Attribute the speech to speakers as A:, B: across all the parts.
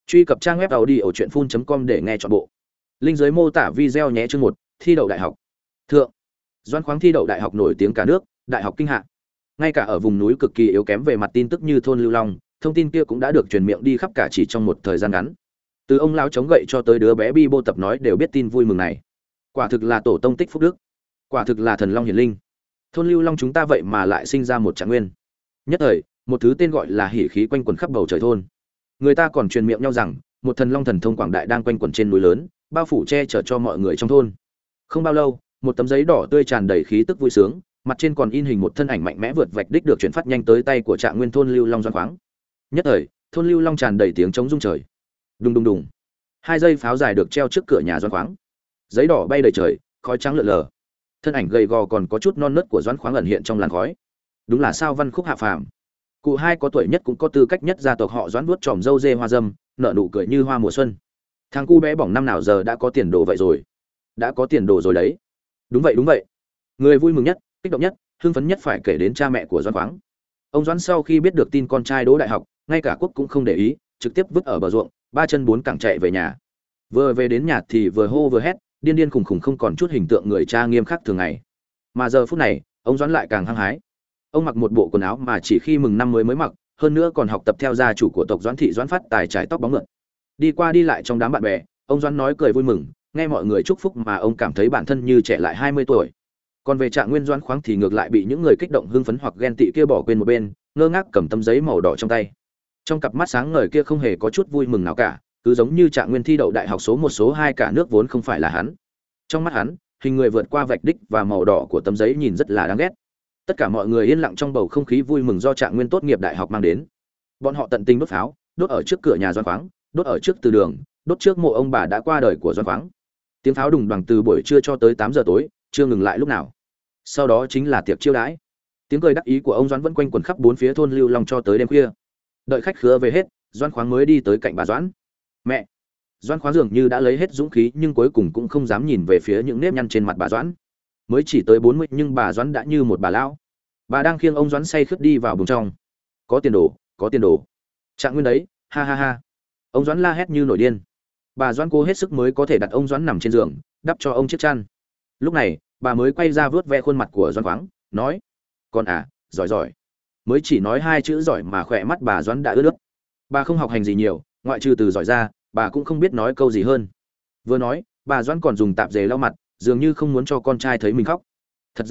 A: Truy cập trang web audiochuyenphun.com để nghe trọn bộ. Link dưới mô tả video nhé. Chương 1, thi đậu đại học. Thượng. Doãn Khoáng thi đậu đại học nổi tiếng cả nước, đại học kinh hạ. Ngay cả ở vùng núi cực kỳ yếu kém về mặt tin tức như thôn Lưu Long, thông tin kia cũng đã được truyền miệng đi khắp cả chỉ trong một thời gian ngắn. Từ ông lão chống gậy cho tới đứa bé bi bô tập nói đều biết tin vui mừng này. Quả thực là tổ tông tích phúc đức, quả thực là thần long hiển linh. Thôn Lưu Long chúng ta vậy mà lại sinh ra một trạng nguyên. Nhất thời, một thứ tên gọi là hỉ khí quanh quẩn khắp bầu trời thôn. Người ta còn truyền miệng nhau rằng một thần long thần thông quảng đại đang quanh quẩn trên núi lớn, bao phủ che chở cho mọi người trong thôn. Không bao lâu, một tấm giấy đỏ tươi tràn đầy khí tức vui sướng, mặt trên còn in hình một thân ảnh mạnh mẽ vượt vạch đích được chuyển phát nhanh tới tay của trạng nguyên thôn Lưu Long Doãn Khoáng. Nhất thời, thôn Lưu Long tràn đầy tiếng trống rung trời. Đùng đùng đùng. 2 dây pháo dài được treo trước cửa nhà Doãn Khoáng. Giấy đỏ bay đầy trời, khói trắng lượn lờ. Thân ảnh gầy gò còn có chút non nớt của Doãn Khoáng ẩn hiện trong làn khói. Đúng là sao văn khúc hạ phàm. Cụ hai có tuổi nhất cũng có tư cách nhất gia tộc họ Doãn vuốt tròm râu dê hoa dâm, nở nụ cười như hoa mùa xuân. Thằng cu bé bỏng năm nào giờ đã có tiền đồ vậy rồi. Đã có tiền đồ rồi đấy. Đúng vậy đúng vậy. Người vui mừng nhất, kích động nhất, hưng phấn nhất phải kể đến cha mẹ của Doãn Khoáng. Ông Doãn sau khi biết được tin con trai đỗ đại học, ngay cả quốc cũng không để ý, trực tiếp vứt ở bờ ruộng, 3 chân 4 cẳng chạy về nhà. Vừa về đến nhà thì vừa hô vừa hét, điên điên khùng khùng không còn chút hình tượng người cha nghiêm khắc thường ngày. Mà giờ phút này, ông Doãn lại càng hăng hái. Ông mặc một bộ quần áo mà chỉ khi mừng năm mới mặc, hơn nữa còn học tập theo gia chủ của tộc Doãn thị Doãn Phát Tài trải tóc bóng mượt. Đi qua đi lại trong đám bạn bè, ông Doãn nói cười vui mừng, nghe mọi người chúc phúc mà ông cảm thấy bản thân như trẻ lại 20 tuổi. Còn về Trạng Nguyên Doãn Khoáng thì ngược lại bị những người kích động hưng phấn hoặc ghen tị kia bỏ quên một bên, ngơ ngác cầm tấm giấy màu đỏ trong tay. Trong cặp mắt sáng ngời kia không hề có chút vui mừng nào cả, cứ giống như Trạng Nguyên thi đậu đại học số 1 số 2 cả nước vốn không phải là hắn. Trong mắt hắn, hình người vượt qua vạch đích và màu đỏ của tấm giấy nhìn rất là đáng ghét. Tất cả mọi người yên lặng trong bầu không khí vui mừng do Trạng Nguyên tốt nghiệp đại học mang đến. Bọn họ tận tình đốt pháo, đốt ở trước cửa nhà Doãn Khoáng, đốt ở trước từ đường, đốt trước mộ ông bà đã qua đời của Doãn Khoáng. Tiếng pháo đùng đoàng từ buổi trưa cho tới 8 giờ tối, chưa ngừng lại lúc nào. Sau đó chính là tiệc chiêu đãi. Tiếng cười đắc ý của ông Doãn vẫn quanh quẩn khắp 4 phía thôn Lưu Long cho tới đêm khuya. Đợi khách khứa về hết, Doãn Khoáng mới đi tới cạnh bà Doãn. Mẹ. Doãn Khoáng dường như đã lấy hết dũng khí nhưng cuối cùng cũng không dám nhìn về phía những nếp nhăn trên mặt bà Doãn. Mới chỉ tới 40 nhưng bà Doãn đã như một bà lão. Bà đang khiêng ông Doãn say khướt đi vào buồng trong. Có tiền đồ, có tiền đồ. Trạng Nguyên đấy, ha ha ha. Ông Doãn la hét như nổi điên. Bà Doãn cố hết sức mới có thể đặt ông Doãn nằm trên giường, đắp cho ông chiếc chăn. Lúc này, bà mới quay ra vuốt ve khuôn mặt của Doãn Khoáng, nói: "Con à, giỏi giỏi." Mới chỉ nói 2 chữ giỏi mà khỏe mắt bà Doãn đã ướt nước. Bà không học hành gì nhiều, ngoại trừ từ giỏi ra, bà cũng không biết nói câu gì hơn. Vừa nói, bà Doãn còn dùng tạp dề lau mặt, dường như không muốn cho con trai thấy mình khóc. Thật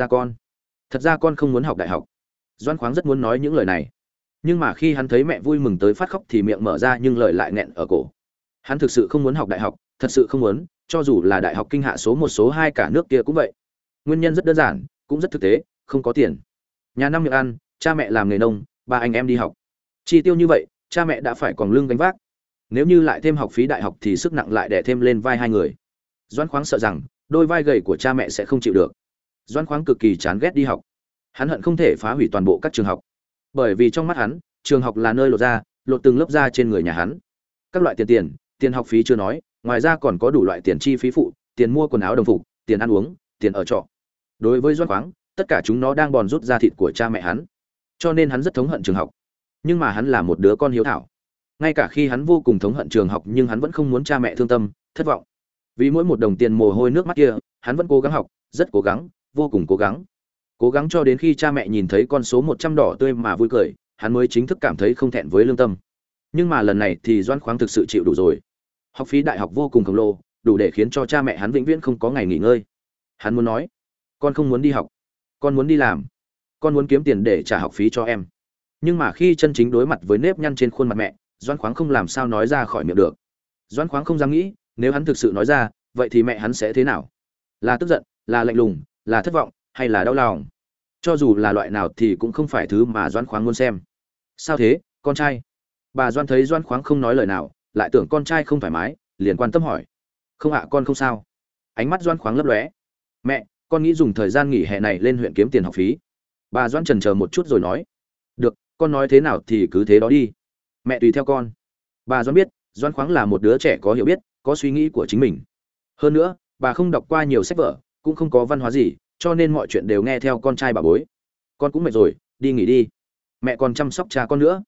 A: ra con không muốn học đại học. Doãn Khoáng rất muốn nói những lời này, nhưng mà khi hắn thấy mẹ vui mừng tới phát khóc thì miệng mở ra nhưng lời lại nghẹn ở cổ. Hắn thực sự không muốn học đại học, thật sự không muốn, cho dù là đại học kinh hạ số 1 số 2 cả nước kia cũng vậy. Nguyên nhân rất đơn giản, cũng rất thực tế, không có tiền. Nhà năm miệng ăn, cha mẹ làm nghề nông, 3 anh em đi học. Chi tiêu như vậy, cha mẹ đã phải quàng lưng gánh vác. Nếu như lại thêm học phí đại học thì sức nặng lại đè thêm lên vai hai người. Doãn Khoáng sợ rằng đôi vai gầy của cha mẹ sẽ không chịu được. Doãn Khoáng cực kỳ chán ghét đi học. Hắn hận không thể phá hủy toàn bộ các trường học. Bởi vì trong mắt hắn, trường học là nơi lột từng lớp da trên người nhà hắn. Các loại tiền học phí chưa nói, ngoài ra còn có đủ loại tiền chi phí phụ, tiền mua quần áo đồng phục, tiền ăn uống, tiền ở trọ. Đối với Doãn Khoáng, tất cả chúng nó đang bòn rút da thịt của cha mẹ hắn. Cho nên hắn rất thống hận trường học. Nhưng mà hắn là một đứa con hiếu thảo. Ngay cả khi hắn vô cùng thống hận trường học nhưng hắn vẫn không muốn cha mẹ thương tâm, thất vọng. Vì mỗi một đồng tiền mồ hôi nước mắt kia, hắn vẫn cố gắng học, rất cố gắng, vô cùng cố gắng. Cố gắng cho đến khi cha mẹ nhìn thấy con số 100 đỏ tươi mà vui cười, hắn mới chính thức cảm thấy không thẹn với lương tâm. Nhưng mà lần này thì Doãn Khoáng thực sự chịu đủ rồi. Học phí đại học vô cùng khổng lồ, đủ để khiến cho cha mẹ hắn vĩnh viễn không có ngày nghỉ ngơi. Hắn muốn nói, con không muốn đi học, con muốn đi làm, con muốn kiếm tiền để trả học phí cho em. Nhưng mà khi chân chính đối mặt với nếp nhăn trên khuôn mặt mẹ, Doãn Khoáng không làm sao nói ra khỏi miệng được. Doãn Khoáng không dám nghĩ, nếu hắn thực sự nói ra, vậy thì mẹ hắn sẽ thế nào? Là tức giận, là lạnh lùng, là thất vọng, hay là đau lòng? Cho dù là loại nào thì cũng không phải thứ mà Doãn Khoáng muốn xem. Sao thế, con trai? Bà Doãn thấy Doãn Khoáng không nói lời nào, lại tưởng con trai không thoải mái, liền quan tâm hỏi: "Không ạ, con không sao." Ánh mắt Doãn Khoáng lấp lóe. "Mẹ, con nghĩ dùng thời gian nghỉ hè này lên huyện kiếm tiền học phí." Bà Doãn chần chờ một chút rồi nói: "Được, con nói thế nào thì cứ thế đó đi. Mẹ tùy theo con." Bà Doãn biết, Doãn Khoáng là một đứa trẻ có hiểu biết, có suy nghĩ của chính mình. Hơn nữa, bà không đọc qua nhiều sách vở, cũng không có văn hóa gì, cho nên mọi chuyện đều nghe theo con trai bà bối. "Con cũng mệt rồi, đi nghỉ đi. Mẹ còn chăm sóc cha con nữa."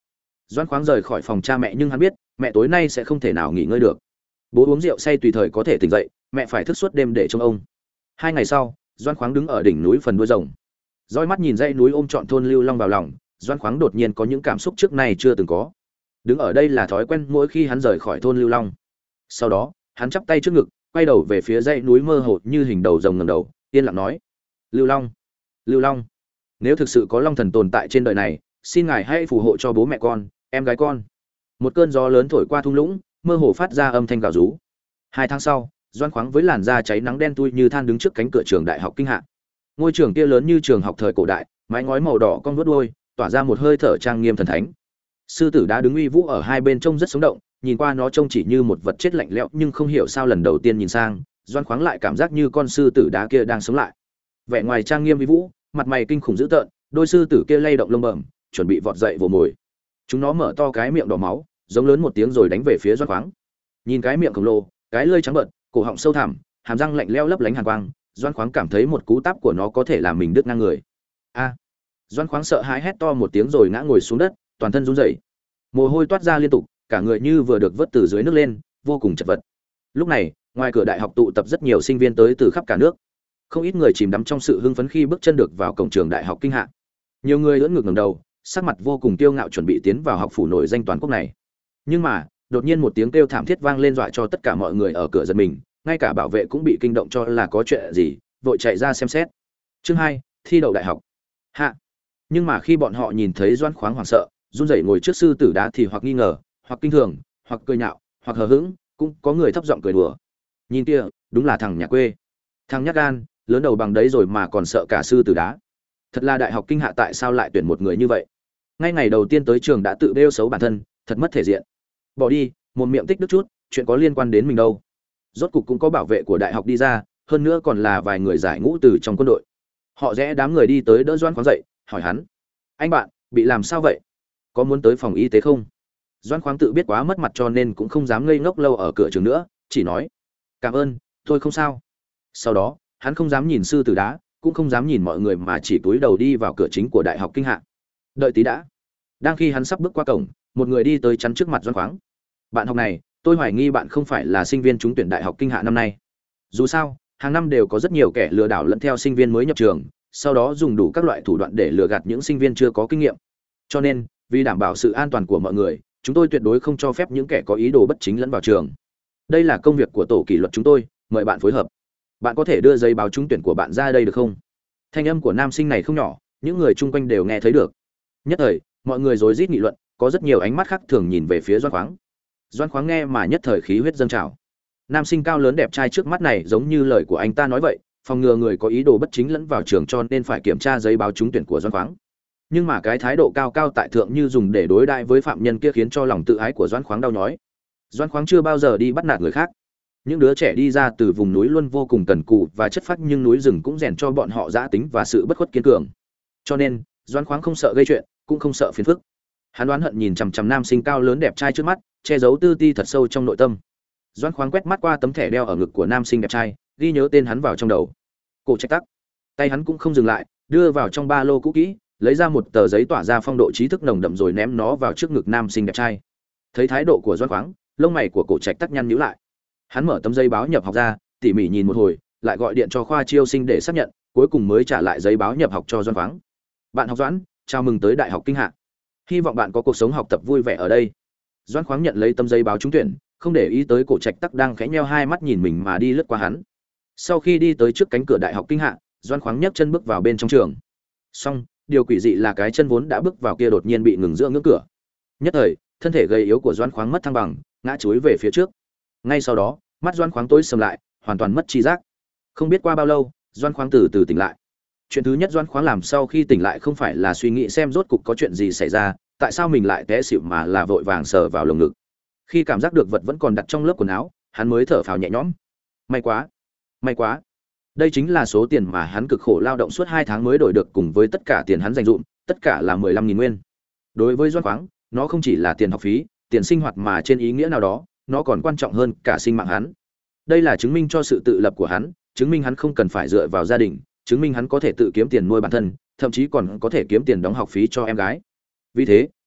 A: Doãn Khoáng rời khỏi phòng cha mẹ nhưng hắn biết mẹ tối nay sẽ không thể nào nghỉ ngơi được. Bố uống rượu say tùy thời có thể tỉnh dậy, mẹ phải thức suốt đêm để trông ông. 2 ngày sau, Doãn Khoáng đứng ở đỉnh núi phần đuôi rồng, dõi mắt nhìn dãy núi ôm trọn thôn Lưu Long vào lòng. Doãn Khoáng đột nhiên có những cảm xúc trước nay chưa từng có. Đứng ở đây là thói quen mỗi khi hắn rời khỏi thôn Lưu Long. Sau đó, hắn chắp tay trước ngực, quay đầu về phía dãy núi mơ hồ như hình đầu rồng ngẩng đầu, yên lặng nói: "Lưu Long, Lưu Long, nếu thực sự có long thần tồn tại trên đời này, xin ngài hãy phù hộ cho bố mẹ con, em gái con." Một cơn gió lớn thổi qua thung lũng, mơ hồ phát ra âm thanh gào rú. 2 tháng sau, Doãn Khoáng với làn da cháy nắng đen tui như than đứng trước cánh cửa trường đại học Kinh Hạ. Ngôi trường kia lớn như trường học thời cổ đại, mái ngói màu đỏ cong vuốt đuôi, tỏa ra một hơi thở trang nghiêm thần thánh. Sư tử đá đứng uy vũ ở hai bên trông rất sống động, nhìn qua nó trông chỉ như một vật chết lạnh lẽo, nhưng không hiểu sao lần đầu tiên nhìn sang, Doãn Khoáng lại cảm giác như con sư tử đá kia đang sống lại. Vẻ ngoài trang nghiêm uy vũ, mặt mày kinh khủng dữ tợn, đôi sư tử kia lay động lông bẩm, chuẩn bị vọt dậy vồ mồi. Chúng nó mở to cái miệng đỏ máu, giống lớn một tiếng rồi đánh về phía Doãn Khoáng. Nhìn cái miệng khổng lồ, cái lưỡi trắng bợn, cổ họng sâu thẳm, hàm răng lạnh lẽo lấp lánh hàn quang, Doãn Khoáng cảm thấy một cú táp của nó có thể làm mình đứt ngang người. A! Doãn Khoáng sợ hãi hét to một tiếng rồi ngã ngồi xuống đất, toàn thân run rẩy. Mồ hôi toát ra liên tục, cả người như vừa được vớt từ dưới nước lên, vô cùng chật vật. Lúc này, ngoài cửa đại học tụ tập rất nhiều sinh viên tới từ khắp cả nước. Không ít người chìm đắm trong sự hưng phấn khi bước chân được vào cổng trường đại học Kinh Hạ. Nhiều người ưỡn ngực ngẩng đầu, sắc mặt vô cùng kiêu ngạo chuẩn bị tiến vào học phủ nổi danh toàn quốc này. Nhưng mà, đột nhiên một tiếng kêu thảm thiết vang lên dọa cho tất cả mọi người ở cửa giật mình, ngay cả bảo vệ cũng bị kinh động cho là có chuyện gì, vội chạy ra xem xét. Chương 2, thi đậu đại học. Hạ. Nhưng mà khi bọn họ nhìn thấy Doãn Khoáng hoảng sợ, run rẩy ngồi trước sư tử đá thì hoặc nghi ngờ, hoặc kinh thường, hoặc cười nhạo, hoặc hờ hững, cũng có người thấp giọng cười đùa. Nhìn kia, đúng là thằng nhà quê. Thằng nhát gan, lớn đầu bằng đấy rồi mà còn sợ cả sư tử đá. Thật là đại học Kinh Hạ tại sao lại tuyển một người như vậy? Ngay ngày đầu tiên tới trường đã tự bêu xấu bản thân, thật mất thể diện. Bỏ đi, một miệng tích đức chút, chuyện có liên quan đến mình đâu. Rốt cục cũng có bảo vệ của đại học đi ra, hơn nữa còn là vài người giải ngũ từ trong quân đội. Họ rẽ đám người đi tới đỡ Doãn Khoáng dậy, hỏi hắn: "Anh bạn, bị làm sao vậy? Có muốn tới phòng y tế không?" Doãn Khoáng tự biết quá mất mặt cho nên cũng không dám ngây ngốc lâu ở cửa trường nữa, chỉ nói: "Cảm ơn, tôi không sao." Sau đó, hắn không dám nhìn sư tử đá, cũng không dám nhìn mọi người mà chỉ cúi đầu đi vào cửa chính của đại học Kinh Hạ. Đợi tí đã. Đang khi hắn sắp bước qua cổng, một người đi tới chắn trước mặt Doãn Khoáng. "Bạn học này, tôi hoài nghi bạn không phải là sinh viên trúng tuyển đại học Kinh Hạ năm nay. Dù sao, hàng năm đều có rất nhiều kẻ lừa đảo lẫn theo sinh viên mới nhập trường, sau đó dùng đủ các loại thủ đoạn để lừa gạt những sinh viên chưa có kinh nghiệm. Cho nên, vì đảm bảo sự an toàn của mọi người, chúng tôi tuyệt đối không cho phép những kẻ có ý đồ bất chính lẫn vào trường. Đây là công việc của tổ kỷ luật chúng tôi, mời bạn phối hợp. Bạn có thể đưa giấy báo trúng tuyển của bạn ra đây được không?" Thanh âm của nam sinh này không nhỏ, những người chung quanh đều nghe thấy được. Nhất thời, mọi người rối rít nghị luận, có rất nhiều ánh mắt khác thường nhìn về phía Doãn Khoáng. Doãn Khoáng nghe mà nhất thời khí huyết dâng trào. Nam sinh cao lớn đẹp trai trước mắt này giống như lời của anh ta nói vậy, phòng ngừa người có ý đồ bất chính lẫn vào trường cho nên phải kiểm tra giấy báo trúng tuyển của Doãn Khoáng. Nhưng mà cái thái độ cao cao tại thượng như dùng để đối đãi với phạm nhân kia khiến cho lòng tự ái của Doãn Khoáng đau nhói. Doãn Khoáng chưa bao giờ đi bắt nạt người khác. Những đứa trẻ đi ra từ vùng núi luôn vô cùng cần cù và chất phác, nhưng núi rừng cũng rèn cho bọn họ dã tính và sự bất khuất kiên cường. Cho nên, Doãn Khoáng không sợ gây chuyện, cũng không sợ phiền phức. Hắn đoán hận nhìn chằm chằm nam sinh cao lớn đẹp trai trước mắt, che giấu tư ti thật sâu trong nội tâm. Doãn Khoáng quét mắt qua tấm thẻ đeo ở ngực của nam sinh đẹp trai, ghi nhớ tên hắn vào trong đầu. Cổ Trạch Tắc. Tay hắn cũng không dừng lại, đưa vào trong ba lô cũ kỹ, lấy ra một tờ giấy tỏa ra phong độ trí thức nồng đậm rồi ném nó vào trước ngực nam sinh đẹp trai. Thấy thái độ của Doãn Khoáng, lông mày của Cổ Trạch Tắc nhăn nhíu lại. Hắn mở tấm giấy báo nhập học ra, tỉ mỉ nhìn một hồi, lại gọi điện cho khoa chiêu sinh để xác nhận, cuối cùng mới trả lại giấy báo nhập học cho Doãn Khoáng. "Bạn học Doãn, chào mừng tới đại học Kinh Hạ. Hy vọng bạn có cuộc sống học tập vui vẻ ở đây." Doãn Khoáng nhận lấy tấm giấy báo trúng tuyển, không để ý tới Cổ Trạch Tắc đang khẽ nheo hai mắt nhìn mình mà đi lướt qua hắn. Sau khi đi tới trước cánh cửa đại học Kinh Hạ, Doãn Khoáng nhấc chân bước vào bên trong trường. Song, điều quỷ dị là cái chân vốn đã bước vào kia đột nhiên bị ngừng giữa ngưỡng cửa. Nhất thời, thân thể gầy yếu của Doãn Khoáng mất thăng bằng, ngã chúi về phía trước. Ngay sau đó, mắt Doãn Khoáng tối sầm lại, hoàn toàn mất tri giác. Không biết qua bao lâu, Doãn Khoáng từ từ tỉnh lại. Chuyện thứ nhất Doãn Khoáng làm sau khi tỉnh lại không phải là suy nghĩ xem rốt cục có chuyện gì xảy ra, tại sao mình lại té xỉu, mà là vội vàng sờ vào lồng ngực. Khi cảm giác được vật vẫn còn đặt trong lớp quần áo, hắn mới thở phào nhẹ nhõm. May quá, may quá. Đây chính là số tiền mà hắn cực khổ lao động suốt 2 tháng mới đổi được, cùng với tất cả tiền hắn dành dụm, tất cả là 15.000 nguyên. Đối với Doãn Khoáng, nó không chỉ là tiền học phí, tiền sinh hoạt mà trên ý nghĩa nào đó, nó còn quan trọng hơn cả sinh mạng hắn. Đây là chứng minh cho sự tự lập của hắn, chứng minh hắn không cần phải dựa vào gia đình, chứng minh hắn có thể tự kiếm tiền nuôi bản thân, thậm chí còn có thể kiếm tiền đóng học phí cho em gái. Vì thế,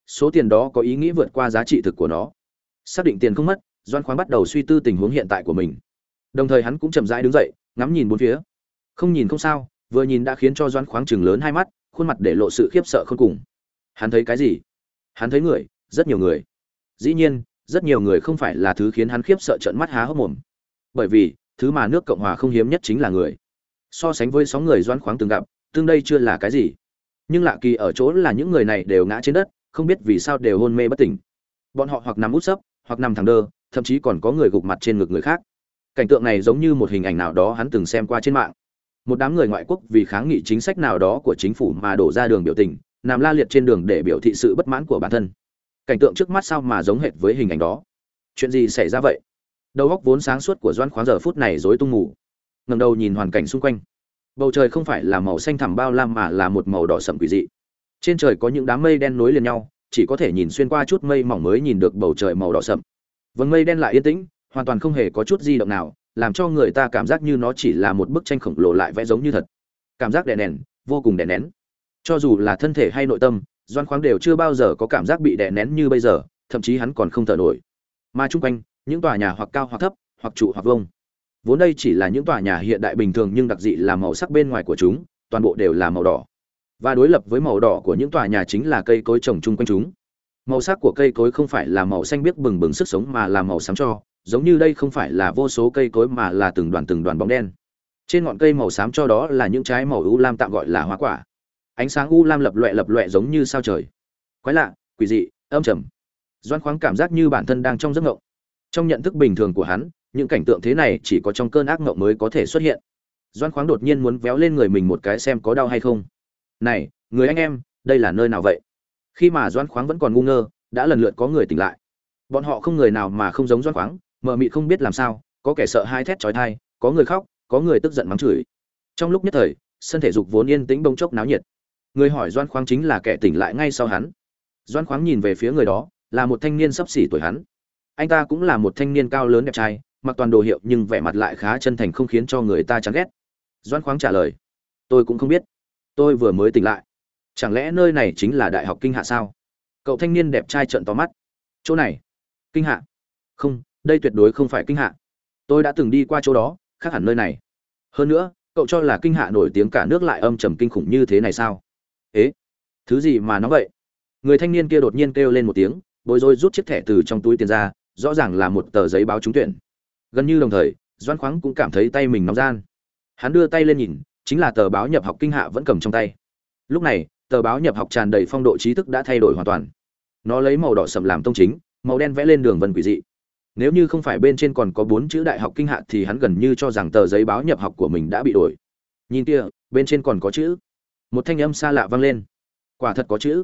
A: số tiền đó có ý nghĩa vượt qua giá trị thực của nó. Xác định tiền không mất, Doãn Khoáng bắt đầu suy tư tình huống hiện tại của mình. Đồng thời hắn cũng chậm rãi đứng dậy, ngắm nhìn bốn phía. Không nhìn không sao, vừa nhìn đã khiến cho Doãn Khoáng trừng lớn hai mắt, khuôn mặt để lộ sự khiếp sợ khôn cùng. Hắn thấy cái gì? Hắn thấy người, rất nhiều người. Dĩ nhiên, rất nhiều người không phải là thứ khiến hắn khiếp sợ trợn mắt há hốc mồm. Bởi vì, thứ mà nước Cộng hòa không hiếm nhất chính là người. So sánh với 6 người Doãn Khoáng từng gặp, tương đây chưa là cái gì. Nhưng lạ kỳ ở chỗ là những người này đều ngã trên đất, không biết vì sao đều hôn mê bất tỉnh. Bọn họ hoặc nằm úp sấp, hoặc nằm thẳng đơ, thậm chí còn có người gục mặt trên ngực người khác. Cảnh tượng này giống như một hình ảnh nào đó hắn từng xem qua trên mạng. Một đám người ngoại quốc vì kháng nghị chính sách nào đó của chính phủ mà đổ ra đường biểu tình, nằm la liệt trên đường để biểu thị sự bất mãn của bản thân. Cảnh tượng trước mắt sao mà giống hệt với hình ảnh đó. Chuyện gì xảy ra vậy? Đầu óc vốn sáng suốt của Doãn Khoáng giờ phút này rối tung mù. Ngẩng đầu nhìn hoàn cảnh xung quanh. Bầu trời không phải là màu xanh thẳm bao la mà là một màu đỏ sẫm quỷ dị. Trên trời có những đám mây đen nối liền nhau, chỉ có thể nhìn xuyên qua chút mây mỏng mới nhìn được bầu trời màu đỏ sẫm. Vầng mây đen lại yên tĩnh, hoàn toàn không hề có chút di động nào, làm cho người ta cảm giác như nó chỉ là một bức tranh khổng lồ lại vẽ giống như thật. Cảm giác đè nén, vô cùng đè nén. Cho dù là thân thể hay nội tâm, Doãn Khoáng đều chưa bao giờ có cảm giác bị đè nén như bây giờ, thậm chí hắn còn không thở nổi. Mà chung quanh, những tòa nhà hoặc cao hoặc thấp, hoặc trụ hoặc vông. Vốn đây chỉ là những tòa nhà hiện đại bình thường nhưng đặc dị là màu sắc bên ngoài của chúng, toàn bộ đều là màu đỏ. Và đối lập với màu đỏ của những tòa nhà chính là cây cối trồng chung quanh chúng. Màu sắc của cây cối không phải là màu xanh biếc bừng bừng sức sống mà là màu xám cho, giống như đây không phải là vô số cây cối mà là từng đoàn bóng đen. Trên ngọn cây màu xám cho đó là những trái màu u lam tạm gọi là hoa quả. Ánh sáng u lam lập loè giống như sao trời. Quái lạ, quỷ dị, âm trầm. Doãn Khoáng cảm giác như bản thân đang trong giấc mộng. Trong nhận thức bình thường của hắn, những cảnh tượng thế này chỉ có trong cơn ác mộng mới có thể xuất hiện. Doãn Khoáng đột nhiên muốn véo lên người mình một cái xem có đau hay không. Này, người anh em, đây là nơi nào vậy? Khi mà Doãn Khoáng vẫn còn ngu ngơ, đã lần lượt có người tỉnh lại. Bọn họ không người nào mà không giống Doãn Khoáng, mờ mịt không biết làm sao, có kẻ sợ hãi thét chói tai, có người khóc, có người tức giận mắng chửi. Trong lúc nhất thời, sân thể dục vốn yên tĩnh bỗng chốc náo nhiệt. Người hỏi Doãn Khoáng chính là kẻ tỉnh lại ngay sau hắn. Doãn Khoáng nhìn về phía người đó, là một thanh niên sắp xỉ tuổi hắn. Anh ta cũng là một thanh niên cao lớn đẹp trai, mặc toàn đồ hiệu nhưng vẻ mặt lại khá chân thành không khiến cho người ta chán ghét. Doãn Khoáng trả lời: "Tôi cũng không biết, tôi vừa mới tỉnh lại. Chẳng lẽ nơi này chính là Đại học Kinh Hạ sao?" Cậu thanh niên đẹp trai trợn to mắt. "Chỗ này? Kinh Hạ? Không, đây tuyệt đối không phải Kinh Hạ. Tôi đã từng đi qua chỗ đó, khác hẳn nơi này. Hơn nữa, cậu cho là Kinh Hạ nổi tiếng cả nước lại âm trầm kinh khủng như thế này sao?" "Ế, thứ gì mà nó vậy?" Người thanh niên kia đột nhiên kêu lên một tiếng, bối rối rút chiếc thẻ từ trong túi tiền ra, rõ ràng là một tờ giấy báo trúng tuyển. Gần như đồng thời, Doãn Khoáng cũng cảm thấy tay mình nóng ran. Hắn đưa tay lên nhìn, chính là tờ báo nhập học Kinh Hạ vẫn cầm trong tay. Lúc này, tờ báo nhập học tràn đầy phong độ trí thức đã thay đổi hoàn toàn. Nó lấy màu đỏ sẫm làm tông chính, màu đen vẽ lên đường vân quỷ dị. Nếu như không phải bên trên còn có 4 chữ Đại học Kinh Hạ thì hắn gần như cho rằng tờ giấy báo nhập học của mình đã bị đổi. Nhìn kia, bên trên còn có chữ. Một thanh âm xa lạ vang lên. Quả thật có chữ.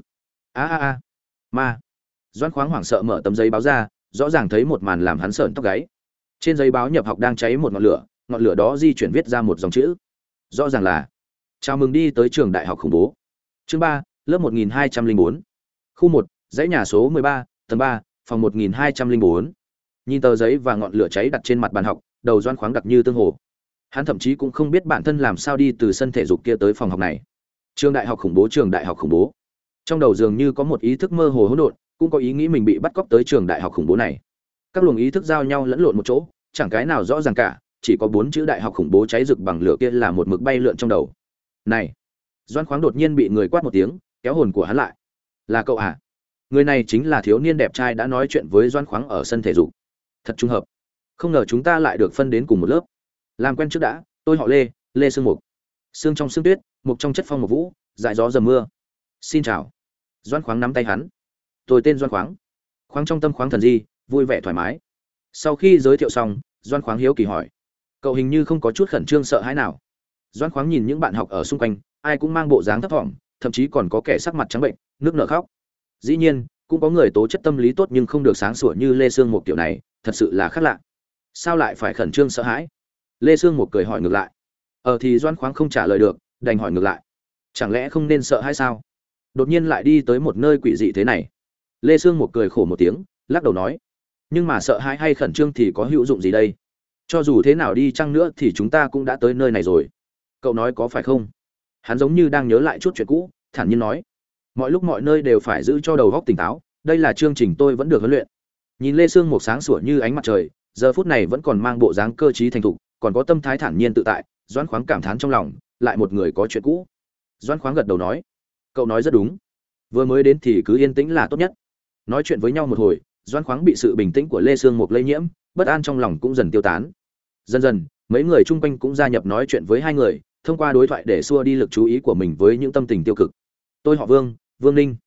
A: A. Ma. Doãn Khoáng hoảng sợ mở tấm giấy báo ra, rõ ràng thấy một màn làm hắn sởn tóc gáy. Trên giấy báo nhập học đang cháy một ngọn lửa đó di chuyển viết ra một dòng chữ. Rõ ràng là: "Chào mừng đi tới trường đại học khủng bố." Chương 3, lớp 1204. Khu 1, dãy nhà số 13, tầng 3, phòng 1204. Nhìn tờ giấy và ngọn lửa cháy đặt trên mặt bàn học, đầu Doãn Khoáng đặc như tương hồ. Hắn thậm chí cũng không biết bản thân làm sao đi từ sân thể dục kia tới phòng học này. Trường đại học khủng bố, trường đại học khủng bố. Trong đầu dường như có một ý thức mơ hồ hỗn độn, cũng có ý nghĩ mình bị bắt cóc tới trường đại học khủng bố này. Các luồng ý thức giao nhau lẫn lộn một chỗ, chẳng cái nào rõ ràng cả, chỉ có 4 chữ đại học khủng bố cháy rực bằng lửa kia là một mực bay lượn trong đầu. Này! Doãn Khoáng đột nhiên bị người quát một tiếng, kéo hồn của hắn lại. Là cậu à? Người này chính là thiếu niên đẹp trai đã nói chuyện với Doãn Khoáng ở sân thể dục. Thật trùng hợp. Không ngờ chúng ta lại được phân đến cùng một lớp. Làm quen trước đã, tôi họ Lê, Lê Sương Mục. Sương trong sương tuyết, mục trong chất phong một vũ, dại gió dầm mưa. Xin chào. Doãn Khoáng nắm tay hắn. Tôi tên Doãn Khoáng. Khoáng trong tâm khoáng thần di, vui vẻ thoải mái. Sau khi giới thiệu xong, Doãn Khoáng hiếu kỳ hỏi: "Cậu hình như không có chút khẩn trương sợ hãi nào?" Doãn Khoáng nhìn những bạn học ở xung quanh, ai cũng mang bộ dáng thấp thỏm, thậm chí còn có kẻ sắc mặt trắng bệnh, nước nở khóc. Dĩ nhiên, cũng có người tố chất tâm lý tốt nhưng không được sáng sủa như Lê Sương Mục kiểu này, thật sự là khác lạ. Sao lại phải khẩn trương sợ hãi? Lê Sương Mục cười hỏi ngược lại. Thì Doãn Khoáng không trả lời được, đành hỏi ngược lại: "Chẳng lẽ không nên sợ hãi sao? Đột nhiên lại đi tới một nơi quỷ dị thế này." Lê Sương Mục cười khổ một tiếng, lắc đầu nói: "Nhưng mà sợ hãi hay khẩn trương thì có hữu dụng gì đây? Cho dù thế nào đi chăng nữa thì chúng ta cũng đã tới nơi này rồi. Cậu nói có phải không?" Hắn giống như đang nhớ lại chút chuyện cũ, thản nhiên nói: Mọi lúc mọi nơi đều phải giữ cho đầu óc tỉnh táo, đây là chương trình tôi vẫn được huấn luyện. Nhìn Lê Sương một sáng sủa như ánh mặt trời, giờ phút này vẫn còn mang bộ dáng cơ trí thành thục, còn có tâm thái thản nhiên tự tại, Doãn Khoáng cảm thán trong lòng, lại một người có chuyện cũ. Doãn Khoáng gật đầu nói, cậu nói rất đúng, vừa mới đến thì cứ yên tĩnh là tốt nhất. Nói chuyện với nhau một hồi, Doãn Khoáng bị sự bình tĩnh của Lê Sương Mục lây nhiễm, bất an trong lòng cũng dần tiêu tán. Dần dần, mấy người chung quanh cũng gia nhập nói chuyện với hai người, thông qua đối thoại để xua đi lực chú ý của mình với những tâm tình tiêu cực. Tôi họ Vương, Vương Ninh.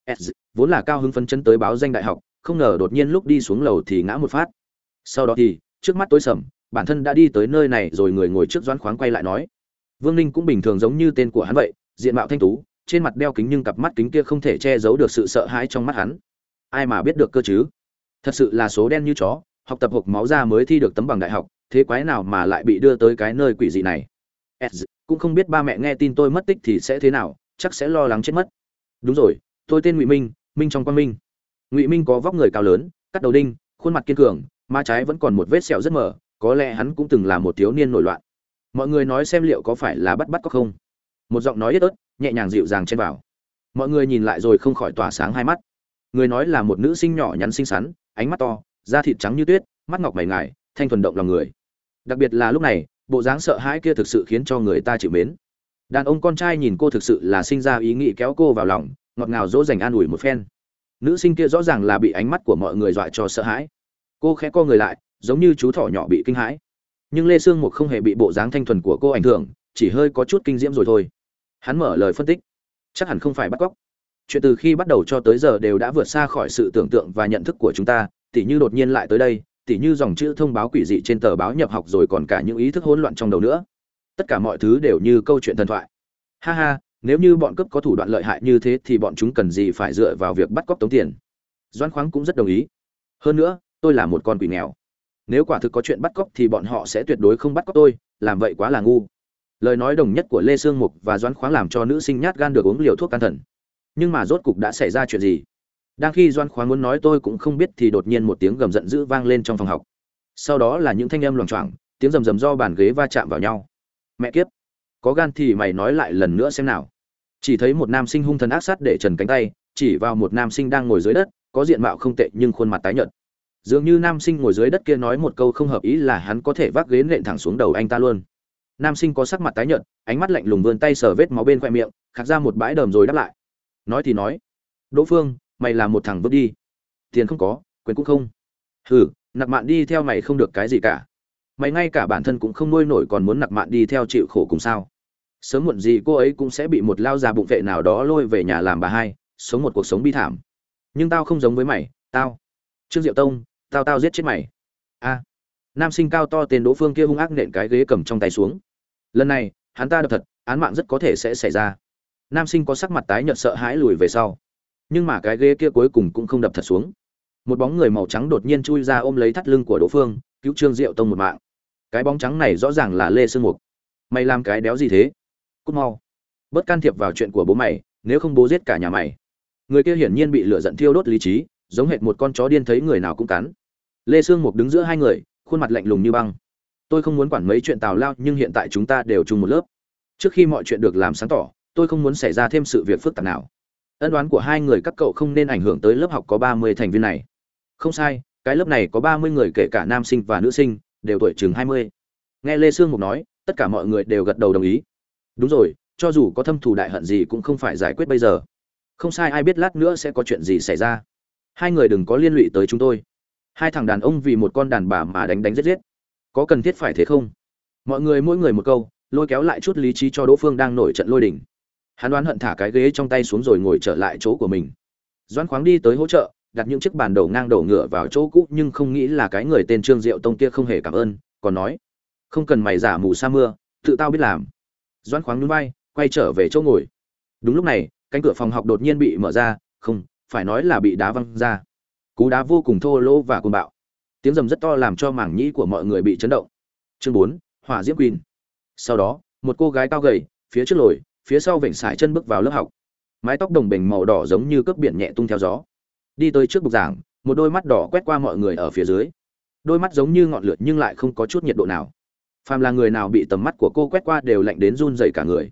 A: Vốn là cao hứng phấn chấn tới báo danh đại học, không ngờ đột nhiên lúc đi xuống lầu thì ngã một phát. Sau đó thì, trước mắt tối sầm, bản thân đã đi tới nơi này rồi người ngồi trước Doãn Khoáng quay lại nói. Vương Ninh cũng bình thường giống như tên của hắn vậy, diện mạo thanh tú, trên mặt đeo kính nhưng cặp mắt kính kia không thể che giấu được sự sợ hãi trong mắt hắn. Ai mà biết được cơ chứ? Thật sự là số đen như chó, học tập hộc máu ra mới thi được tấm bằng đại học, thế quái nào mà lại bị đưa tới cái nơi quỷ dị này. Cũng không biết ba mẹ nghe tin tôi mất tích thì sẽ thế nào, chắc sẽ lo lắng chết mất. Đúng rồi, tôi tên Ngụy Minh, Minh trong Quang Minh. Ngụy Minh có vóc người cao lớn, cắt đầu đinh, khuôn mặt kiên cường, má trái vẫn còn một vết sẹo rất mờ, có lẽ hắn cũng từng là một thiếu niên nổi loạn. Mọi người nói xem liệu có phải là bắt có không? Một giọng nói yếu ớt, nhẹ nhàng dịu dàng chen vào. Mọi người nhìn lại rồi không khỏi tỏa sáng hai mắt. Người nói là một nữ sinh nhỏ nhắn xinh xắn, ánh mắt to, da thịt trắng như tuyết, mắt ngọc mày ngài, thanh thuần động lòng người. Đặc biệt là lúc này, bộ dáng sợ hãi kia thực sự khiến cho người ta chịu mến. Đàn ông con trai nhìn cô thực sự là sinh ra ý nghĩ kéo cô vào lòng, ngọt ngào dỗ dành an ủi một phen. Nữ sinh kia rõ ràng là bị ánh mắt của mọi người dọa cho sợ hãi. Cô khẽ co người lại, giống như chú thỏ nhỏ bị kinh hãi. Nhưng Lê Sương Mục không hề bị bộ dáng thanh thuần của cô ảnh hưởng, chỉ hơi có chút kinh diễm rồi thôi. Hắn mở lời phân tích, chắc hẳn không phải bắt cóc. Chuyện từ khi bắt đầu cho tới giờ đều đã vượt xa khỏi sự tưởng tượng và nhận thức của chúng ta, tỉ như đột nhiên lại tới đây, tỉ như dòng chữ thông báo quỷ dị trên tờ báo nhập học, rồi còn cả những ý thức hỗn loạn trong đầu nữa. Tất cả mọi thứ đều như câu chuyện thần thoại. Ha ha, nếu như bọn cướp có thủ đoạn lợi hại như thế thì bọn chúng cần gì phải dựa vào việc bắt cóc tống tiền. Doãn Khoáng cũng rất đồng ý. Hơn nữa, tôi là một con quỷ nghèo. Nếu quả thực có chuyện bắt cóc thì bọn họ sẽ tuyệt đối không bắt cóc tôi, làm vậy quá là ngu. Lời nói đồng nhất của Lê Sương Mục và Doãn Khoáng làm cho nữ sinh nhát gan được uống liều thuốc can thần. Nhưng mà rốt cục đã xảy ra chuyện gì? Đang khi Doãn Khoáng muốn nói tôi cũng không biết thì đột nhiên một tiếng gầm giận dữ vang lên trong phòng học. Sau đó là những thanh âm loằng choảng, tiếng rầm rầm do bàn ghế va chạm vào nhau. Mẹ kiếp, có gan thì mày nói lại lần nữa xem nào. Chỉ thấy một nam sinh hung thần ác sát để trần cánh tay, chỉ vào một nam sinh đang ngồi dưới đất, có diện mạo không tệ nhưng khuôn mặt tái nhợt. Dường như nam sinh ngồi dưới đất kia nói một câu không hợp ý là hắn có thể vác ghế nện thẳng xuống đầu anh ta luôn. Nam sinh có sắc mặt tái nhợt, ánh mắt lạnh lùng vươn tay sờ vết máu bên khoe miệng, khạc ra một bãi đờm rồi đáp lại. Nói thì nói, Đỗ Phương, mày là một thằng vứt đi, tiền không có, quyền cũng không. Hừ, nặc mạn đi theo mày không được cái gì cả. Mày ngay cả bản thân cũng không nuôi nổi còn muốn nặc mạn đi theo chịu khổ cùng sao? Sớm muộn gì cô ấy cũng sẽ bị một lao già bụng vệ nào đó lôi về nhà làm bà hai, sống một cuộc sống bi thảm. Nhưng tao không giống với mày, tao Trương Diệu Tông, tao giết chết mày. A. Nam sinh cao to tên Đỗ Phương kia hung ác nện cái ghế cầm trong tay xuống. Lần này, hắn ta đập thật, án mạng rất có thể sẽ xảy ra. Nam sinh có sắc mặt tái nhợt sợ hãi lùi về sau. Nhưng mà cái ghế kia cuối cùng cũng không đập thật xuống. Một bóng người màu trắng đột nhiên chui ra ôm lấy thắt lưng của Đỗ Phương, cứu Trương Diệu Tông một mạng. Cái bóng trắng này rõ ràng là Lê Sương Mục. Mày làm cái đéo gì thế? Cút mau, bớt can thiệp vào chuyện của bố mày, nếu không bố giết cả nhà mày. Người kia hiển nhiên bị lửa giận thiêu đốt lý trí, giống hệt một con chó điên thấy người nào cũng cắn. Lê Sương Mục đứng giữa hai người, khuôn mặt lạnh lùng như băng. Tôi không muốn quản mấy chuyện tào lao, nhưng hiện tại chúng ta đều chung một lớp. Trước khi mọi chuyện được làm sáng tỏ, tôi không muốn xảy ra thêm sự việc phức tạp nào. Ân oán của hai người các cậu không nên ảnh hưởng tới lớp học có 30 thành viên này. Không sai, cái lớp này có 30 người kể cả nam sinh và nữ sinh, đều tuổi chừng 20. Nghe Lê Sương Mục nói, tất cả mọi người đều gật đầu đồng ý. Đúng rồi, cho dù có thâm thù đại hận gì cũng không phải giải quyết bây giờ. Không sai, ai biết lát nữa sẽ có chuyện gì xảy ra. Hai người đừng có liên lụy tới chúng tôi. Hai thằng đàn ông vì một con đàn bà mà đánh giết, có cần thiết phải thế không? Mọi người mỗi người một câu, lôi kéo lại chút lý trí cho Đỗ Phương đang nổi trận lôi đình. Hắn đoán hận thả cái ghế trong tay xuống rồi ngồi trở lại chỗ của mình. Doãn Khoáng đi tới hỗ trợ, đặt những chiếc bàn đổ ngang đổ ngựa vào chỗ cũ, nhưng không nghĩ là cái người tên Trương Diệu Tông kia không hề cảm ơn, còn nói: "Không cần mày giả mù sa mưa, tự tao biết làm." Doãn Khoáng nhún vai, quay trở về chỗ ngồi. Đúng lúc này, cánh cửa phòng học đột nhiên bị mở ra, không, phải nói là bị đá văng ra. Cú đá vô cùng thô lỗ và cuồng bạo. Tiếng rầm rất to làm cho mảng nhĩ của mọi người bị chấn động. Chương 4, Hỏa Diễm Queen. Sau đó, một cô gái cao gầy, phía trước lồi, phía sau vểnh sải chân bước vào lớp học. Mái tóc đồng bềnh màu đỏ giống như cước biển nhẹ tung theo gió. Đi tới trước bục giảng, một đôi mắt đỏ quét qua mọi người ở phía dưới. Đôi mắt giống như ngọn lửa nhưng lại không có chút nhiệt độ nào. Phàm là người nào bị tầm mắt của cô quét qua đều lạnh đến run rẩy cả người.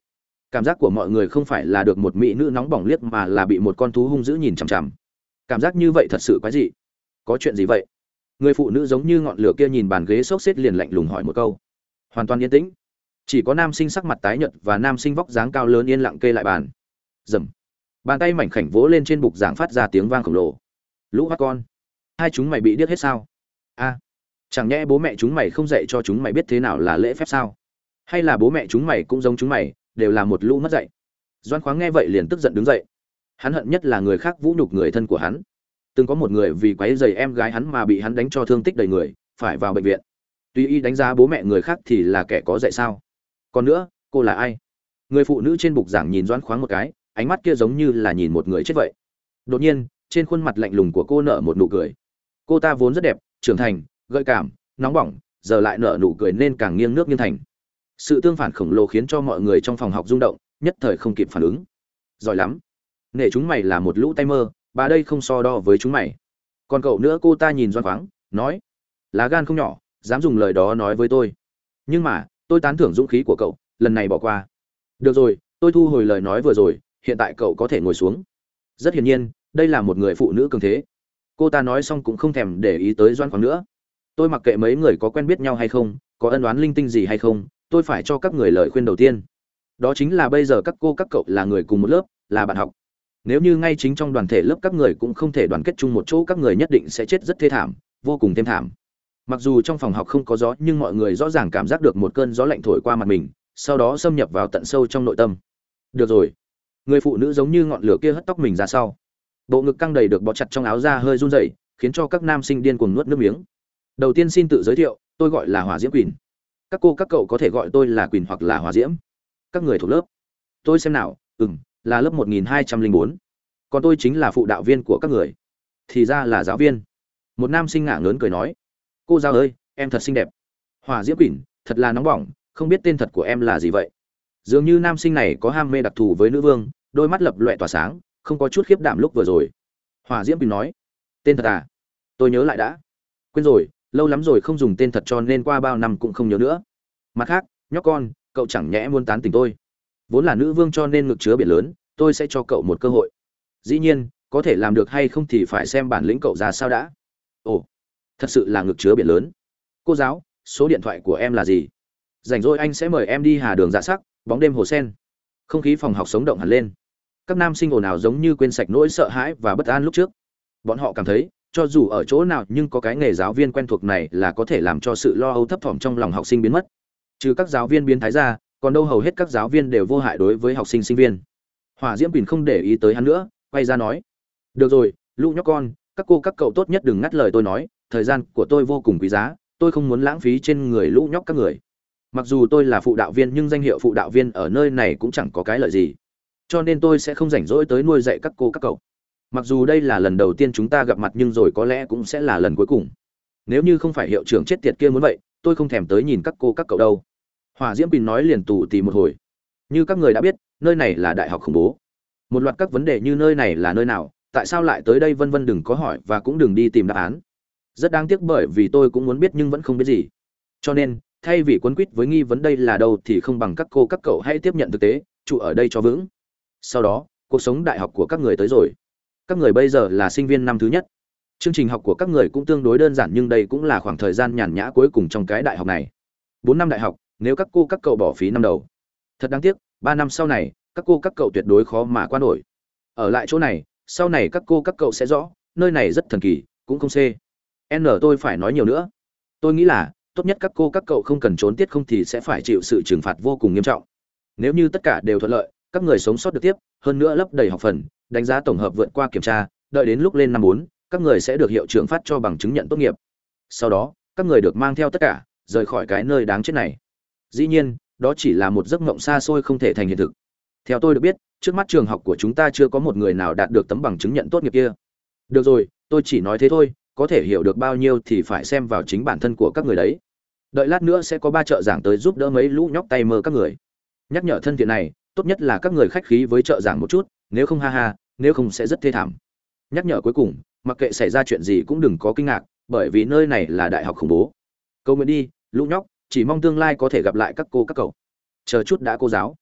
A: Cảm giác của mọi người không phải là được một mỹ nữ nóng bỏng liếc mà là bị một con thú hung dữ nhìn chằm chằm. Cảm giác như vậy thật sự quái dị. Có chuyện gì vậy? Người phụ nữ giống như ngọn lửa kia nhìn bàn ghế xốc xếp liền lạnh lùng hỏi một câu. Hoàn toàn yên tĩnh. Chỉ có nam sinh sắc mặt tái nhợt và nam sinh vóc dáng cao lớn yên lặng kê lại bàn. Rầm. Bàn tay mảnh khảnh vỗ lên trên bục giảng phát ra tiếng vang khổng lồ. Lũ hoắt con, hai chúng mày bị điếc hết sao? A, chẳng nhẽ bố mẹ chúng mày không dạy cho chúng mày biết thế nào là lễ phép sao? Hay là bố mẹ chúng mày cũng giống chúng mày, đều là một lũ mất dạy? Doan Khoáng nghe vậy liền tức giận đứng dậy. Hắn hận nhất là người khác vũ nhục người thân của hắn. Từng có một người vì quấy rầy em gái hắn mà bị hắn đánh cho thương tích đầy người, phải vào bệnh viện. Tùy ý đánh giá bố mẹ người khác thì là kẻ có dạy sao? Còn nữa, cô là ai? Người phụ nữ trên bục giảng nhìn Doan Khoáng một cái, ánh mắt kia giống như là nhìn một người chết vậy. Đột nhiên, trên khuôn mặt lạnh lùng của cô nở một nụ cười. Cô ta vốn rất đẹp, trưởng thành, gợi cảm, nóng bỏng, giờ lại nở nụ cười nên càng nghiêng nước nghiêng thành. Sự tương phản khổng lồ khiến cho mọi người trong phòng học rung động, nhất thời không kịp phản ứng. Giỏi lắm, nể chúng mày là một lũ tay mơ, bà đây không so đo với chúng mày. Còn cậu nữa, cô ta nhìn Doan Khoáng, nói, lá gan không nhỏ, dám dùng lời đó nói với tôi. Nhưng mà, tôi tán thưởng dũng khí của cậu, lần này bỏ qua. Được rồi, tôi thu hồi lời nói vừa rồi, hiện tại cậu có thể ngồi xuống. Rất hiển nhiên, đây là một người phụ nữ cường thế. Cô ta nói xong cũng không thèm để ý tới Doan Khoáng nữa. Tôi mặc kệ mấy người có quen biết nhau hay không, có ân oán linh tinh gì hay không, tôi phải cho các người lời khuyên đầu tiên. Đó chính là bây giờ các cô các cậu là người cùng một lớp, là bạn học. Nếu như ngay chính trong đoàn thể lớp các người cũng không thể đoàn kết chung một chỗ, các người nhất định sẽ chết rất thê thảm, vô cùng thê thảm. Mặc dù trong phòng học không có gió, nhưng mọi người rõ ràng cảm giác được một cơn gió lạnh thổi qua mặt mình, sau đó xâm nhập vào tận sâu trong nội tâm. Được rồi. Người phụ nữ giống như ngọn lửa kia hất tóc mình ra sau. Bộ ngực căng đầy được bó chặt trong áo ra hơi run rẩy, khiến cho các nam sinh điên cuồng nuốt nước miếng. Đầu tiên xin tự giới thiệu, tôi gọi là Hỏa Diễm Quỳnh. Các cô các cậu có thể gọi tôi là Quỳnh hoặc là Hỏa Diễm. Các người thuộc lớp. Tôi xem nào, là lớp 1204. Còn tôi chính là phụ đạo viên của các người. Thì ra là giáo viên. Một nam sinh ngả ngớn cười nói. Cô giáo ơi, em thật xinh đẹp. Hỏa Diễm Quỳnh, thật là nóng bỏng, không biết tên thật của em là gì vậy? Dường như nam sinh này có ham mê đặc thù với nữ vương, đôi mắt lập loè tỏa sáng, không có chút khiếp đảm lúc vừa rồi. Hỏa Diễm Quỳnh nói, tên thật à? Tôi nhớ lại đã. Quên rồi, lâu lắm rồi không dùng tên thật cho nên qua bao năm cũng không nhớ nữa. Mặt khác, nhóc con, cậu chẳng nhẽ muốn tán tỉnh tôi? Vốn là nữ vương cho nên ngực chứa biển lớn, tôi sẽ cho cậu một cơ hội. Dĩ nhiên, có thể làm được hay không thì phải xem bản lĩnh cậu ra sao đã. Ồ, thật sự là ngực chứa biển lớn. Cô giáo, số điện thoại của em là gì? Rảnh rỗi anh sẽ mời em đi Hà Đường Dạ Sắc, bóng đêm hồ sen. Không khí phòng học sống động hẳn lên. Các nam sinh ồn ào giống như quên sạch nỗi sợ hãi và bất an lúc trước. Bọn họ cảm thấy, cho dù ở chỗ nào nhưng có cái nghề giáo viên quen thuộc này là có thể làm cho sự lo âu thấp thỏm trong lòng học sinh biến mất. Trừ các giáo viên biến thái ra, còn đâu hầu hết các giáo viên đều vô hại đối với học sinh sinh viên. Hỏa Diễm Quỳnh không để ý tới hắn nữa, quay ra nói: "Được rồi, lũ nhóc con, các cô các cậu tốt nhất đừng ngắt lời tôi nói, thời gian của tôi vô cùng quý giá, tôi không muốn lãng phí trên người lũ nhóc các người. Mặc dù tôi là phụ đạo viên nhưng danh hiệu phụ đạo viên ở nơi này cũng chẳng có cái lợi gì. Cho nên tôi sẽ không rảnh rỗi tới nuôi dạy các cô các cậu. Mặc dù đây là lần đầu tiên chúng ta gặp mặt nhưng rồi có lẽ cũng sẽ là lần cuối cùng. Nếu như không phải hiệu trưởng chết tiệt kia muốn vậy, tôi không thèm tới nhìn các cô các cậu đâu." Hỏa Diễm Quỳnh nói liền tù tì một hồi. Như các người đã biết, nơi này là đại học khủng bố. Một loạt các vấn đề như nơi này là nơi nào, tại sao lại tới đây vân vân đừng có hỏi và cũng đừng đi tìm đáp án. Rất đáng tiếc bởi vì tôi cũng muốn biết nhưng vẫn không biết gì. Cho nên, thay vì quấn quýt với nghi vấn đây là đâu thì không bằng các cô các cậu hãy tiếp nhận thực tế, trụ ở đây cho vững. Sau đó, cuộc sống đại học của các người tới rồi. Các người bây giờ là sinh viên năm thứ nhất. Chương trình học của các người cũng tương đối đơn giản nhưng đây cũng là khoảng thời gian nhàn nhã cuối cùng trong cái đại học này. 4 năm đại học, nếu các cô các cậu bỏ phí năm đầu. Thật đáng tiếc, 3 năm sau này, các cô các cậu tuyệt đối khó mà qua nổi. Ở lại chỗ này, sau này các cô các cậu sẽ rõ, nơi này rất thần kỳ, cũng không xê. Tôi phải nói nhiều nữa. Tôi nghĩ là, tốt nhất các cô các cậu không cần trốn tiết không thì sẽ phải chịu sự trừng phạt vô cùng nghiêm trọng. Nếu như tất cả đều thuận lợi, các người sống sót được tiếp, hơn nữa lấp đầy học phần, đánh giá tổng hợp vượt qua kiểm tra, đợi đến lúc lên năm 4, các người sẽ được hiệu trưởng phát cho bằng chứng nhận tốt nghiệp. Sau đó, các người được mang theo tất cả, rời khỏi cái nơi đáng chết này. Dĩ nhiên, đó chỉ là một giấc mộng xa xôi không thể thành hiện thực. Theo tôi được biết, trước mắt trường học của chúng ta chưa có một người nào đạt được tấm bằng chứng nhận tốt nghiệp kia. Được rồi, tôi chỉ nói thế thôi, có thể hiểu được bao nhiêu thì phải xem vào chính bản thân của các người đấy. Đợi lát nữa sẽ có 3 trợ giảng tới giúp đỡ mấy lũ nhóc tay mơ các người. Nhắc nhở thân thiện này, tốt nhất là các người khách khí với trợ giảng một chút, nếu không ha ha, nếu không sẽ rất thê thảm. Nhắc nhở cuối cùng, mặc kệ xảy ra chuyện gì cũng đừng có kinh ngạc, bởi vì nơi này là đại học khủng bố. Cầu nguyện đi, lũ nhóc, chỉ mong tương lai có thể gặp lại các cô các cậu. Chờ chút đã cô giáo.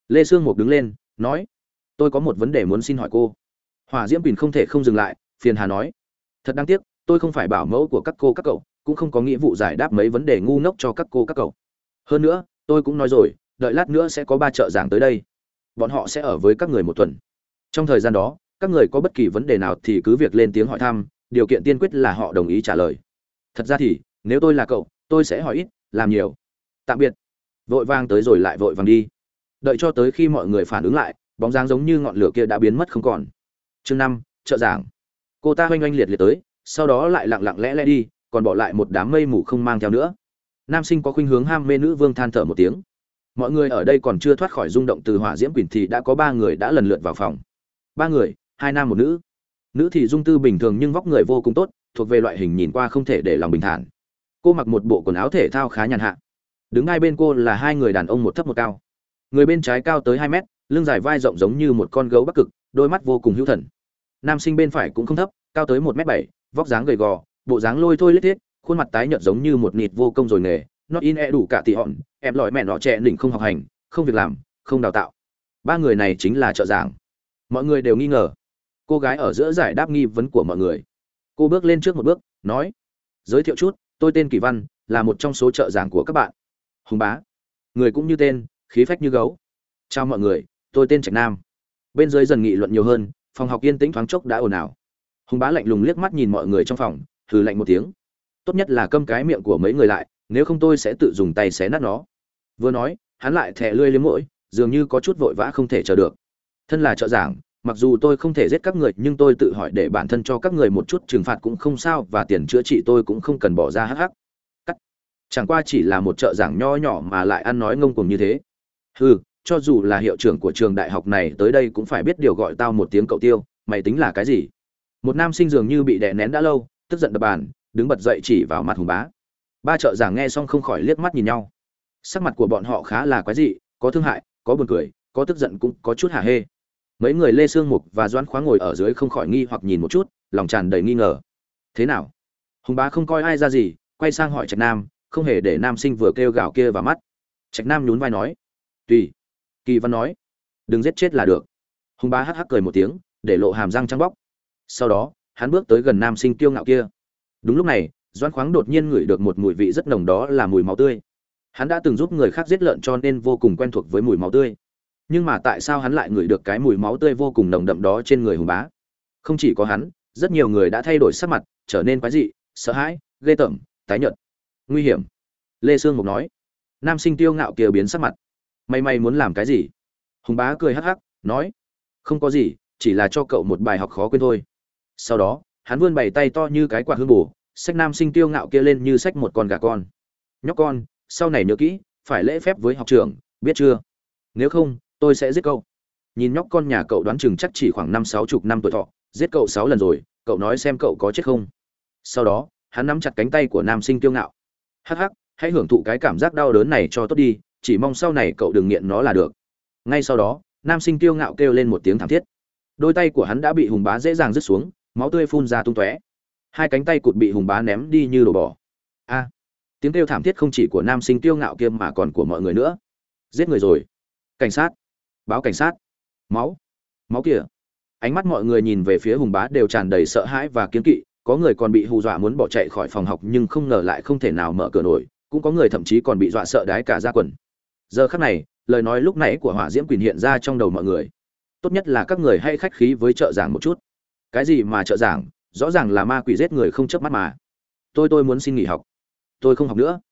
A: Lê Sương Mục đứng lên nói, tôi có một vấn đề muốn xin hỏi cô. Hỏa Diễm Quỳnh không thể không dừng lại, phiền hà nói, thật đáng tiếc, tôi không phải bảo mẫu của các cô các cậu, cũng không có nghĩa vụ giải đáp mấy vấn đề ngu ngốc cho các cô các cậu. Hơn nữa tôi cũng nói rồi, đợi lát nữa sẽ có 3 trợ giảng tới đây, bọn họ sẽ ở với các người một tuần. Trong thời gian đó các người có bất kỳ vấn đề nào thì cứ việc lên tiếng hỏi thăm, điều kiện tiên quyết là họ đồng ý trả lời. Thật ra thì nếu tôi là cậu, tôi sẽ hỏi ít làm nhiều. Tạm biệt. Vội vàng tới rồi lại vội vàng đi. Đợi cho tới khi mọi người phản ứng lại, bóng dáng giống như ngọn lửa kia đã biến mất không còn. Chương 5, trợ giảng. Cô ta oanh oanh liệt liệt tới, sau đó lại lặng lặng lẽ lẽ đi, còn bỏ lại một đám mây mù không mang theo nữa. Nam sinh có khuynh hướng ham mê nữ vương than thở một tiếng. Mọi người ở đây còn chưa thoát khỏi rung động từ Hỏa Diễm Quỳnh thì đã có 3 người đã lần lượt vào phòng. 3 người, 2 nam một nữ. Nữ thì dung tư bình thường nhưng vóc người vô cùng tốt, thuộc về loại hình nhìn qua không thể để lòng bình thản. Cô mặc một bộ quần áo thể thao khá nhàn hạ. Đứng hai bên cô là 2 người đàn ông một thấp một cao. Người bên trái cao tới 2 mét, lưng dài vai rộng giống như một con gấu Bắc Cực, đôi mắt vô cùng hữu thần. Nam sinh bên phải cũng không thấp, cao tới 1m7, vóc dáng gầy gò, bộ dáng lôi thôi lết thiết, khuôn mặt tái nhợt giống như một nịt vô công rồi nghề, not in e đủ cả tỷ hòn, em lòi mẹ nọ trẻ đỉnh không học hành, không việc làm, không đào tạo. 3 người này chính là trợ giảng. Mọi người đều nghi ngờ. Cô gái ở giữa giải đáp nghi vấn của mọi người. Cô bước lên trước một bước, nói: "Giới thiệu chút, tôi tên Kỳ Văn, là một trong số trợ giảng của các bạn." Hùng Bá, người cũng như tên, khí phách như gấu. "Chào mọi người, tôi tên Trạch Nam." Bên dưới dần nghị luận nhiều hơn, phòng học yên tĩnh thoáng chốc đã ồn ào. Hùng Bá lạnh lùng liếc mắt nhìn mọi người trong phòng, hừ lạnh một tiếng: "Tốt nhất là câm cái miệng của mấy người lại, nếu không tôi sẽ tự dùng tay xé nát nó." Vừa nói, hắn lại thè lưỡi liếm môi, dường như có chút vội vã không thể chờ được. "Thân là trợ giảng, mặc dù tôi không thể giết các người, nhưng tôi tự hỏi để bản thân cho các người một chút trừng phạt cũng không sao, và tiền chữa trị tôi cũng không cần bỏ ra hắc hắc. Cắt. Chẳng qua chỉ là một trợ giảng nho nhỏ mà lại ăn nói ngông cuồng như thế. Hừ, cho dù là hiệu trưởng của trường đại học này tới đây cũng phải biết điều gọi tao một tiếng cậu Tiêu, mày tính là cái gì?" Một nam sinh dường như bị đè nén đã lâu, tức giận đập bàn, đứng bật dậy chỉ vào mặt Hùng Bá. 3 trợ giảng nghe xong không khỏi liếc mắt nhìn nhau. Sắc mặt của bọn họ khá là quái dị, có thương hại, có buồn cười, có tức giận cũng có chút hả hê. Mấy người Lê Sương Mục và Doãn Khoáng ngồi ở dưới không khỏi nghi hoặc nhìn một chút, lòng tràn đầy nghi ngờ. "Thế nào?" Hùng Bá không coi ai ra gì, quay sang hỏi Trạch Nam, không hề để nam sinh vừa kêu gào kia vào mắt. Trạch Nam nhún vai nói: "Tùy." Kỳ Văn nói: "Đừng giết chết là được." Hùng Bá hắc hắc cười một tiếng, để lộ hàm răng trắng bóc. Sau đó, hắn bước tới gần nam sinh kiêu ngạo kia. Đúng lúc này, Doãn Khoáng đột nhiên ngửi được một mùi vị rất nồng, đó là mùi máu tươi. Hắn đã từng giúp người khác giết lợn cho nên vô cùng quen thuộc với mùi máu tươi. Nhưng mà tại sao hắn lại ngửi được cái mùi máu tươi vô cùng nồng đậm đó trên người Hùng Bá? Không chỉ có hắn, rất nhiều người đã thay đổi sắc mặt, trở nên quái dị, sợ hãi, ghê tởm, tái nhợt. "Nguy hiểm." Lê Sương Mục nói. Nam sinh tiêu ngạo kia biến sắc mặt. Mày muốn làm cái gì?" Hùng Bá cười hắc hắc, nói: "Không có gì, chỉ là cho cậu một bài học khó quên thôi." Sau đó, hắn vươn bàn tay to như cái quạt hương bù, xách nam sinh tiêu ngạo kia lên như xách một con gà con. "Nhóc con, sau này nhớ kỹ, phải lễ phép với học trưởng, biết chưa? Nếu không, tôi sẽ giết cậu." Nhìn nhóc con nhà cậu đoán chừng chắc chỉ khoảng 50-60 năm tuổi thọ, giết cậu 6 lần rồi, cậu nói xem cậu có chết không? Sau đó, hắn nắm chặt cánh tay của nam sinh kiêu ngạo. "Hắc hắc, hãy hưởng thụ cái cảm giác đau đớn này cho tốt đi, chỉ mong sau này cậu đừng nghiện nó là được." Ngay sau đó, nam sinh kiêu ngạo kêu lên một tiếng thảm thiết. Đôi tay của hắn đã bị Hùng Bá dễ dàng rứt xuống, máu tươi phun ra tung tóe. 2 cánh tay cụt bị Hùng Bá ném đi như đồ bỏ. A! Tiếng kêu thảm thiết không chỉ của nam sinh kiêu ngạo kia mà còn của mọi người nữa. "Giết người rồi! Cảnh sát! Báo cảnh sát! Máu! Máu kìa!" Ánh mắt mọi người nhìn về phía Hùng Bá đều tràn đầy sợ hãi và kiêng kỵ, có người còn bị hù dọa muốn bỏ chạy khỏi phòng học nhưng không ngờ lại không thể nào mở cửa nổi, cũng có người thậm chí còn bị dọa sợ đái cả da quần. Giờ khắc này, lời nói lúc nãy của Hỏa Diễm Quỳnh hiện ra trong đầu mọi người. Tốt nhất là các người hãy khách khí với trợ giảng một chút. Cái gì mà trợ giảng, rõ ràng là ma quỷ giết người không chớp mắt mà. Tôi muốn xin nghỉ học. Tôi không học nữa.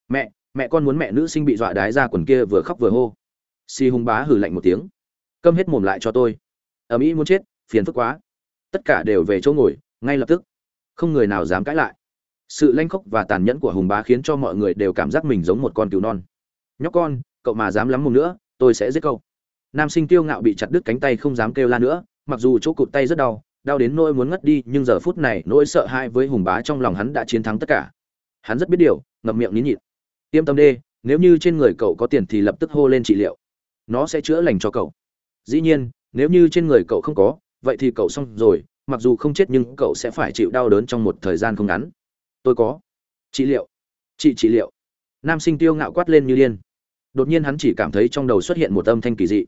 A: Mẹ con muốn." Mẹ nữ sinh bị dọa đái da quần kia vừa khóc vừa hô. Si Hùng Bá hừ lạnh một tiếng. "Câm hết mồm lại cho tôi." Ầm ĩ muốn chết, phiền phức quá. Tất cả đều về chỗ ngồi, ngay lập tức. Không người nào dám cãi lại. Sự lanh khốc và tàn nhẫn của Hùng Bá khiến cho mọi người đều cảm giác mình giống một con cừu non. "Nhóc con, cậu mà dám lắm mồm nữa, tôi sẽ giết cậu." Nam sinh kiêu ngạo bị chặt đứt cánh tay không dám kêu la nữa, mặc dù chỗ cụt tay rất đau, đau đến nỗi muốn ngất đi, nhưng giờ phút này nỗi sợ hãi với Hùng Bá trong lòng hắn đã chiến thắng tất cả. Hắn rất biết điều, ngậm miệng nín nhịn. "Yên tâm đi, nếu như trên người cậu có tiền thì lập tức hô lên trị liệu, nó sẽ chữa lành cho cậu. Dĩ nhiên, nếu như trên người cậu không có, vậy thì cậu xong rồi, mặc dù không chết nhưng cậu sẽ phải chịu đau đớn trong một thời gian không ngắn." "Tôi có trị liệu." Trị liệu." Nam sinh tiêu ngạo quát lên như điên. Đột nhiên hắn chỉ cảm thấy trong đầu xuất hiện một âm thanh kỳ dị.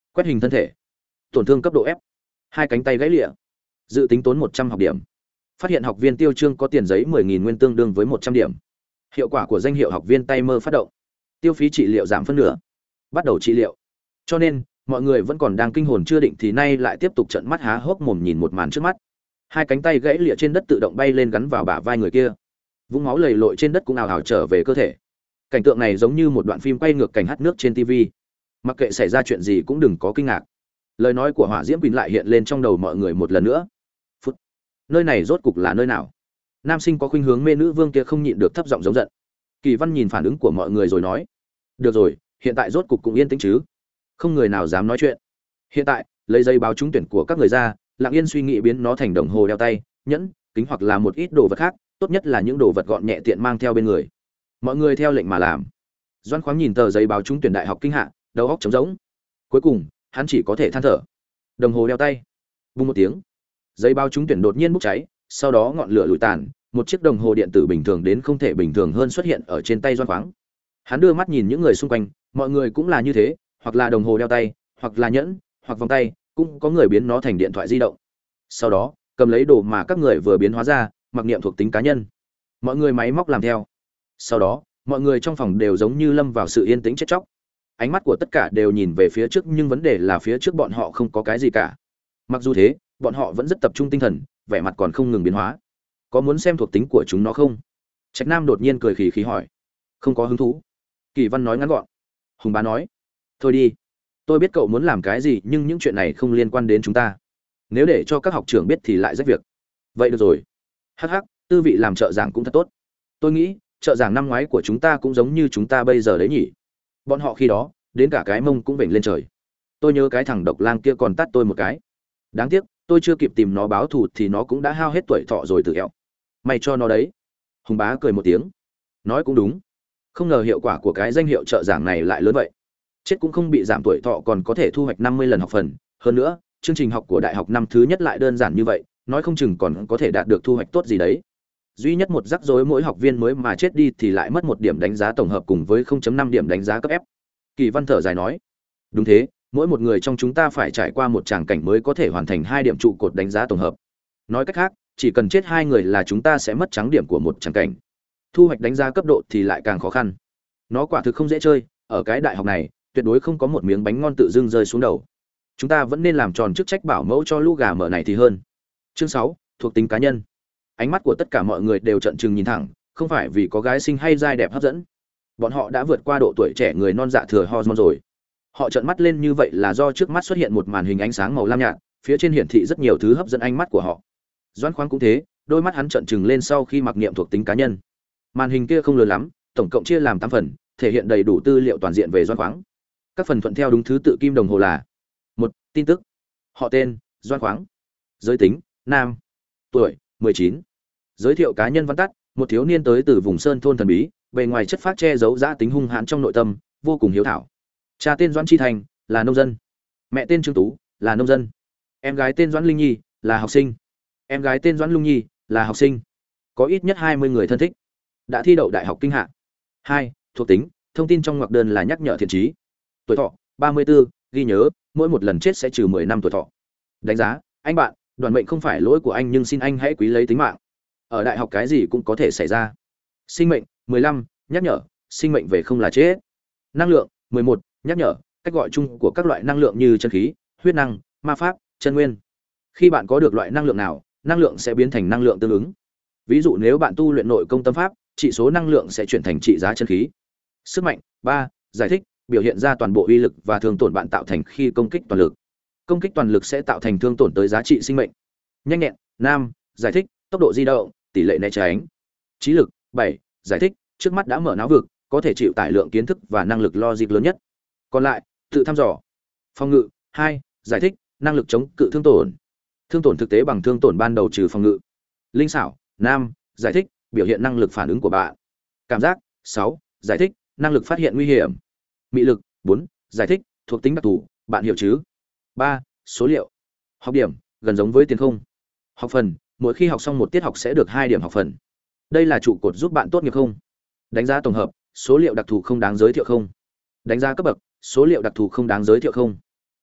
A: Quét hình thân thể. Tổn thương cấp độ F. Hai cánh tay gãy lịa. Dự tính tốn 100 học điểm. Phát hiện học viên tiêu chương có tiền giấy 10.000 nguyên tương đương với 100 điểm. Hiệu quả của danh hiệu học viên tay mơ phát động. Tiêu phí trị liệu giảm phân nửa. Bắt đầu trị liệu. Cho nên, mọi người vẫn còn đang kinh hồn chưa định thì nay lại tiếp tục trợn mắt há hốc mồm nhìn một màn trước mắt. Hai cánh tay gãy lịa trên đất tự động bay lên gắn vào bả vai người kia. Vũng máu lầy lội trên đất cũng ào ào trở về cơ thể. Cảnh tượng này giống như một đoạn phim quay ngược cảnh hát nước trên TV. Mặc kệ xảy ra chuyện gì cũng đừng có kinh ngạc. Lời nói của Hỏa Diễm Quỳnh lại hiện lên trong đầu mọi người một lần nữa. Phút. Nơi này rốt cục là nơi nào? Nam sinh có khuynh hướng mê nữ vương kia không nhịn được thấp giọng giống giận. Kỳ Văn nhìn phản ứng của mọi người rồi nói: "Được rồi, hiện tại rốt cục cũng yên tĩnh chứ? Không người nào dám nói chuyện. Hiện tại, lấy giấy báo trúng tuyển của các người ra, Lặng Yên suy nghĩ biến nó thành đồng hồ đeo tay, nhẫn, kính hoặc là một ít đồ vật khác, tốt nhất là những đồ vật gọn nhẹ tiện mang theo bên người." Mọi người theo lệnh mà làm. Doãn Khoáng nhìn tờ giấy báo trúng tuyển đại học kinh hạ, đầu óc trống rỗng. Cuối cùng, hắn chỉ có thể than thở. Đồng hồ đeo tay. Bùng một tiếng, giấy báo trúng tuyển đột nhiên bốc cháy, sau đó ngọn lửa lùi tàn, một chiếc đồng hồ điện tử bình thường đến không thể bình thường hơn xuất hiện ở trên tay Doãn Khoáng. Hắn đưa mắt nhìn những người xung quanh, mọi người cũng là như thế, hoặc là đồng hồ đeo tay, hoặc là nhẫn, hoặc vòng tay, cũng có người biến nó thành điện thoại di động. Sau đó, cầm lấy đồ mà các người vừa biến hóa ra, mặc niệm thuộc tính cá nhân. Mọi người máy móc làm theo. Sau đó, mọi người trong phòng đều giống như lâm vào sự yên tĩnh chết chóc. Ánh mắt của tất cả đều nhìn về phía trước, nhưng vấn đề là phía trước bọn họ không có cái gì cả. Mặc dù thế, bọn họ vẫn rất tập trung tinh thần, vẻ mặt còn không ngừng biến hóa. Có muốn xem thuộc tính của chúng nó không? Trạch Nam đột nhiên cười khì khì hỏi. Không có hứng thú. Kỳ Văn nói ngắn gọn. Hùng Bá nói: Thôi đi, tôi biết cậu muốn làm cái gì, nhưng những chuyện này không liên quan đến chúng ta. Nếu để cho các học trưởng biết thì lại rách việc. Vậy được rồi. Hắc hắc, Tư vị làm trợ giảng cũng thật tốt. Tôi nghĩ trợ giảng năm ngoái của chúng ta cũng giống như chúng ta bây giờ đấy nhỉ. Bọn họ khi đó đến cả cái mông cũng vểnh lên trời. Tôi nhớ cái thằng độc lang kia còn tát tôi một cái. Đáng tiếc tôi chưa kịp tìm nó báo thù thì nó cũng đã hao hết tuổi thọ rồi tự ẹo. May cho nó đấy. Hùng Bá cười một tiếng. Nói cũng đúng. Không ngờ hiệu quả của cái danh hiệu trợ giảng này lại lớn vậy. Chết cũng không bị giảm tuổi thọ, còn có thể thu hoạch 50 lần học phần. Hơn nữa, chương trình học của đại học năm thứ nhất lại đơn giản như vậy, nói không chừng còn có thể đạt được thu hoạch tốt gì đấy. Duy nhất một rắc rối, mỗi học viên mới mà chết đi thì lại mất 1 điểm đánh giá tổng hợp cùng với 0.5 điểm đánh giá cấp F. Kỳ Văn thở dài nói: Đúng thế, mỗi một người trong chúng ta phải trải qua một tràng cảnh mới có thể hoàn thành 2 điểm trụ cột đánh giá tổng hợp. Nói cách khác, chỉ cần chết 2 người là chúng ta sẽ mất trắng điểm của một tràng cảnh. Thu hoạch đánh giá cấp độ thì lại càng khó khăn. Nó quả thực không dễ chơi, ở cái đại học này, tuyệt đối không có một miếng bánh ngon tự dưng rơi xuống đầu. Chúng ta vẫn nên làm tròn chức trách bảo mẫu cho lũ gà mở này thì hơn. Chương 6, thuộc tính cá nhân. Ánh mắt của tất cả mọi người đều trợn trừng nhìn thẳng, không phải vì có gái xinh hay dai đẹp hấp dẫn. Bọn họ đã vượt qua độ tuổi trẻ người non dạ thừa hormone rồi. Họ trợn mắt lên như vậy là do trước mắt xuất hiện một màn hình ánh sáng màu lam nhạt, phía trên hiển thị rất nhiều thứ hấp dẫn ánh mắt của họ. Doãn Khoáng cũng thế, đôi mắt hắn trợn trừng lên sau khi mặc niệm thuộc tính cá nhân. Màn hình kia không lớn lắm, tổng cộng chia làm 8 phần, thể hiện đầy đủ tư liệu toàn diện về Doãn Khoáng. Các phần thuận theo đúng thứ tự kim đồng hồ là: 1. Tin tức. Họ tên: Doãn Khoáng. Giới tính: nam. Tuổi: 19. Giới thiệu cá nhân văn tắt: một thiếu niên tới từ vùng sơn thôn thần bí, bề ngoài chất phác che giấu dã tính hung hãn trong nội tâm, vô cùng hiếu thảo. Cha tên Doãn Chi Thành, là nông dân. Mẹ tên Trương Tú, là nông dân. Em gái tên Doãn Linh Nhi, là học sinh. Em gái tên Doãn Lung Nhi, là học sinh. Có ít nhất 20 người thân thích. Đã thi đậu đại học kinh hạ. 2. Thuộc tính. Thông tin trong ngoặc đơn là nhắc nhở thiện chí. Tuổi thọ: 34, ghi nhớ, mỗi một lần chết sẽ trừ 10 năm tuổi thọ. Đánh giá: anh bạn, đoàn mệnh không phải lỗi của anh nhưng xin anh hãy quý lấy tính mạng. Ở đại học cái gì cũng có thể xảy ra. Sinh mệnh: 15, nhắc nhở, sinh mệnh về không là chết. Năng lượng: 11, nhắc nhở, cách gọi chung của các loại năng lượng như chân khí, huyết năng, ma pháp, chân nguyên. Khi bạn có được loại năng lượng nào, năng lượng sẽ biến thành năng lượng tương ứng. Ví dụ nếu bạn tu luyện nội công tâm pháp, trị số năng lượng sẽ chuyển thành trị giá chân khí. Sức mạnh: 3, giải thích, biểu hiện ra toàn bộ uy lực và thương tổn bạn tạo thành khi công kích toàn lực. Công kích toàn lực sẽ tạo thành thương tổn tới giá trị sinh mệnh. Nhanh nhẹn: 5, giải thích, tốc độ di động, tỷ lệ né tránh. Trí lực: 7, giải thích, trước mắt đã mở não vực, có thể chịu tải lượng kiến thức và năng lực logic lớn nhất. Còn lại, tự thăm dò. Phòng ngự: 2, giải thích, năng lực chống cự thương tổn. Thương tổn thực tế bằng thương tổn ban đầu trừ phòng ngự. Linh xảo: 5, giải thích, biểu hiện năng lực phản ứng của bạn. Cảm giác: 6, giải thích, năng lực phát hiện nguy hiểm. Mị lực: 4, giải thích, thuộc tính đặc thù, bạn hiểu chứ? 3. Số liệu. Học điểm: gần giống với tiền không. Học phần: mỗi khi học xong một tiết học sẽ được 2 điểm học phần. Đây là trụ cột giúp bạn tốt nghiệp không? Đánh giá tổng hợp: số liệu đặc thù không đáng giới thiệu không? Đánh giá cấp bậc: số liệu đặc thù không đáng giới thiệu không?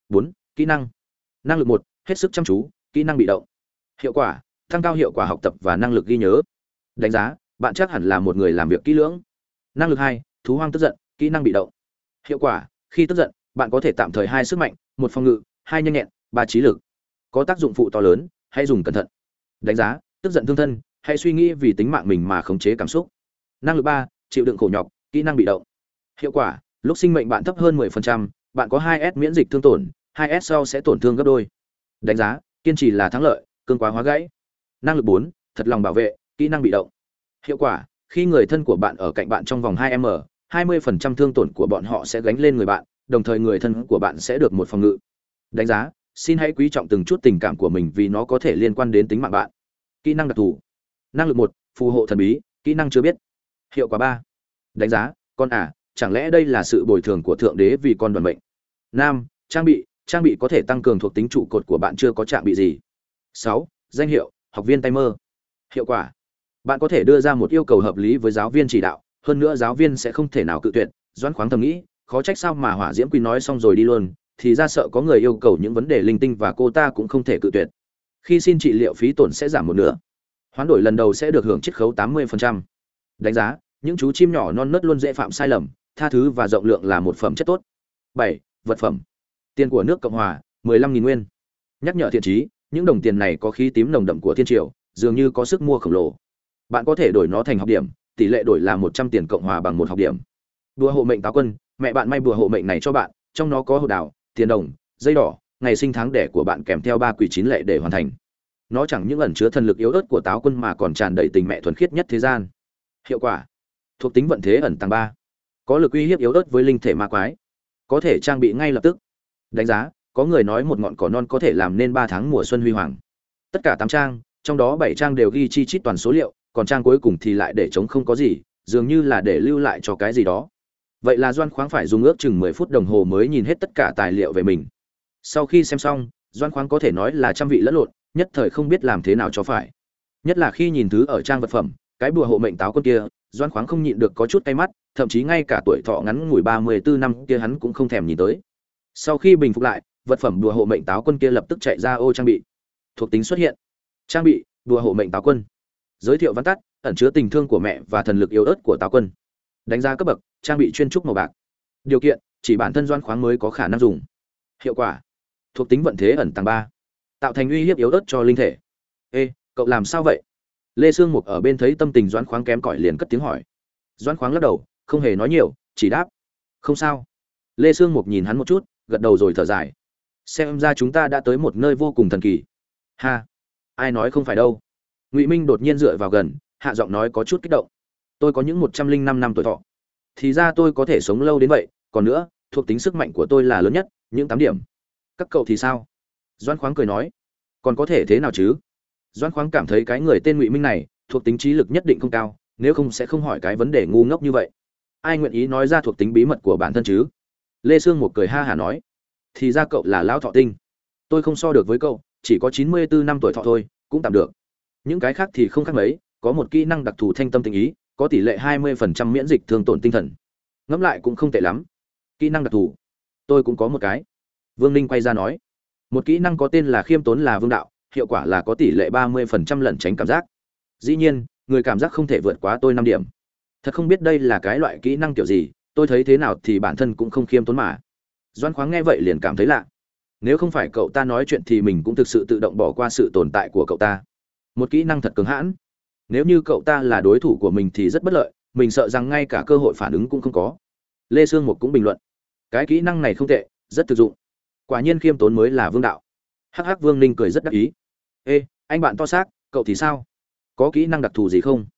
A: 4. Kỹ năng. Năng lực 1, hết sức chăm chú, kỹ năng bị động. Hiệu quả, tăng cao hiệu quả học tập và năng lực ghi nhớ. Đánh giá, bạn chắc hẳn là một người làm việc kỹ lưỡng. Năng lực 2, thú hoang tức giận, kỹ năng bị động. Hiệu quả, khi tức giận, bạn có thể tạm thời 2 sức mạnh, 1 phòng ngự, 2 nhanh nhẹn, 3 trí lực. Có tác dụng phụ to lớn, hãy dùng cẩn thận. Đánh giá, tức giận thương thân, hãy suy nghĩ vì tính mạng mình mà khống chế cảm xúc. Năng lực 3, chịu đựng khổ nhọc, kỹ năng bị động. Hiệu quả, lúc sinh mệnh bạn thấp hơn 10%, bạn có 2S miễn dịch thương tổn, 2S sau sẽ tổn thương gấp đôi. Đánh giá, kiên trì là thắng lợi, cương quá hóa gãy. Năng lực 4, thật lòng bảo vệ, kỹ năng bị động. Hiệu quả, khi người thân của bạn ở cạnh bạn trong vòng 2m, 20% thương tổn của bọn họ sẽ gánh lên người bạn, đồng thời người thân của bạn sẽ được một phòng ngự. Đánh giá, xin hãy quý trọng từng chút tình cảm của mình vì nó có thể liên quan đến tính mạng bạn. Kỹ năng đặc thù. Năng lực 1, phù hộ thần bí, kỹ năng chưa biết. Hiệu quả 3. Đánh giá, con chẳng lẽ đây là sự bồi thường của thượng đế vì con đoàn mệnh. Nam, trang bị có thể tăng cường thuộc tính trụ cột của bạn chưa có trang bị gì. 6. Danh hiệu, học viên tay mơ. Hiệu quả, bạn có thể đưa ra một yêu cầu hợp lý với giáo viên chỉ đạo, hơn nữa giáo viên sẽ không thể nào cự tuyệt. Doãn Khoáng thầm nghĩ, khó trách sao mà Hỏa Diễm Quy nói xong rồi đi luôn, thì ra sợ có người yêu cầu những vấn đề linh tinh và cô ta cũng không thể cự tuyệt. Khi xin trị liệu phí tổn sẽ giảm một nửa. Hoán đổi lần đầu sẽ được hưởng chiết khấu 80%. Đánh giá, những chú chim nhỏ non nớt luôn dễ phạm sai lầm, tha thứ và rộng lượng là một phẩm chất tốt. 7. Vật phẩm. Tiền của nước Cộng hòa, 15.000 nguyên. Nhắc nhở thiện chí, những đồng tiền này có khí tím nồng đậm của thiên triều, dường như có sức mua khổng lồ. Bạn có thể đổi nó thành học điểm, tỷ lệ đổi là 100 tiền Cộng hòa bằng 1 học điểm. Bùa hộ mệnh táo quân, mẹ bạn may bùa hộ mệnh này cho bạn, trong nó có hồ đào, tiền đồng, dây đỏ, ngày sinh tháng đẻ của bạn kèm theo 3 quỷ 9 lệ để hoàn thành. Nó chẳng những ẩn chứa thần lực yếu ớt của táo quân mà còn tràn đầy tình mẹ thuần khiết nhất thế gian. Hiệu quả, thuộc tính vận thế ẩn tàng 3, có lực uy hiếp yếu ớt với linh thể ma quái, có thể trang bị ngay lập tức. Đánh giá, có người nói một ngọn cỏ non có thể làm nên 3 tháng mùa xuân huy hoàng. Tất cả 8 trang, trong đó 7 trang đều ghi chi chít toàn số liệu, còn trang cuối cùng thì lại để trống không có gì, dường như là để lưu lại cho cái gì đó. Vậy là Doãn Khoáng phải dùng ước chừng 10 phút đồng hồ mới nhìn hết tất cả tài liệu về mình. Sau khi xem xong, Doãn Khoáng có thể nói là trăm vị lẫn lộn, nhất thời không biết làm thế nào cho phải. Nhất là khi nhìn thứ ở trang vật phẩm, cái bùa hộ mệnh táo quân kia, Doãn Khoáng không nhịn được có chút cay mắt, thậm chí ngay cả tuổi thọ ngắn ngủi 34 năm kia hắn cũng không thèm nhìn tới. Sau khi bình phục lại, vật phẩm đùa hộ mệnh táo quân kia lập tức chạy ra ô trang bị. Thuộc tính xuất hiện. Trang bị, đùa hộ mệnh táo quân. Giới thiệu văn tắt, ẩn chứa tình thương của mẹ và thần lực yếu ớt của táo quân. Đánh giá cấp bậc, trang bị chuyên trúc màu bạc. Điều kiện, chỉ bản thân Doãn Khoáng mới có khả năng dùng. Hiệu quả, thuộc tính vận thế ẩn tàng 3, tạo thành uy hiếp yếu ớt cho linh thể. Ê, cậu làm sao vậy? Lê Sương Mục ở bên thấy tâm tình Doãn Khoáng kém cỏi liền cất tiếng hỏi. Doãn Khoáng lắc đầu, không hề nói nhiều, chỉ đáp, không sao. Lê Sương Mục nhìn hắn một chút, gật đầu rồi thở dài. Xem ra chúng ta đã tới một nơi vô cùng thần kỳ. Ha, ai nói không phải đâu. Ngụy Minh đột nhiên dựa vào gần, hạ giọng nói có chút kích động. Tôi có những 105 năm tuổi thọ. Thì ra tôi có thể sống lâu đến vậy, còn nữa, thuộc tính sức mạnh của tôi là lớn nhất, những 8 điểm. Các cậu thì sao? Doãn Khoáng cười nói, còn có thể thế nào chứ? Doãn Khoáng cảm thấy cái người tên Ngụy Minh này, thuộc tính trí lực nhất định không cao, nếu không sẽ không hỏi cái vấn đề ngu ngốc như vậy. Ai nguyện ý nói ra thuộc tính bí mật của bản thân chứ? Lê Sương Mục cười ha hả nói, thì ra cậu là lão thọ tinh. Tôi không so được với cậu, chỉ có 94 năm tuổi thọ thôi, cũng tạm được. Những cái khác thì không khác mấy, có một kỹ năng đặc thù thanh tâm tình ý, có tỷ lệ 20% miễn dịch thương tổn tinh thần. Ngẫm lại cũng không tệ lắm. Kỹ năng đặc thù, tôi cũng có một cái. Vương Ninh quay ra nói, một kỹ năng có tên là khiêm tốn là vương đạo, hiệu quả là có tỷ lệ 30% lẩn tránh cảm giác. Dĩ nhiên, người cảm giác không thể vượt quá tôi 5 điểm. Thật không biết đây là cái loại kỹ năng kiểu gì, tôi thấy thế nào thì bản thân cũng không khiêm tốn mà. Doãn Khoáng nghe vậy liền cảm thấy lạ. Nếu không phải cậu ta nói chuyện thì mình cũng thực sự tự động bỏ qua sự tồn tại của cậu ta. Một kỹ năng thật cứng hãn. Nếu như cậu ta là đối thủ của mình thì rất bất lợi, mình sợ rằng ngay cả cơ hội phản ứng cũng không có. Lê Sương Mục cũng bình luận, cái kỹ năng này không tệ, rất thực dụng. Quả nhiên khiêm tốn mới là vương đạo. Hắc Hắc Vương Ninh cười rất đắc ý. Ê, anh bạn to xác, cậu thì sao? Có kỹ năng đặc thù gì không?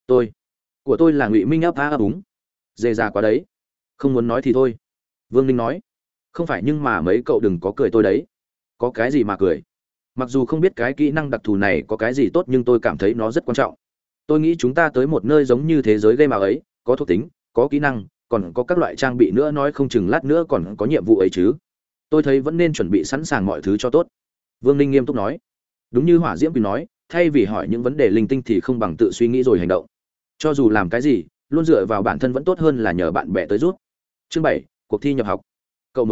A: Của tôi là Ngụy Minh ấp á ấp úng. Dề ra quá đấy. Không muốn nói thì thôi. Vương Ninh nói, không phải nhưng mà mấy cậu đừng có cười tôi đấy. Có cái gì mà cười? Mặc dù không biết cái kỹ năng đặc thù này có cái gì tốt nhưng tôi cảm thấy nó rất quan trọng. Tôi nghĩ chúng ta tới một nơi giống như thế giới game ấy, có thuộc tính, có kỹ năng, còn có các loại trang bị nữa, nói không chừng lát nữa còn có nhiệm vụ ấy chứ. Tôi thấy vẫn nên chuẩn bị sẵn sàng mọi thứ cho tốt. Vương Ninh nghiêm túc nói. Đúng như Hỏa Diễm Quỳ nói, thay vì hỏi những vấn đề linh tinh thì không bằng tự suy nghĩ rồi hành động. Cho dù làm cái gì, luôn dựa vào bản thân vẫn tốt hơn là nhờ bạn bè tới giúp. Chương 7, cuộc thi nhập học. Cậu muốn nói,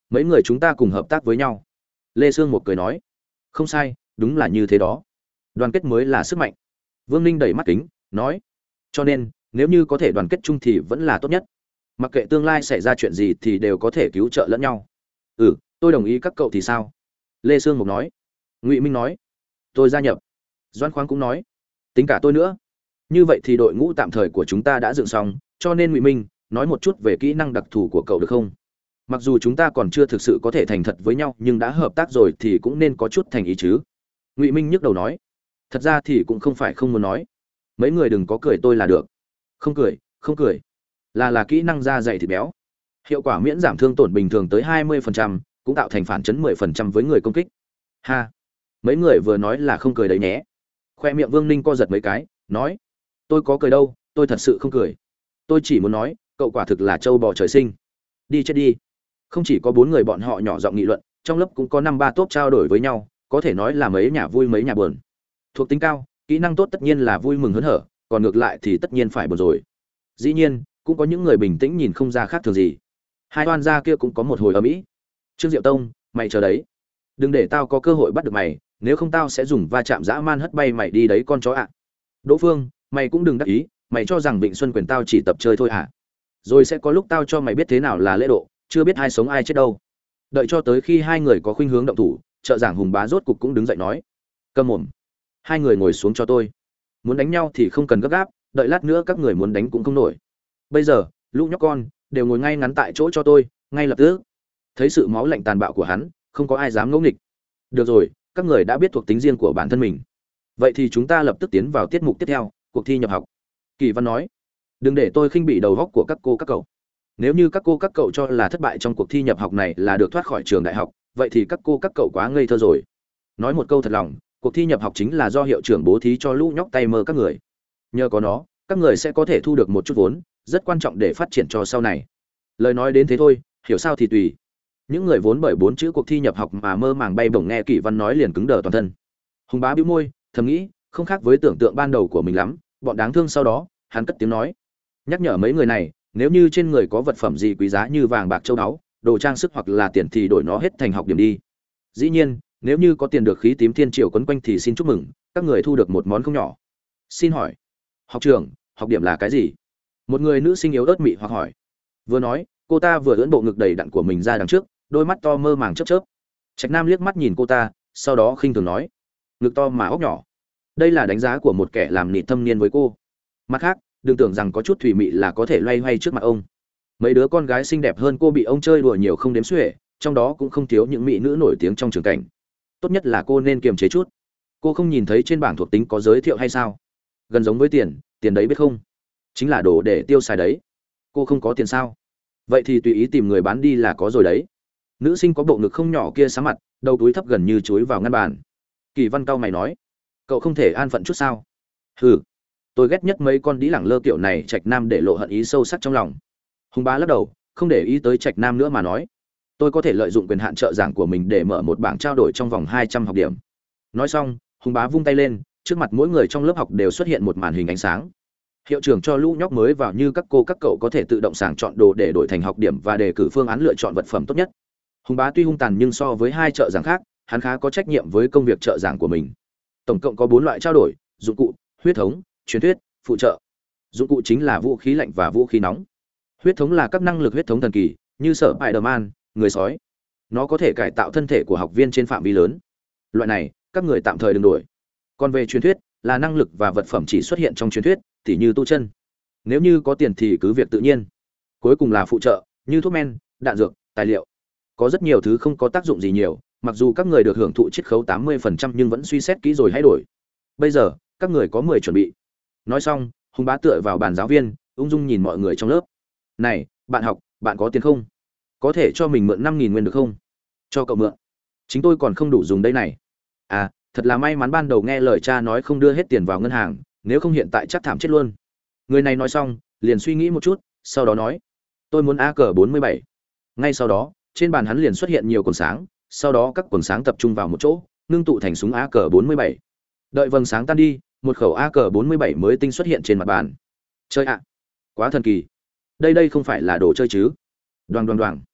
A: mấy người chúng ta cùng hợp tác với nhau. Lê Sương một cười nói. Không sai, đúng là như thế đó. Đoàn kết mới là sức mạnh. Vương Ninh đẩy mắt kính, nói. Cho nên, nếu như có thể đoàn kết chung thì vẫn là tốt nhất. Mặc kệ tương lai xảy ra chuyện gì thì đều có thể cứu trợ lẫn nhau. Ừ, tôi đồng ý, các cậu thì sao? Lê Sương Mục nói. Ngụy Minh nói. Tôi gia nhập. Doãn Khoáng cũng nói. Tính cả tôi nữa. Như vậy thì đội ngũ tạm thời của chúng ta đã dựng xong, cho nên Ngụy Minh, nói một chút về kỹ năng đặc thù của cậu được không? Mặc dù chúng ta còn chưa thực sự có thể thành thật với nhau, nhưng đã hợp tác rồi thì cũng nên có chút thành ý chứ. Ngụy Minh nhức đầu nói. Thật ra thì cũng không phải không muốn nói. Mấy người đừng có cười tôi là được. Không cười, không cười. Là kỹ năng da dày thịt béo. Hiệu quả miễn giảm thương tổn bình thường tới 20%, cũng tạo thành phản chấn 10% với người công kích. Ha. Mấy người vừa nói là không cười đấy nhé. Khoe miệng Vương Ninh co giật mấy cái, nói. Tôi có cười đâu, tôi thật sự không cười. Tôi chỉ muốn nói, cậu quả thực là trâu bò trời sinh. Đi chết đi. Không chỉ có 4 người bọn họ nhỏ giọng nghị luận, trong lớp cũng có 5-3 tốp trao đổi với nhau, có thể nói là mấy nhà vui mấy nhà buồn. Thuộc tính cao, kỹ năng tốt tất nhiên là vui mừng hớn hở, còn ngược lại thì tất nhiên phải buồn rồi. Dĩ nhiên, cũng có những người bình tĩnh nhìn không ra khác thường gì. Hai oan gia kia cũng có một hồi ầm ĩ. Trương Diệu Tông, mày chờ đấy, đừng để tao có cơ hội bắt được mày, nếu không tao sẽ dùng va chạm dã man hất bay mày đi đấy con chó ạ. Đỗ Phương, mày cũng đừng đắc ý, mày cho rằng Vịnh Xuân Quyền tao chỉ tập chơi thôi à? Rồi sẽ có lúc tao cho mày biết thế nào là lễ độ, chưa biết ai sống ai chết đâu. Đợi cho tới khi hai người có khuynh hướng động thủ, trợ giảng Hùng Bá rốt cục cũng đứng dậy nói: "Câm mồm, hai người ngồi xuống cho tôi. Muốn đánh nhau thì không cần gấp gáp, đợi lát nữa các người muốn đánh cũng không nổi. Bây giờ, lũ nhóc con đều ngồi ngay ngắn tại chỗ cho tôi, ngay lập tức." Thấy sự máu lạnh tàn bạo của hắn, không có ai dám ngẫu nghịch. Được rồi, các người đã biết thuộc tính riêng của bản thân mình. Vậy thì chúng ta lập tức tiến vào tiết mục tiếp theo, cuộc thi nhập học. Kỳ Văn nói: "Đừng để tôi khinh bỉ đầu óc của các cô các cậu. Nếu như các cô các cậu cho là thất bại trong cuộc thi nhập học này là được thoát khỏi trường đại học, vậy thì các cô các cậu quá ngây thơ rồi. Nói một câu thật lòng, cuộc thi nhập học chính là do hiệu trưởng bố thí cho lũ nhóc tay mơ các người. Nhờ có nó, các người sẽ có thể thu được một chút vốn, rất quan trọng để phát triển cho sau này." Lời nói đến thế thôi, hiểu sao thì tùy. Những người vốn bởi 4 chữ cuộc thi nhập học mà mơ màng bay bổng nghe Kỷ Văn nói liền cứng đờ toàn thân. Hùng Bá bĩu môi, thầm nghĩ, không khác với tưởng tượng ban đầu của mình lắm, bọn đáng thương. Sau đó, hắn cất tiếng nói, nhắc nhở mấy người này, nếu như trên người có vật phẩm gì quý giá như vàng bạc châu báu, đồ trang sức hoặc là tiền thì đổi nó hết thành học điểm đi. Dĩ nhiên, nếu như có tiền được khí tím thiên triều quấn quanh thì xin chúc mừng, các người thu được một món không nhỏ. Xin hỏi, học trưởng, học điểm là cái gì? Một người nữ sinh yếu ớt mị hoặc hỏi. Vừa nói, cô ta vừa ưỡn bộ ngực đầy đặn của mình ra đằng trước, đôi mắt to mơ màng chớp chớp. Trạch Nam liếc mắt nhìn cô ta, sau đó khinh thường nói, ngực to mà óc nhỏ. Đây là đánh giá của một kẻ làm nịt thâm niên với cô. Mặt khác, đừng tưởng rằng có chút thủy mị là có thể loay hoay trước mặt ông. Mấy đứa con gái xinh đẹp hơn cô bị ông chơi đùa nhiều không đếm xuể, trong đó cũng không thiếu những mỹ nữ nổi tiếng trong trường cảnh. Tốt nhất là cô nên kiềm chế chút. Cô không nhìn thấy trên bảng thuộc tính có giới thiệu hay sao? Gần giống với tiền, tiền đấy biết không? Chính là đồ để tiêu xài đấy. Cô không có tiền sao? Vậy thì tùy ý tìm người bán đi là có rồi đấy. Nữ sinh có bộ ngực không nhỏ kia sáng mặt, đầu túi thấp gần như chúi vào ngăn bàn. Kỳ Văn cao mày nói, cậu không thể an phận chút sao? Hừ, tôi ghét nhất mấy con đĩ lẳng lơ kiểu này. Trạch Nam để lộ hận ý sâu sắc trong lòng. Hùng Bá lắc đầu, không để ý tới Trạch Nam nữa mà nói, tôi có thể lợi dụng quyền hạn trợ giảng của mình để mở một bảng trao đổi trong vòng 200 học điểm. Nói xong, Hùng Bá vung tay lên, trước mặt mỗi người trong lớp học đều xuất hiện một màn hình ánh sáng. Hiệu trưởng cho lũ nhóc mới vào như các cô các cậu có thể tự động sàng chọn đồ để đổi thành học điểm và đề cử phương án lựa chọn vật phẩm tốt nhất. Hùng Bá tuy hung tàn nhưng so với hai trợ giảng khác, hắn khá có trách nhiệm với công việc trợ giảng của mình. Tổng cộng có 4 loại trao đổi: dụng cụ, huyết thống, truyền thuyết, phụ trợ. Dụng cụ chính là vũ khí lạnh và vũ khí nóng. Huyết thống là các năng lực huyết thống thần kỳ, như sở Spider-Man, người sói. Nó có thể cải tạo thân thể của học viên trên phạm vi lớn. Loại này, các người tạm thời đừng đổi. Còn về truyền thuyết, là năng lực và vật phẩm chỉ xuất hiện trong truyền thuyết, tỉ như tu chân. Nếu như có tiền thì cứ việc tự nhiên. Cuối cùng là phụ trợ, như thuốc men, đạn dược, tài liệu. Có rất nhiều thứ không có tác dụng gì nhiều, mặc dù các người được hưởng thụ chiết khấu 80% nhưng vẫn suy xét kỹ rồi hãy đổi. Bây giờ, các người có 10 chuẩn bị. Nói xong, Hùng Bá tựa vào bàn giáo viên, ung dung nhìn mọi người trong lớp. Này, bạn học, bạn có tiền không? Có thể cho mình mượn 5.000 nguyên được không? Cho cậu mượn. Chính tôi còn không đủ dùng đây này. À, thật là may mắn ban đầu nghe lời cha nói không đưa hết tiền vào ngân hàng, nếu không hiện tại chắc thảm chết luôn. Người này nói xong, liền suy nghĩ một chút, sau đó nói, tôi muốn AK-47. Ngay sau đó, trên bàn hắn liền xuất hiện nhiều quần sáng, sau đó các quần sáng tập trung vào một chỗ, ngưng tụ thành súng AK-47. Đợi vầng sáng tan đi, một khẩu AK-47 mới tinh xuất hiện trên mặt bàn. Chơi ạ, quá thần kỳ. Đây không phải là đồ chơi chứ? Đoàng đoàng đoàng.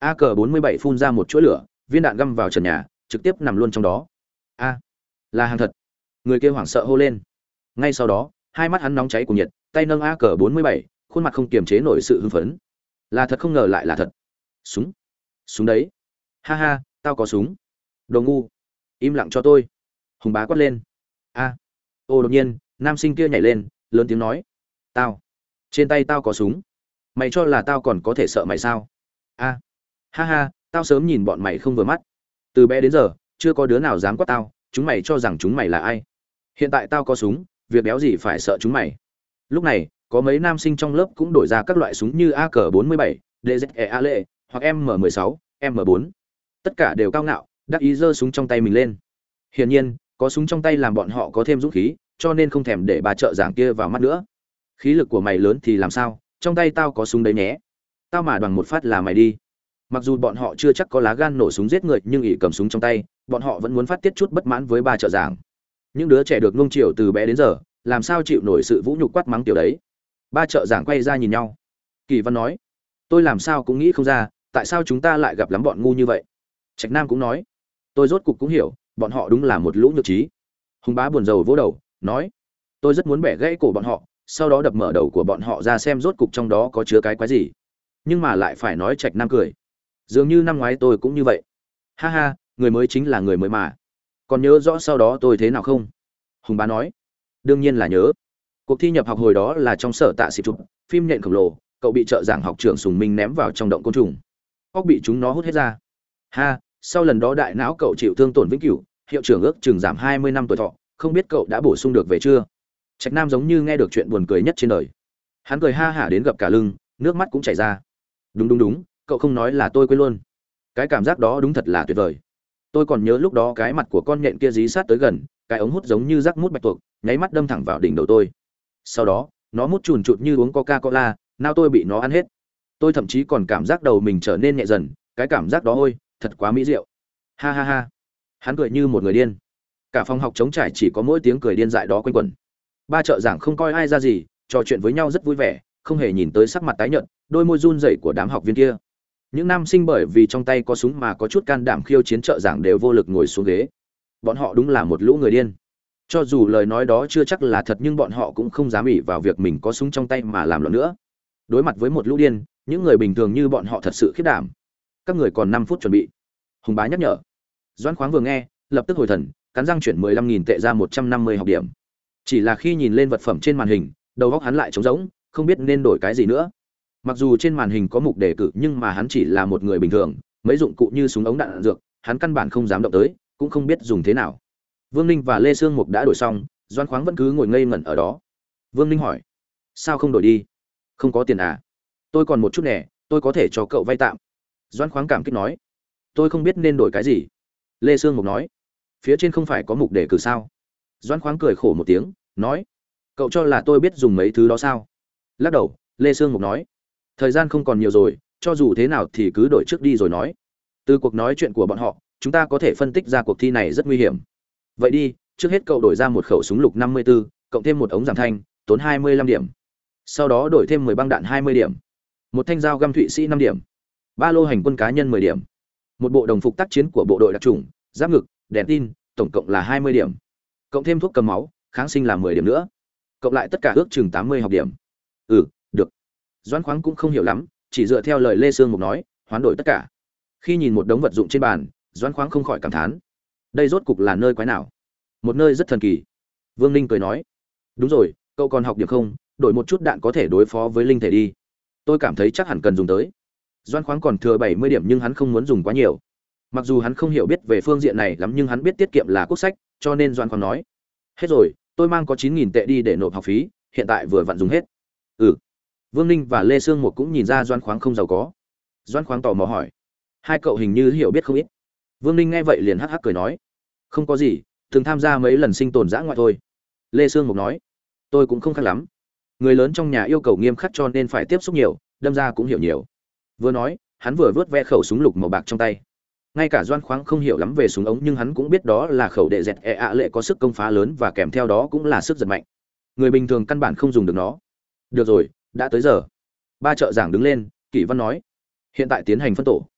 A: AK-47 phun ra một chuỗi lửa, viên đạn găm vào trần nhà, trực tiếp nằm luôn trong đó. A, là hàng thật. Người kia hoảng sợ hô lên. Ngay sau đó, hai mắt hắn nóng cháy cùng nhiệt, tay nâng AK-47, khuôn mặt không kiềm chế nổi sự hưng phấn. Là thật, không ngờ lại là thật. Súng, súng đấy. Ha ha, tao có súng. Đồ ngu, im lặng cho tôi. Hùng bá quát lên. A. Ô, đột nhiên, nam sinh kia nhảy lên, lớn tiếng nói. Tao, trên tay tao có súng. Mày cho là tao còn có thể sợ mày sao? A. Ha ha, tao sớm nhìn bọn mày không vừa mắt. Từ bé đến giờ, chưa có đứa nào dám quát tao, chúng mày cho rằng chúng mày là ai? Hiện tại tao có súng, việc béo gì phải sợ chúng mày. Lúc này, có mấy nam sinh trong lớp cũng đổi ra các loại súng như AK-47, DZE-ALE, hoặc M16, M4. Tất cả đều cao ngạo, đắc ý giơ súng trong tay mình lên. Hiển nhiên, có súng trong tay làm bọn họ có thêm dũng khí, cho nên không thèm để bà trợ giảng kia vào mắt nữa. Khí lực của mày lớn thì làm sao, trong tay tao có súng đấy nhé. Tao mà đoàn một phát là mày đi. Mặc dù bọn họ chưa chắc có lá gan nổ súng giết người, nhưng ỷ cầm súng trong tay, bọn họ vẫn muốn phát tiết chút bất mãn với bà trợ giảng. Những đứa trẻ được nuông chiều từ bé đến giờ, làm sao chịu nổi sự vũ nhục quát mắng tiểu đấy. Ba trợ giảng quay ra nhìn nhau. Kỳ Văn nói, tôi làm sao cũng nghĩ không ra, tại sao chúng ta lại gặp lắm bọn ngu như vậy. Trạch Nam cũng nói, tôi rốt cục cũng hiểu, bọn họ đúng là một lũ nhược trí. Hùng Bá buồn rầu vỗ đầu, nói, tôi rất muốn bẻ gãy cổ bọn họ, sau đó đập mở đầu của bọn họ ra xem rốt cục trong đó có chứa cái quái gì. Nhưng mà lại phải nói Trạch Nam cười. Dường như năm ngoái tôi cũng như vậy. Ha ha, người mới chính là người mới mà. Còn nhớ rõ sau đó tôi thế nào không? Hùng Bá nói, đương nhiên là nhớ. Cuộc thi nhập học hồi đó là trong sở tạ xịp chụp phim nhện khổng lồ, cậu bị trợ giảng học trưởng Sùng Minh ném vào trong động côn trùng, óc bị chúng nó hút hết ra. Ha, sau lần đó đại não cậu chịu thương tổn vĩnh cửu, hiệu trưởng ước chừng giảm 20 năm tuổi thọ, không biết cậu đã bổ sung được về chưa? Trạch Nam giống như nghe được chuyện buồn cười nhất trên đời. Hắn cười ha hả đến gập cả lưng, nước mắt cũng chảy ra. Đúng, cậu không nói là tôi quên luôn. Cái cảm giác đó đúng thật là tuyệt vời. Tôi còn nhớ lúc đó cái mặt của con nhện kia dí sát tới gần, cái ống hút giống như rác mút bạch tuộc, nháy mắt đâm thẳng vào đỉnh đầu tôi. Sau đó, nó mút chùn chụt như uống Coca-Cola, nào tôi bị nó ăn hết. Tôi thậm chí còn cảm giác đầu mình trở nên nhẹ dần, cái cảm giác đó ôi, thật quá mỹ diệu. Ha ha ha. Hắn cười như một người điên. Cả phòng học trống trải chỉ có mỗi tiếng cười điên dại đó quanh quẩn. Ba trợ giảng không coi ai ra gì, trò chuyện với nhau rất vui vẻ, không hề nhìn tới sắc mặt tái nhợt, đôi môi run rẩy của đám học viên kia. Những nam sinh bởi vì trong tay có súng mà có chút can đảm khiêu chiến trợ giảng đều vô lực ngồi xuống ghế. Bọn họ đúng là một lũ người điên. Cho dù lời nói đó chưa chắc là thật, nhưng bọn họ cũng không dám ỷ vào việc mình có súng trong tay mà làm loạn nữa. Đối mặt với một lũ điên, những người bình thường như bọn họ thật sự khiếp đảm. Các người còn 5 phút chuẩn bị. Hùng Bá nhắc nhở. Doãn Khoáng vừa nghe, lập tức hồi thần, cắn răng chuyển 15.000 tệ ra 150 học điểm. Chỉ là khi nhìn lên vật phẩm trên màn hình, đầu óc hắn lại trống rỗng, không biết nên đổi cái gì nữa. Mặc dù trên màn hình có mục đề cử, nhưng mà hắn chỉ là một người bình thường, mấy dụng cụ như súng ống đạn dược, hắn căn bản không dám động tới, cũng không biết dùng thế nào. Vương Ninh và Lê Sương Mục đã đổi xong, Doãn Khoáng vẫn cứ ngồi ngây ngẩn ở đó. Vương Ninh hỏi: "Sao không đổi đi? Không có tiền à? Tôi còn một chút nè, tôi có thể cho cậu vay tạm." Doãn Khoáng cảm kích nói: "Tôi không biết nên đổi cái gì." Lê Sương Mục nói: "Phía trên không phải có mục đề cử sao?" Doãn Khoáng cười khổ một tiếng, nói: "Cậu cho là tôi biết dùng mấy thứ đó sao?" Lắc đầu, Lê Sương Mục nói: "Thời gian không còn nhiều rồi, cho dù thế nào thì cứ đổi trước đi rồi nói." Từ cuộc nói chuyện của bọn họ, chúng ta có thể phân tích ra cuộc thi này rất nguy hiểm. Vậy đi, trước hết cậu đổi ra một khẩu súng lục 54, cộng thêm một ống giảm thanh, tốn 25 điểm. Sau đó đổi thêm 10 băng đạn 20 điểm. Một thanh dao găm Thụy Sĩ 5 điểm. Ba lô hành quân cá nhân 10 điểm. Một bộ đồng phục tác chiến của bộ đội đặc chủng, giáp ngực, đèn tin, tổng cộng là 20 điểm. Cộng thêm thuốc cầm máu, kháng sinh là 10 điểm nữa. Cộng lại tất cả ước chừng 80 học điểm. Ừ, được. Doãn Khoáng cũng không hiểu lắm, chỉ dựa theo lời Lê Sương Mục nói, hoán đổi tất cả. Khi nhìn một đống vật dụng trên bàn, Doãn Khoáng không khỏi cảm thán. Đây rốt cục là nơi quái nào? Một nơi rất thần kỳ. Vương Ninh cười nói: "Đúng rồi, cậu còn học điểm không? Đổi một chút đạn có thể đối phó với linh thể đi. Tôi cảm thấy chắc hẳn cần dùng tới." Doãn Khoáng còn thừa 70 điểm nhưng hắn không muốn dùng quá nhiều. Mặc dù hắn không hiểu biết về phương diện này lắm nhưng hắn biết tiết kiệm là quốc sách, cho nên Doãn Khoáng nói: "Hết rồi, tôi mang có 9.000 tệ đi để nộp học phí, hiện tại vừa vặn dùng hết." Ừ. Vương Ninh và Lê Sương Mục cũng nhìn ra Doãn Khoáng không giàu có. Doãn Khoáng tò mò hỏi: "Hai cậu hình như hiểu biết không ít." Vương Ninh nghe vậy liền hắc hắc cười nói: "Không có gì, từng tham gia mấy lần sinh tồn dã ngoại thôi." Lê Sương Mục nói: "Tôi cũng không khác lắm. Người lớn trong nhà yêu cầu nghiêm khắc cho nên phải tiếp xúc nhiều, đâm ra cũng hiểu nhiều." Vừa nói, hắn vừa vớt ve khẩu súng lục màu bạc trong tay. Ngay cả Doãn Khoáng không hiểu lắm về súng ống nhưng hắn cũng biết đó là khẩu đệ dẹt lệ có sức công phá lớn và kèm theo đó cũng là sức giật mạnh. Người bình thường căn bản không dùng được nó. Được rồi, đã tới giờ. Ba trợ giảng đứng lên, Kỷ Văn nói: "Hiện tại tiến hành phân tổ.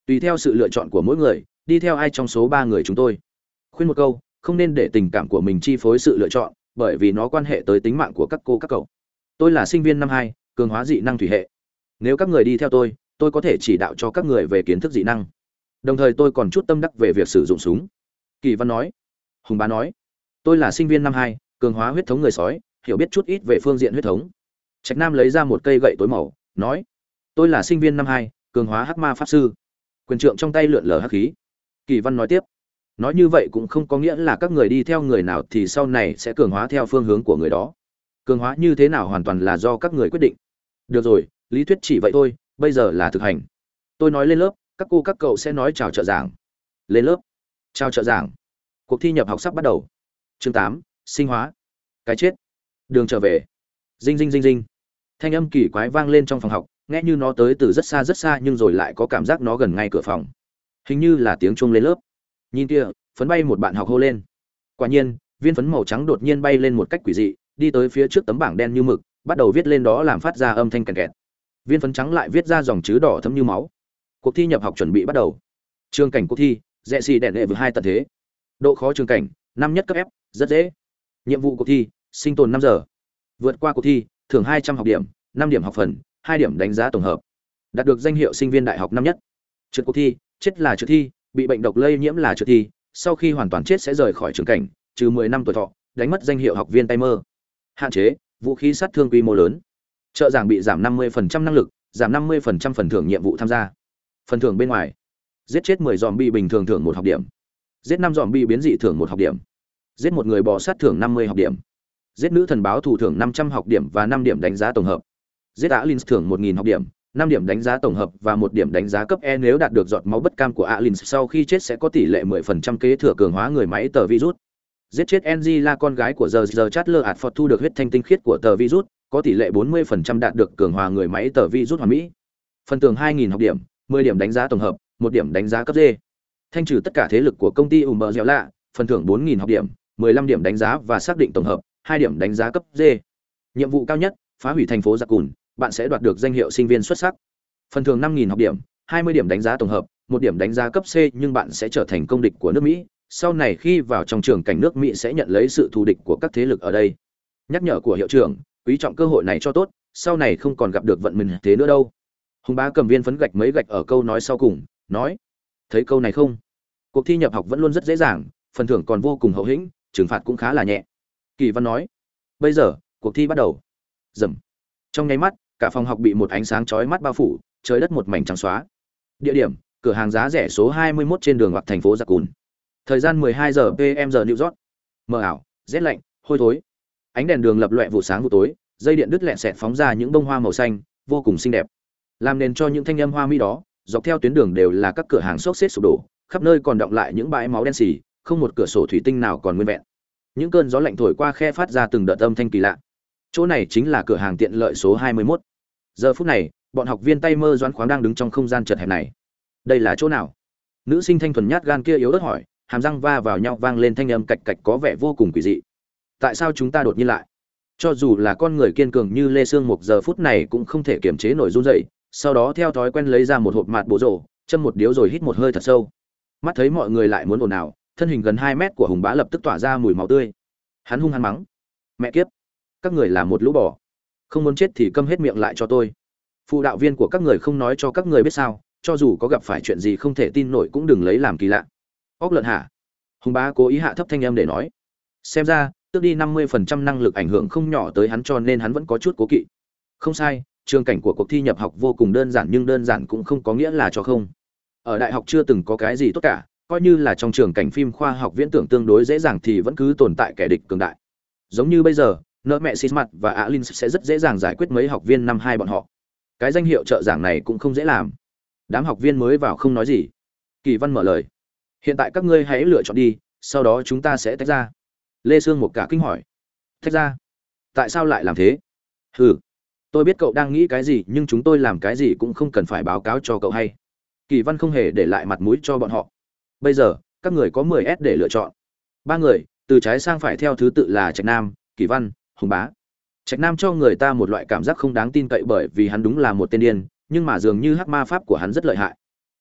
A: Tùy theo sự lựa chọn của mỗi người, đi theo ai trong số 3 người chúng tôi. Khuyên một câu, không nên để tình cảm của mình chi phối sự lựa chọn, bởi vì nó quan hệ tới tính mạng của các cô các cậu. Tôi là sinh viên năm 2, cường hóa dị năng thủy hệ. Nếu các người đi theo tôi có thể chỉ đạo cho các người về kiến thức dị năng. Đồng thời tôi còn chút tâm đắc về việc sử dụng súng. Kỳ Văn nói. Hùng Bá nói. Tôi là sinh viên năm 2, cường hóa huyết thống người sói, hiểu biết chút ít về phương diện huyết thống. Trạch Nam lấy ra một cây gậy tối màu, nói. Tôi là sinh viên năm 2, cường hóa hắc ma pháp sư. Quyền trượng trong tay lượn lờ hắc khí. Kỳ Văn nói tiếp. Nói như vậy cũng không có nghĩa là các người đi theo người nào thì sau này sẽ cường hóa theo phương hướng của người đó. Cường hóa như thế nào hoàn toàn là do các người quyết định. Được rồi, lý thuyết chỉ vậy thôi, bây giờ là thực hành. Tôi nói lên lớp, các cô các cậu sẽ nói chào trợ giảng. Lên lớp. Chào trợ giảng. Cuộc thi nhập học sắp bắt đầu. Chương 8, sinh hóa. Cái chết. Đường trở về. Dinh dinh dinh dinh. Thanh âm kỳ quái vang lên trong phòng học, nghe như nó tới từ rất xa nhưng rồi lại có cảm giác nó gần ngay cửa phòng. Hình như là tiếng chuông lên lớp. Nhìn kia, phấn bay một bạn học hô lên. Quả nhiên, viên phấn màu trắng đột nhiên bay lên một cách quỷ dị, đi tới phía trước tấm bảng đen như mực, bắt đầu viết lên đó làm phát ra âm thanh kèn kẹt. Viên phấn trắng lại viết ra dòng chữ đỏ thẫm như máu. Cuộc thi nhập học chuẩn bị bắt đầu. Chương cảnh cuộc thi, rẽ xì đèn đệ vừa 2 tận thế. Độ khó chương cảnh, năm nhất cấp F, rất dễ. Nhiệm vụ cuộc thi, sinh tồn 5 giờ. Vượt qua cuộc thi, thưởng 200 học điểm, 5 điểm học phần, 2 điểm đánh giá tổng hợp. Đạt được danh hiệu sinh viên đại học năm nhất. Trượt cuộc thi, chết là trượt thi, bị bệnh độc lây nhiễm là trượt thi, sau khi hoàn toàn chết sẽ rời khỏi trường cảnh, trừ 10 năm tuổi thọ, đánh mất danh hiệu học viên tay mơ. Hạn chế, vũ khí sát thương quy mô lớn. Trợ giảng bị giảm 50% năng lực, giảm 50% phần thưởng nhiệm vụ tham gia. Phần thưởng bên ngoài: giết chết 10 zombie bình thường thưởng 1 học điểm, giết 5 zombie biến dị thưởng 1 học điểm, giết một người bò sát thưởng 50 học điểm, giết nữ thần báo thủ thưởng 500 học điểm và 5 điểm đánh giá tổng hợp, giết Alins thưởng 1000 học điểm, 5 điểm đánh giá tổng hợp và 1 điểm đánh giá cấp E. Nếu đạt được giọt máu bất cam của Alins sau khi chết sẽ có tỷ lệ 10% kế thừa cường hóa người máy tờ virus. Giết chết Angela con gái của The Chatler Atford thu được huyết thanh tinh khiết của tờ virus, có tỷ lệ 40% đạt được cường hóa người máy tờ virus hoàn mỹ. Phần thưởng 2000 học điểm, 10 điểm đánh giá tổng hợp, 1 điểm đánh giá cấp D. Thanh trừ tất cả thế lực của công ty Umbrella, phần thưởng 4000 học điểm, 15 điểm đánh giá và xác định tổng hợp, 2 điểm đánh giá cấp D. Nhiệm vụ cao nhất, phá hủy thành phố Raccoon, bạn sẽ đoạt được danh hiệu sinh viên xuất sắc. Phần thưởng 5000 học điểm, 20 điểm đánh giá tổng hợp, 1 điểm đánh giá cấp C, nhưng bạn sẽ trở thành công địch của nước Mỹ. Sau này khi vào trong trường cảnh nước Mỹ sẽ nhận lấy sự thù địch của các thế lực ở đây. Nhắc nhở của hiệu trưởng, quý trọng cơ hội này cho tốt, sau này không còn gặp được vận mình thế nữa đâu. Hùng Bá cầm viên phấn gạch mấy gạch ở câu nói sau cùng, nói: thấy câu này không? Cuộc thi nhập học vẫn luôn rất dễ dàng, phần thưởng còn vô cùng hậu hĩnh, trừng phạt cũng khá là nhẹ. Kỳ Văn nói: bây giờ, cuộc thi bắt đầu. Rầm. Trong nháy mắt, cả phòng học bị một ánh sáng chói mắt bao phủ, trời đất một mảnh trắng xóa. Địa điểm: cửa hàng giá rẻ số 21 trên đường hoặc thành phố Raccoon. Thời gian 12 giờ PM giờ New York. Mờ ảo, rét lạnh, hôi thối. Ánh đèn đường lập lòe vụ sáng vụ tối, dây điện đứt lẹn xẹt phóng ra những bông hoa màu xanh, vô cùng xinh đẹp. Làm nền cho những thanh âm hoa mỹ đó, dọc theo tuyến đường đều là các cửa hàng xốc xếp sụp đổ, khắp nơi còn đọng lại những bãi máu đen xì, không một cửa sổ thủy tinh nào còn nguyên vẹn. Những cơn gió lạnh thổi qua khe phát ra từng đợt âm thanh kỳ lạ. Chỗ này chính là cửa hàng tiện lợi số 21. Giờ phút này, bọn học viên tay mơ Doãn Khoáng đang đứng trong không gian chật hẹp này. Đây là chỗ nào? Nữ sinh thanh thuần nhát gan kia yếu ớt hỏi, hàm răng va vào nhau vang lên thanh âm cạch cạch có vẻ vô cùng quỷ dị. Tại sao chúng ta đột nhiên lại? Cho dù là con người kiên cường như Lê Sương một giờ phút này cũng không thể kiềm chế nổi run rẩy, sau đó theo thói quen lấy ra một hộp mạt bộ rổ, châm một điếu rồi hít một hơi thật sâu. Mắt thấy mọi người lại muốn ồn ào, thân hình gần 2 mét của Hùng Bá lập tức tỏa ra mùi máu tươi. Hắn hung hăng mắng: mẹ kiếp, các người là một lũ bò, không muốn chết thì câm hết miệng lại cho tôi. Phụ đạo viên của các người không nói cho các người biết sao? Cho dù có gặp phải chuyện gì không thể tin nổi cũng đừng lấy làm kỳ lạ. Óc lợn hả? Hùng Bá cố ý hạ thấp thanh âm để nói. Xem ra, tước đi 50% năng lực ảnh hưởng không nhỏ tới hắn cho nên hắn vẫn có chút cố kỵ. Không sai, trường cảnh của cuộc thi nhập học vô cùng đơn giản nhưng đơn giản cũng không có nghĩa là cho không. Ở đại học chưa từng có cái gì tốt cả, coi như là trong trường cảnh phim khoa học viễn tưởng tương đối dễ dàng thì vẫn cứ tồn tại kẻ địch cường đại. Giống như bây giờ, nợ mẹ xịt mặt và Alin sẽ rất dễ dàng giải quyết mấy học viên năm 2 bọn họ. Cái danh hiệu trợ giảng này cũng không dễ làm. Đám học viên mới vào không nói gì. Kỳ Văn mở lời. Hiện tại các ngươi hãy lựa chọn đi, sau đó chúng ta sẽ tách ra. Lê Sương một cả kinh hỏi. Tách ra? Tại sao lại làm thế? Hừ, tôi biết cậu đang nghĩ cái gì nhưng chúng tôi làm cái gì cũng không cần phải báo cáo cho cậu hay. Kỳ Văn không hề để lại mặt mũi cho bọn họ. Bây giờ, các người có 10S để lựa chọn. 3 người, từ trái sang phải theo thứ tự là Trạch Nam, Kỳ Văn, Hùng Bá. Trạch Nam cho người ta một loại cảm giác không đáng tin cậy bởi vì hắn đúng là một tên điên, nhưng mà dường như hắc ma pháp của hắn rất lợi hại.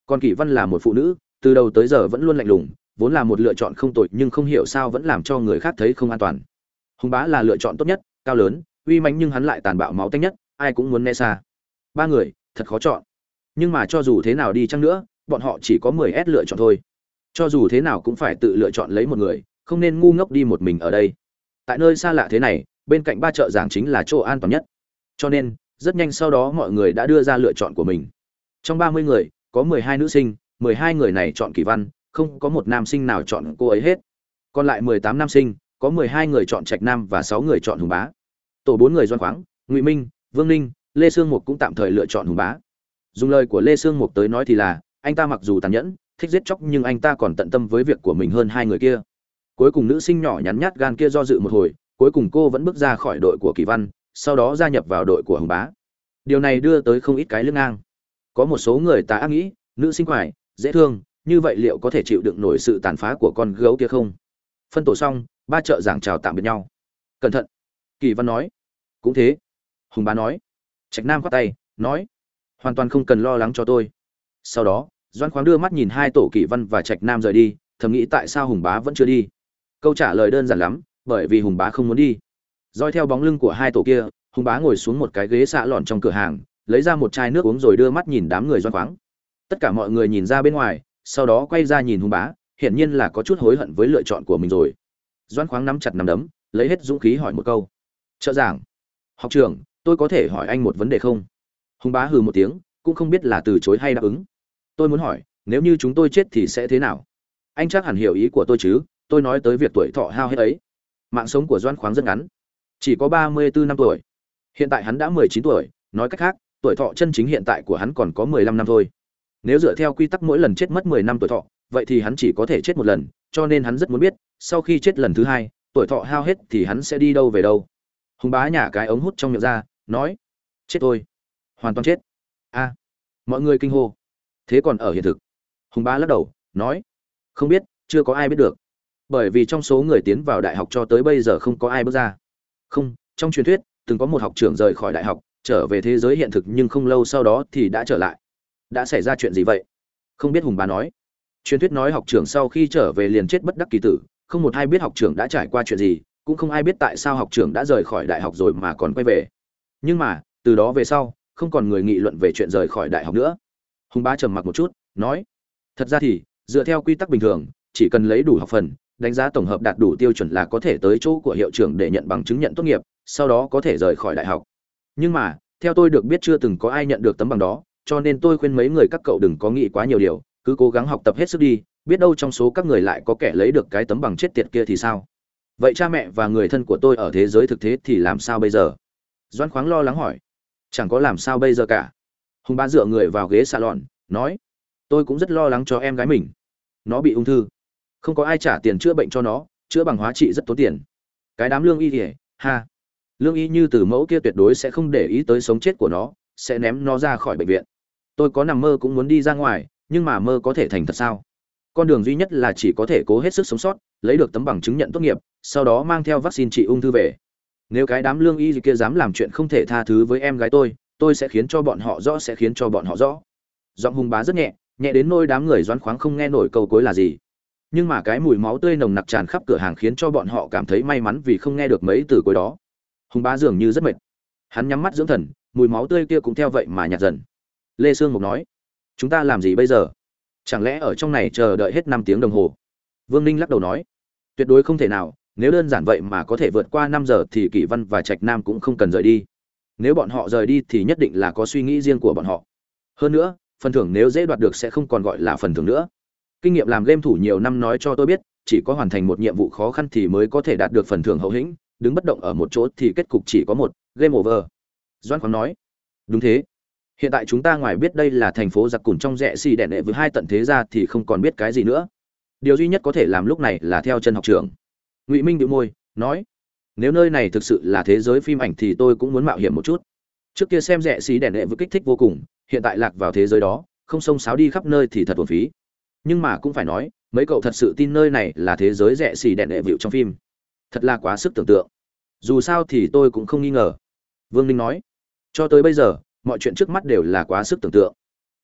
A: Còn Kỷ Văn là một phụ nữ, từ đầu tới giờ vẫn luôn lạnh lùng, vốn là một lựa chọn không tồi, nhưng không hiểu sao vẫn làm cho người khác thấy không an toàn. Hùng Bá là lựa chọn tốt nhất, cao lớn, uy mãnh, nhưng hắn lại tàn bạo máu tanh nhất, ai cũng muốn né xa. Ba người, thật khó chọn. Nhưng mà cho dù thế nào đi chăng nữa, bọn họ chỉ có 10S lựa chọn thôi. Cho dù thế nào cũng phải tự lựa chọn lấy một người, không nên ngu ngốc đi một mình ở đây. Tại nơi xa lạ thế này, bên cạnh ba chợ giảng chính là chỗ an toàn nhất. Cho nên, rất nhanh sau đó mọi người đã đưa ra lựa chọn của mình. Trong 30 người, có 12 nữ sinh, 12 người này chọn Kỷ Văn, không có một nam sinh nào chọn cô ấy hết. Còn lại 18 nam sinh, có 12 người chọn Trạch Nam và 6 người chọn Hùng Bá. Tổ 4 người Doan Khoáng, Ngụy Minh, Vương Ninh, Lê Sương Mục cũng tạm thời lựa chọn Hùng Bá. Dùng lời của Lê Sương Mục tới nói thì là, anh ta mặc dù tàn nhẫn, thích giết chóc, nhưng anh ta còn tận tâm với việc của mình hơn hai người kia. Cuối cùng nữ sinh nhỏ nhắn nhát gan kia do dự một hồi, cuối cùng cô vẫn bước ra khỏi đội của Kỷ Văn, sau đó gia nhập vào đội của Hùng Bá. Điều này đưa tới không ít cái lưng ngang. Có một số người ta ác nghĩ, nữ sinh quải, dễ thương, như vậy liệu có thể chịu đựng nổi sự tàn phá của con gấu kia không? Phân tổ xong, ba chợ giảng chào tạm biệt nhau. Cẩn thận, Kỷ Văn nói. Cũng thế, Hùng Bá nói. Trạch Nam khoát tay, nói, hoàn toàn không cần lo lắng cho tôi. Sau đó, Doan Khoáng đưa mắt nhìn hai tổ Kỷ Văn và Trạch Nam rời đi, thầm nghĩ tại sao Hùng Bá vẫn chưa đi. Câu trả lời đơn giản lắm, bởi vì Hùng Bá không muốn đi. Dõi theo bóng lưng của hai tổ kia, Hùng Bá ngồi xuống một cái ghế xạ lòn trong cửa hàng, lấy ra một chai nước uống rồi đưa mắt nhìn đám người Doan Khoáng. Tất cả mọi người nhìn ra bên ngoài, sau đó quay ra nhìn Hùng Bá, hiển nhiên là có chút hối hận với lựa chọn của mình rồi. Doan Khoáng nắm chặt nắm đấm, lấy hết dũng khí hỏi một câu. Trợ giảng, học trưởng, tôi có thể hỏi anh một vấn đề không? Hùng Bá hừ một tiếng, cũng không biết là từ chối hay đáp ứng. Tôi muốn hỏi, nếu như chúng tôi chết thì sẽ thế nào? Anh chắc hẳn hiểu ý của tôi chứ? Tôi nói tới việc tuổi thọ hao hết ấy. Mạng sống của Doan Khoáng rất ngắn, chỉ có 34 năm tuổi. Hiện tại hắn đã 19 tuổi, nói cách khác, tuổi thọ chân chính hiện tại của hắn còn có 15 năm thôi. Nếu dựa theo quy tắc mỗi lần chết mất 10 năm tuổi thọ, vậy thì hắn chỉ có thể chết một lần, cho nên hắn rất muốn biết, sau khi chết lần thứ hai, tuổi thọ hao hết thì hắn sẽ đi đâu về đâu. Hùng Bá nhả cái ống hút trong miệng ra, nói: "Chết thôi, hoàn toàn chết." A, mọi người kinh hô. Thế còn ở hiện thực? Hùng Bá lắc đầu, nói: "Không biết, chưa có ai biết được. Bởi vì trong số người tiến vào đại học cho tới bây giờ không có ai bước ra. Không, trong truyền thuyết, từng có một học trưởng rời khỏi đại học, trở về thế giới hiện thực nhưng không lâu sau đó thì đã trở lại. Đã xảy ra chuyện gì vậy?" Không biết, Hùng Bá nói. Truyền thuyết nói học trưởng sau khi trở về liền chết bất đắc kỳ tử, không một ai biết học trưởng đã trải qua chuyện gì, cũng không ai biết tại sao học trưởng đã rời khỏi đại học rồi mà còn quay về. Nhưng mà, từ đó về sau, không còn người nghị luận về chuyện rời khỏi đại học nữa. Hùng Bá trầm mặc một chút, nói: "Thật ra thì, dựa theo quy tắc bình thường, chỉ cần lấy đủ học phần, đánh giá tổng hợp đạt đủ tiêu chuẩn là có thể tới chỗ của hiệu trưởng để nhận bằng chứng nhận tốt nghiệp, sau đó có thể rời khỏi đại học. Nhưng mà, theo tôi được biết chưa từng có ai nhận được tấm bằng đó, cho nên tôi khuyên mấy người các cậu đừng có nghĩ quá nhiều điều, cứ cố gắng học tập hết sức đi, biết đâu trong số các người lại có kẻ lấy được cái tấm bằng chết tiệt kia thì sao? Vậy cha mẹ và người thân của tôi ở thế giới thực thế thì làm sao bây giờ?" Doãn Khoáng lo lắng hỏi. "Chẳng có làm sao bây giờ cả." Hùng Bá dựa người vào ghế salon, nói: "Tôi cũng rất lo lắng cho em gái mình. Nó bị ung thư, không có ai trả tiền chữa bệnh cho nó, chữa bằng hóa trị rất tốn tiền. Cái đám lương y thì, ha, lương y như Từ Mẫu kia tuyệt đối sẽ không để ý tới sống chết của nó, sẽ ném nó ra khỏi bệnh viện. Tôi có nằm mơ cũng muốn đi ra ngoài, nhưng mà mơ có thể thành thật sao? Con đường duy nhất là chỉ có thể cố hết sức sống sót, lấy được tấm bằng chứng nhận tốt nghiệp, sau đó mang theo vaccine trị ung thư về. Nếu cái đám lương y kia dám làm chuyện không thể tha thứ với em gái tôi sẽ khiến cho bọn họ rõ, sẽ khiến cho bọn họ rõ." Giọng Hùng Bá rất nhẹ, nhẹ đến nỗi đám người Doãn Khoáng không nghe nổi câu cuối là gì. Nhưng mà cái mùi máu tươi nồng nặc tràn khắp cửa hàng khiến cho bọn họ cảm thấy may mắn vì không nghe được mấy từ cuối đó. Hùng Bá dường như rất mệt, hắn nhắm mắt dưỡng thần, mùi máu tươi kia cũng theo vậy mà nhạt dần. Lê Sương Mục nói: "Chúng ta làm gì bây giờ? Chẳng lẽ ở trong này chờ đợi hết 5 tiếng đồng hồ?" Vương Ninh lắc đầu nói: "Tuyệt đối không thể nào, nếu đơn giản vậy mà có thể vượt qua 5 giờ thì Kỷ Văn và Trạch Nam cũng không cần rời đi. Nếu bọn họ rời đi thì nhất định là có suy nghĩ riêng của bọn họ. Hơn nữa, phần thưởng nếu dễ đoạt được sẽ không còn gọi là phần thưởng nữa. Kinh nghiệm làm game thủ nhiều năm nói cho tôi biết, chỉ có hoàn thành một nhiệm vụ khó khăn thì mới có thể đạt được phần thưởng hậu hĩnh, đứng bất động ở một chỗ thì kết cục chỉ có một, game over." Doãn Khoáng nói: "Đúng thế. Hiện tại chúng ta ngoài biết đây là thành phố giặc cùn trong rẽ xì đèn đệ với hai tận thế ra thì không còn biết cái gì nữa. Điều duy nhất có thể làm lúc này là theo chân học trưởng." Ngụy Minh bĩu môi, nói: "Nếu nơi này thực sự là thế giới phim ảnh thì tôi cũng muốn mạo hiểm một chút. Trước kia xem rẽ xì đèn đệ với kích thích vô cùng, hiện tại lạc vào thế giới đó, không xông xáo đi khắp nơi thì thật uổng phí. Nhưng mà cũng phải nói, mấy cậu thật sự tin nơi này là thế giới rẽ xì đèn đệ vịu trong phim? Thật là quá sức tưởng tượng. Dù sao thì tôi cũng không nghi ngờ." Vương Ninh nói: "Cho tới bây giờ, mọi chuyện trước mắt đều là quá sức tưởng tượng.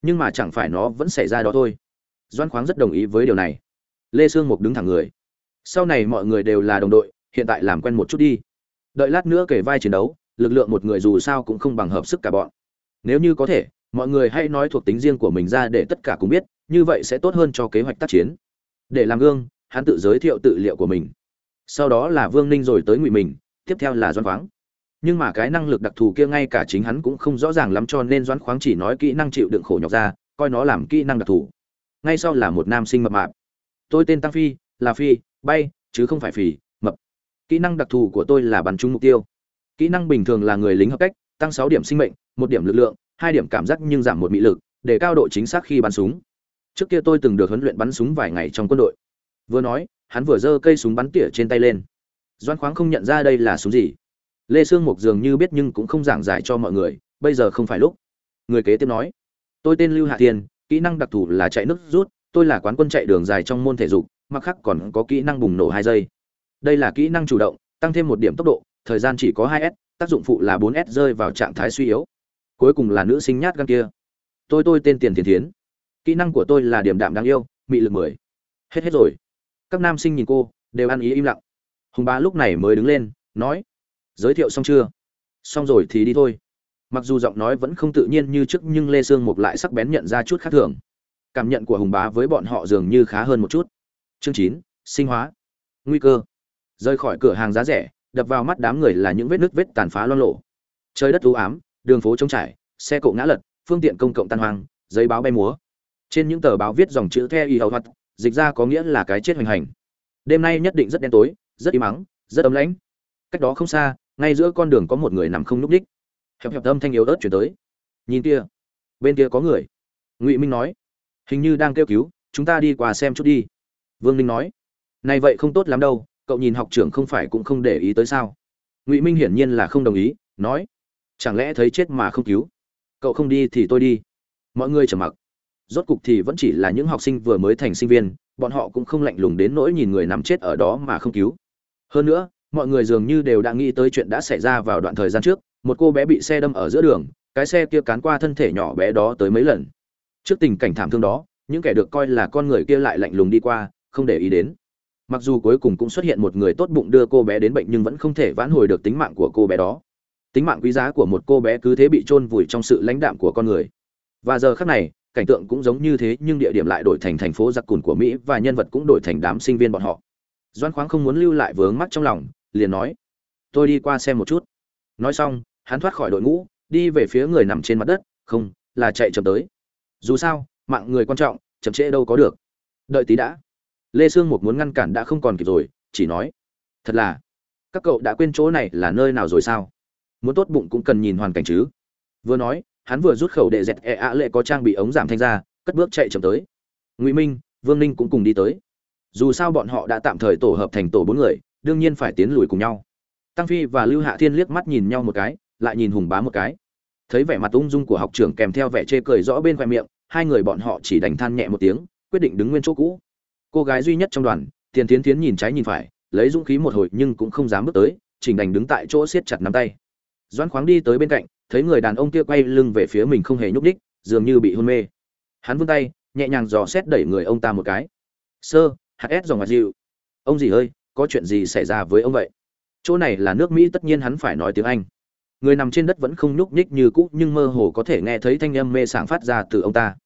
A: nhưng mà chẳng phải nó vẫn xảy ra đó thôi. Doãn Khoáng rất đồng ý với điều này. Lê Sương Mục đứng thẳng người. Sau này mọi người đều là đồng đội, hiện tại làm quen một chút đi. Đợi lát nữa kể vai chiến đấu, lực lượng một người dù sao cũng không bằng hợp sức cả bọn. Nếu như có thể, mọi người hãy nói thuộc tính riêng của mình ra để tất cả cùng biết, như vậy sẽ tốt hơn cho kế hoạch tác chiến. Để làm gương, hắn tự giới thiệu tự liệu của mình. Sau đó là Vương Ninh rồi tới Ngụy Mình, tiếp theo là Doãn Khoáng. Nhưng mà cái năng lực đặc thù kia ngay cả chính hắn cũng không rõ ràng lắm, cho nên Doãn Khoáng chỉ nói kỹ năng chịu đựng khổ nhọc ra, coi nó làm kỹ năng đặc thù. Ngay sau là một nam sinh mập mạp. Tôi tên Tăng Phi, là phi, bay, chứ không phải phì, mập. Kỹ năng đặc thù của tôi là bắn trúng mục tiêu. Kỹ năng bình thường là người lính hợp cách, tăng 6 điểm sinh mệnh, 1 điểm lực lượng, 2 điểm cảm giác nhưng giảm 1 mị lực, để cao độ chính xác khi bắn súng. Trước kia tôi từng được huấn luyện bắn súng vài ngày trong quân đội. Vừa nói, hắn vừa giơ cây súng bắn tỉa trên tay lên. Doãn Khoáng không nhận ra đây là súng gì. Lê Sương Mục dường như biết nhưng cũng không giảng giải cho mọi người, bây giờ không phải lúc. Người kế tiếp nói, tôi tên Lưu Hạ Thiên, kỹ năng đặc thù là chạy nước rút, tôi là quán quân chạy đường dài trong môn thể dục, mặt khác còn có kỹ năng bùng nổ 2 giây. Đây là kỹ năng chủ động, tăng thêm 1 điểm tốc độ, thời gian chỉ có 2s, tác dụng phụ là 4s rơi vào trạng thái suy yếu. Cuối cùng là nữ sinh nhát gan kia. Tôi tên Tiền Thiến Thiến. Kỹ năng của tôi là điềm đạm đáng yêu, mị lực 10. Hết rồi. Các nam sinh nhìn cô, đều ăn ý im lặng. Hùng Bá lúc này mới đứng lên, nói: "Giới thiệu xong chưa?" "Xong rồi thì đi thôi." Mặc dù giọng nói vẫn không tự nhiên như trước nhưng Lê Sương Mục lại sắc bén nhận ra chút khác thường. Cảm nhận của Hùng Bá với bọn họ dường như khá hơn một chút. Chương 9, sinh hóa. Nguy cơ. Rời khỏi cửa hàng giá rẻ, đập vào mắt đám người là những vết nứt vết tàn phá loang lổ. Trời đất u ám, đường phố trống trải, xe cộ ngã lật, phương tiện công cộng tan hoang, giấy báo bay múa. Trên những tờ báo viết dòng chữ The y hầu hoạt, dịch ra có nghĩa là cái chết hoành hành. Đêm nay nhất định rất đen tối, rất im ắng, rất ấm lãnh. Cách đó không xa, ngay giữa con đường có một người nằm không nhúc nhích. Hẹp hẹp âm thanh yếu ớt truyền tới. "Nhìn kia, bên kia có người." Ngụy Minh nói. "Hình như đang kêu cứu, chúng ta đi qua xem chút đi." Vương Ninh nói. "Này vậy không tốt lắm đâu, cậu nhìn học trưởng không phải cũng không để ý tới sao?" Ngụy Minh hiển nhiên là không đồng ý, nói: "Chẳng lẽ thấy chết mà không cứu? Cậu không đi thì tôi đi." Mọi người trầm mặc. Rốt cục thì vẫn chỉ là những học sinh vừa mới thành sinh viên, bọn họ cũng không lạnh lùng đến nỗi nhìn người nằm chết ở đó mà không cứu. Hơn nữa, mọi người dường như đều đã nghĩ tới chuyện đã xảy ra vào đoạn thời gian trước, một cô bé bị xe đâm ở giữa đường, cái xe kia cán qua thân thể nhỏ bé đó tới mấy lần. Trước tình cảnh thảm thương đó, những kẻ được coi là con người kia lại lạnh lùng đi qua, không để ý đến. Mặc dù cuối cùng cũng xuất hiện một người tốt bụng đưa cô bé đến bệnh nhưng vẫn không thể vãn hồi được tính mạng của cô bé đó. Tính mạng quý giá của một cô bé cứ thế bị chôn vùi trong sự lãnh đạm của con người. Và giờ khắc này, cảnh tượng cũng giống như thế nhưng địa điểm lại đổi thành thành phố giặc cùn của Mỹ và nhân vật cũng đổi thành đám sinh viên bọn họ. Doãn Khoáng không muốn lưu lại vướng mắc trong lòng, liền nói: "Tôi đi qua xem một chút." Nói xong, hắn thoát khỏi đội ngũ, đi về phía người nằm trên mặt đất, không, là chạy chậm tới. Dù sao, mạng người quan trọng, chậm trễ đâu có được. "Đợi tí đã." Lê Sương Mục muốn ngăn cản đã không còn kịp rồi, chỉ nói: "Thật là, các cậu đã quên chỗ này là nơi nào rồi sao? Muốn tốt bụng cũng cần nhìn hoàn cảnh chứ." Vừa nói, hắn vừa rút khẩu đệ dẹt lệ có trang bị ống giảm thanh ra, cất bước chạy chậm tới. Ngụy Minh, Vương Ninh cũng cùng đi tới. Dù sao bọn họ đã tạm thời tổ hợp thành tổ 4 người, đương nhiên phải tiến lùi cùng nhau. Tăng Phi và Lưu Hạ Thiên liếc mắt nhìn nhau một cái, lại nhìn Hùng Bá một cái. Thấy vẻ mặt ung dung của học trưởng kèm theo vẻ chê cười rõ bên khóe miệng, hai người bọn họ chỉ đành than nhẹ một tiếng, quyết định đứng nguyên chỗ cũ. Cô gái duy nhất trong đoàn, Tiền Thiến Thiến nhìn trái nhìn phải, lấy dũng khí một hồi nhưng cũng không dám bước tới, chỉnh đành đứng tại chỗ siết chặt nắm tay. Doãn Khoáng đi tới bên cạnh, thấy người đàn ông kia quay lưng về phía mình không hề nhúc nhích, dường như bị hôn mê. Hắn vươn tay, nhẹ nhàng dò xét đẩy người ông ta một cái. "Sơ, HS dòng ngặt dịu. Ông gì ơi, có chuyện gì xảy ra với ông vậy?" Chỗ này là nước Mỹ tất nhiên hắn phải nói tiếng Anh. Người nằm trên đất vẫn không nhúc nhích như cũ nhưng mơ hồ có thể nghe thấy thanh âm mê sảng phát ra từ ông ta.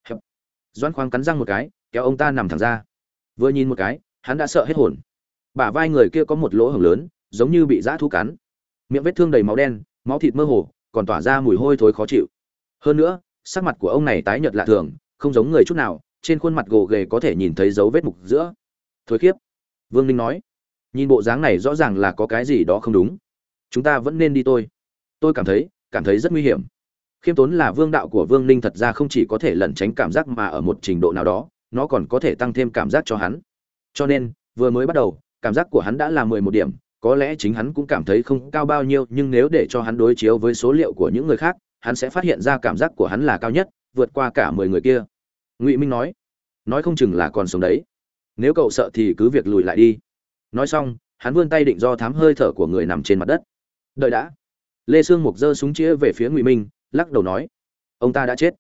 A: Doãn Khoáng cắn răng một cái, kéo ông ta nằm thẳng ra. Vừa nhìn một cái, hắn đã sợ hết hồn. Bả vai người kia có một lỗ hổng lớn, giống như bị dã thú cắn. Miệng vết thương đầy máu đen, máu thịt mơ hồ, còn tỏa ra mùi hôi thối khó chịu. Hơn nữa, sắc mặt của ông này tái nhợt lạ thường, không giống người chút nào, trên khuôn mặt gồ ghề có thể nhìn thấy dấu vết mục giữa. "Thối khiếp." Vương Ninh nói. "Nhìn bộ dáng này rõ ràng là có cái gì đó không đúng. Chúng ta vẫn nên đi thôi. Tôi cảm thấy rất nguy hiểm." Khiêm tốn là vương đạo của Vương Ninh thật ra không chỉ có thể lẩn tránh cảm giác mà ở một trình độ nào đó, nó còn có thể tăng thêm cảm giác cho hắn. Cho nên, vừa mới bắt đầu, cảm giác của hắn đã là 11 điểm, có lẽ chính hắn cũng cảm thấy không cao bao nhiêu, nhưng nếu để cho hắn đối chiếu với số liệu của những người khác, hắn sẽ phát hiện ra cảm giác của hắn là cao nhất, vượt qua cả 10 người kia. Ngụy Minh nói không chừng là còn sống đấy. Nếu cậu sợ thì cứ việc lùi lại đi. Nói xong, hắn vươn tay định do thám hơi thở của người nằm trên mặt đất. "Đợi đã." Lê Sương Mục giơ súng chĩa về phía Ngụy Minh, lắc đầu nói: "Ông ta đã chết."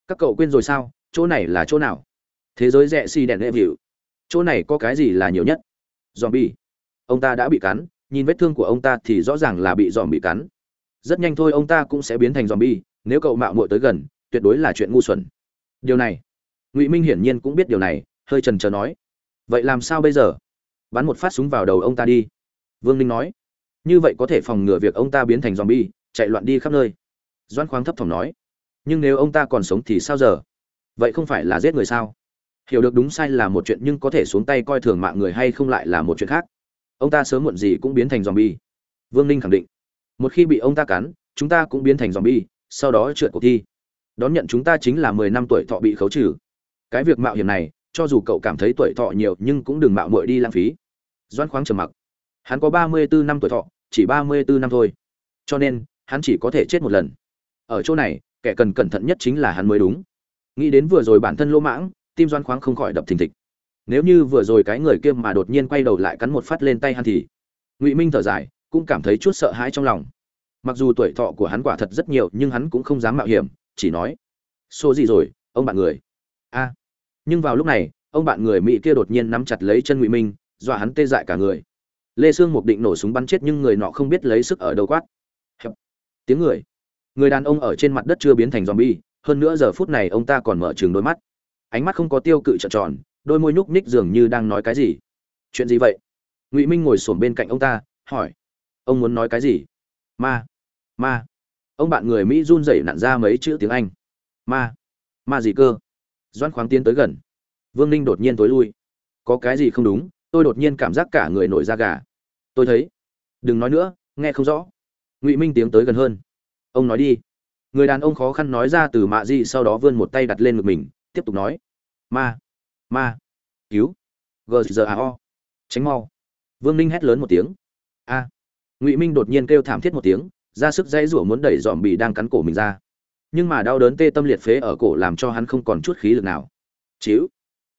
A: Các cậu quên rồi sao, chỗ này là chỗ nào? Thế giới rẻ xì đèn view. Chỗ này có cái gì là nhiều nhất? Zombie. Ông ta đã bị cắn, nhìn vết thương của ông ta thì rõ ràng là bị zombie cắn. Rất nhanh thôi ông ta cũng sẽ biến thành zombie, nếu cậu mạo muội tới gần, tuyệt đối là chuyện ngu xuẩn. Điều này, Ngụy Minh hiển nhiên cũng biết điều này, hơi chần chờ nói: "Vậy làm sao bây giờ?" Bắn một phát súng vào đầu ông ta đi. Vương Ninh nói: "Như vậy có thể phòng ngừa việc ông ta biến thành zombie, chạy loạn đi khắp nơi." Doãn Khoáng thấp thỏm nói: "Nhưng nếu ông ta còn sống thì sao giờ? Vậy không phải là giết người sao?" Hiểu được đúng sai là một chuyện nhưng có thể xuống tay coi thường mạng người hay không lại là một chuyện khác. Ông ta sớm muộn gì cũng biến thành zombie. Vương Ninh khẳng định: "Một khi bị ông ta cắn, chúng ta cũng biến thành zombie, sau đó trượt cuộc thi. Đón nhận chúng ta chính là 10 năm tuổi thọ bị khấu trừ. Cái việc mạo hiểm này, cho dù cậu cảm thấy tuổi thọ nhiều nhưng cũng đừng mạo muội đi lãng phí." Doãn Khoáng trầm mặc. Hắn có 34 năm tuổi thọ, chỉ 34 năm thôi. Cho nên, hắn chỉ có thể chết một lần. Ở chỗ này, kẻ cần cẩn thận nhất chính là hắn mới đúng. Nghĩ đến vừa rồi bản thân lỗ mãng, tim Doãn Khoáng không khỏi đập thình thịch. Nếu như vừa rồi cái người kia mà đột nhiên quay đầu lại cắn một phát lên tay hắn thì Ngụy Minh thở dài, cũng cảm thấy chút sợ hãi trong lòng. Mặc dù tuổi thọ của hắn quả thật rất nhiều, nhưng hắn cũng không dám mạo hiểm, chỉ nói: "Số gì rồi, ông bạn người?" A. Nhưng vào lúc này, ông bạn người Mỹ kia đột nhiên nắm chặt lấy chân Ngụy Minh, dọa hắn tê dại cả người. Lê Sương Mục định nổ súng bắn chết nhưng người nọ không biết lấy sức ở đâu quát: "Hẹp." Tiếng người. Người đàn ông ở trên mặt đất chưa biến thành zombie, hơn nữa giờ phút này ông ta còn mở trừng đôi mắt. Ánh mắt không có tiêu cự trợn tròn, đôi môi nhúc nhích dường như đang nói cái gì. "Chuyện gì vậy?" Ngụy Minh ngồi xổm bên cạnh ông ta, hỏi: "Ông muốn nói cái gì?" "Ma, ma." Ông bạn người Mỹ run rẩy nặn ra mấy chữ tiếng Anh. "Ma, ma gì cơ?" Doãn Khoáng tiến tới gần. Vương Ninh đột nhiên tối lui. "Có cái gì không đúng, tôi đột nhiên cảm giác cả người nổi da gà. Tôi thấy." "Đừng nói nữa, nghe không rõ." Ngụy Minh tiến tới gần hơn. "Ông nói đi." Người đàn ông khó khăn nói ra từ mạ gì, sau đó vươn một tay đặt lên ngực mình, tiếp tục nói: "Ma, ma, cứu, gzao, tránh mau." Vương Ninh hét lớn một tiếng. A. Ngụy Minh đột nhiên kêu thảm thiết một tiếng, ra sức dãy rủa muốn đẩy dòm bì đang cắn cổ mình ra, nhưng mà đau đớn tê tâm liệt phế ở cổ làm cho hắn không còn chút khí lực nào. Chíu.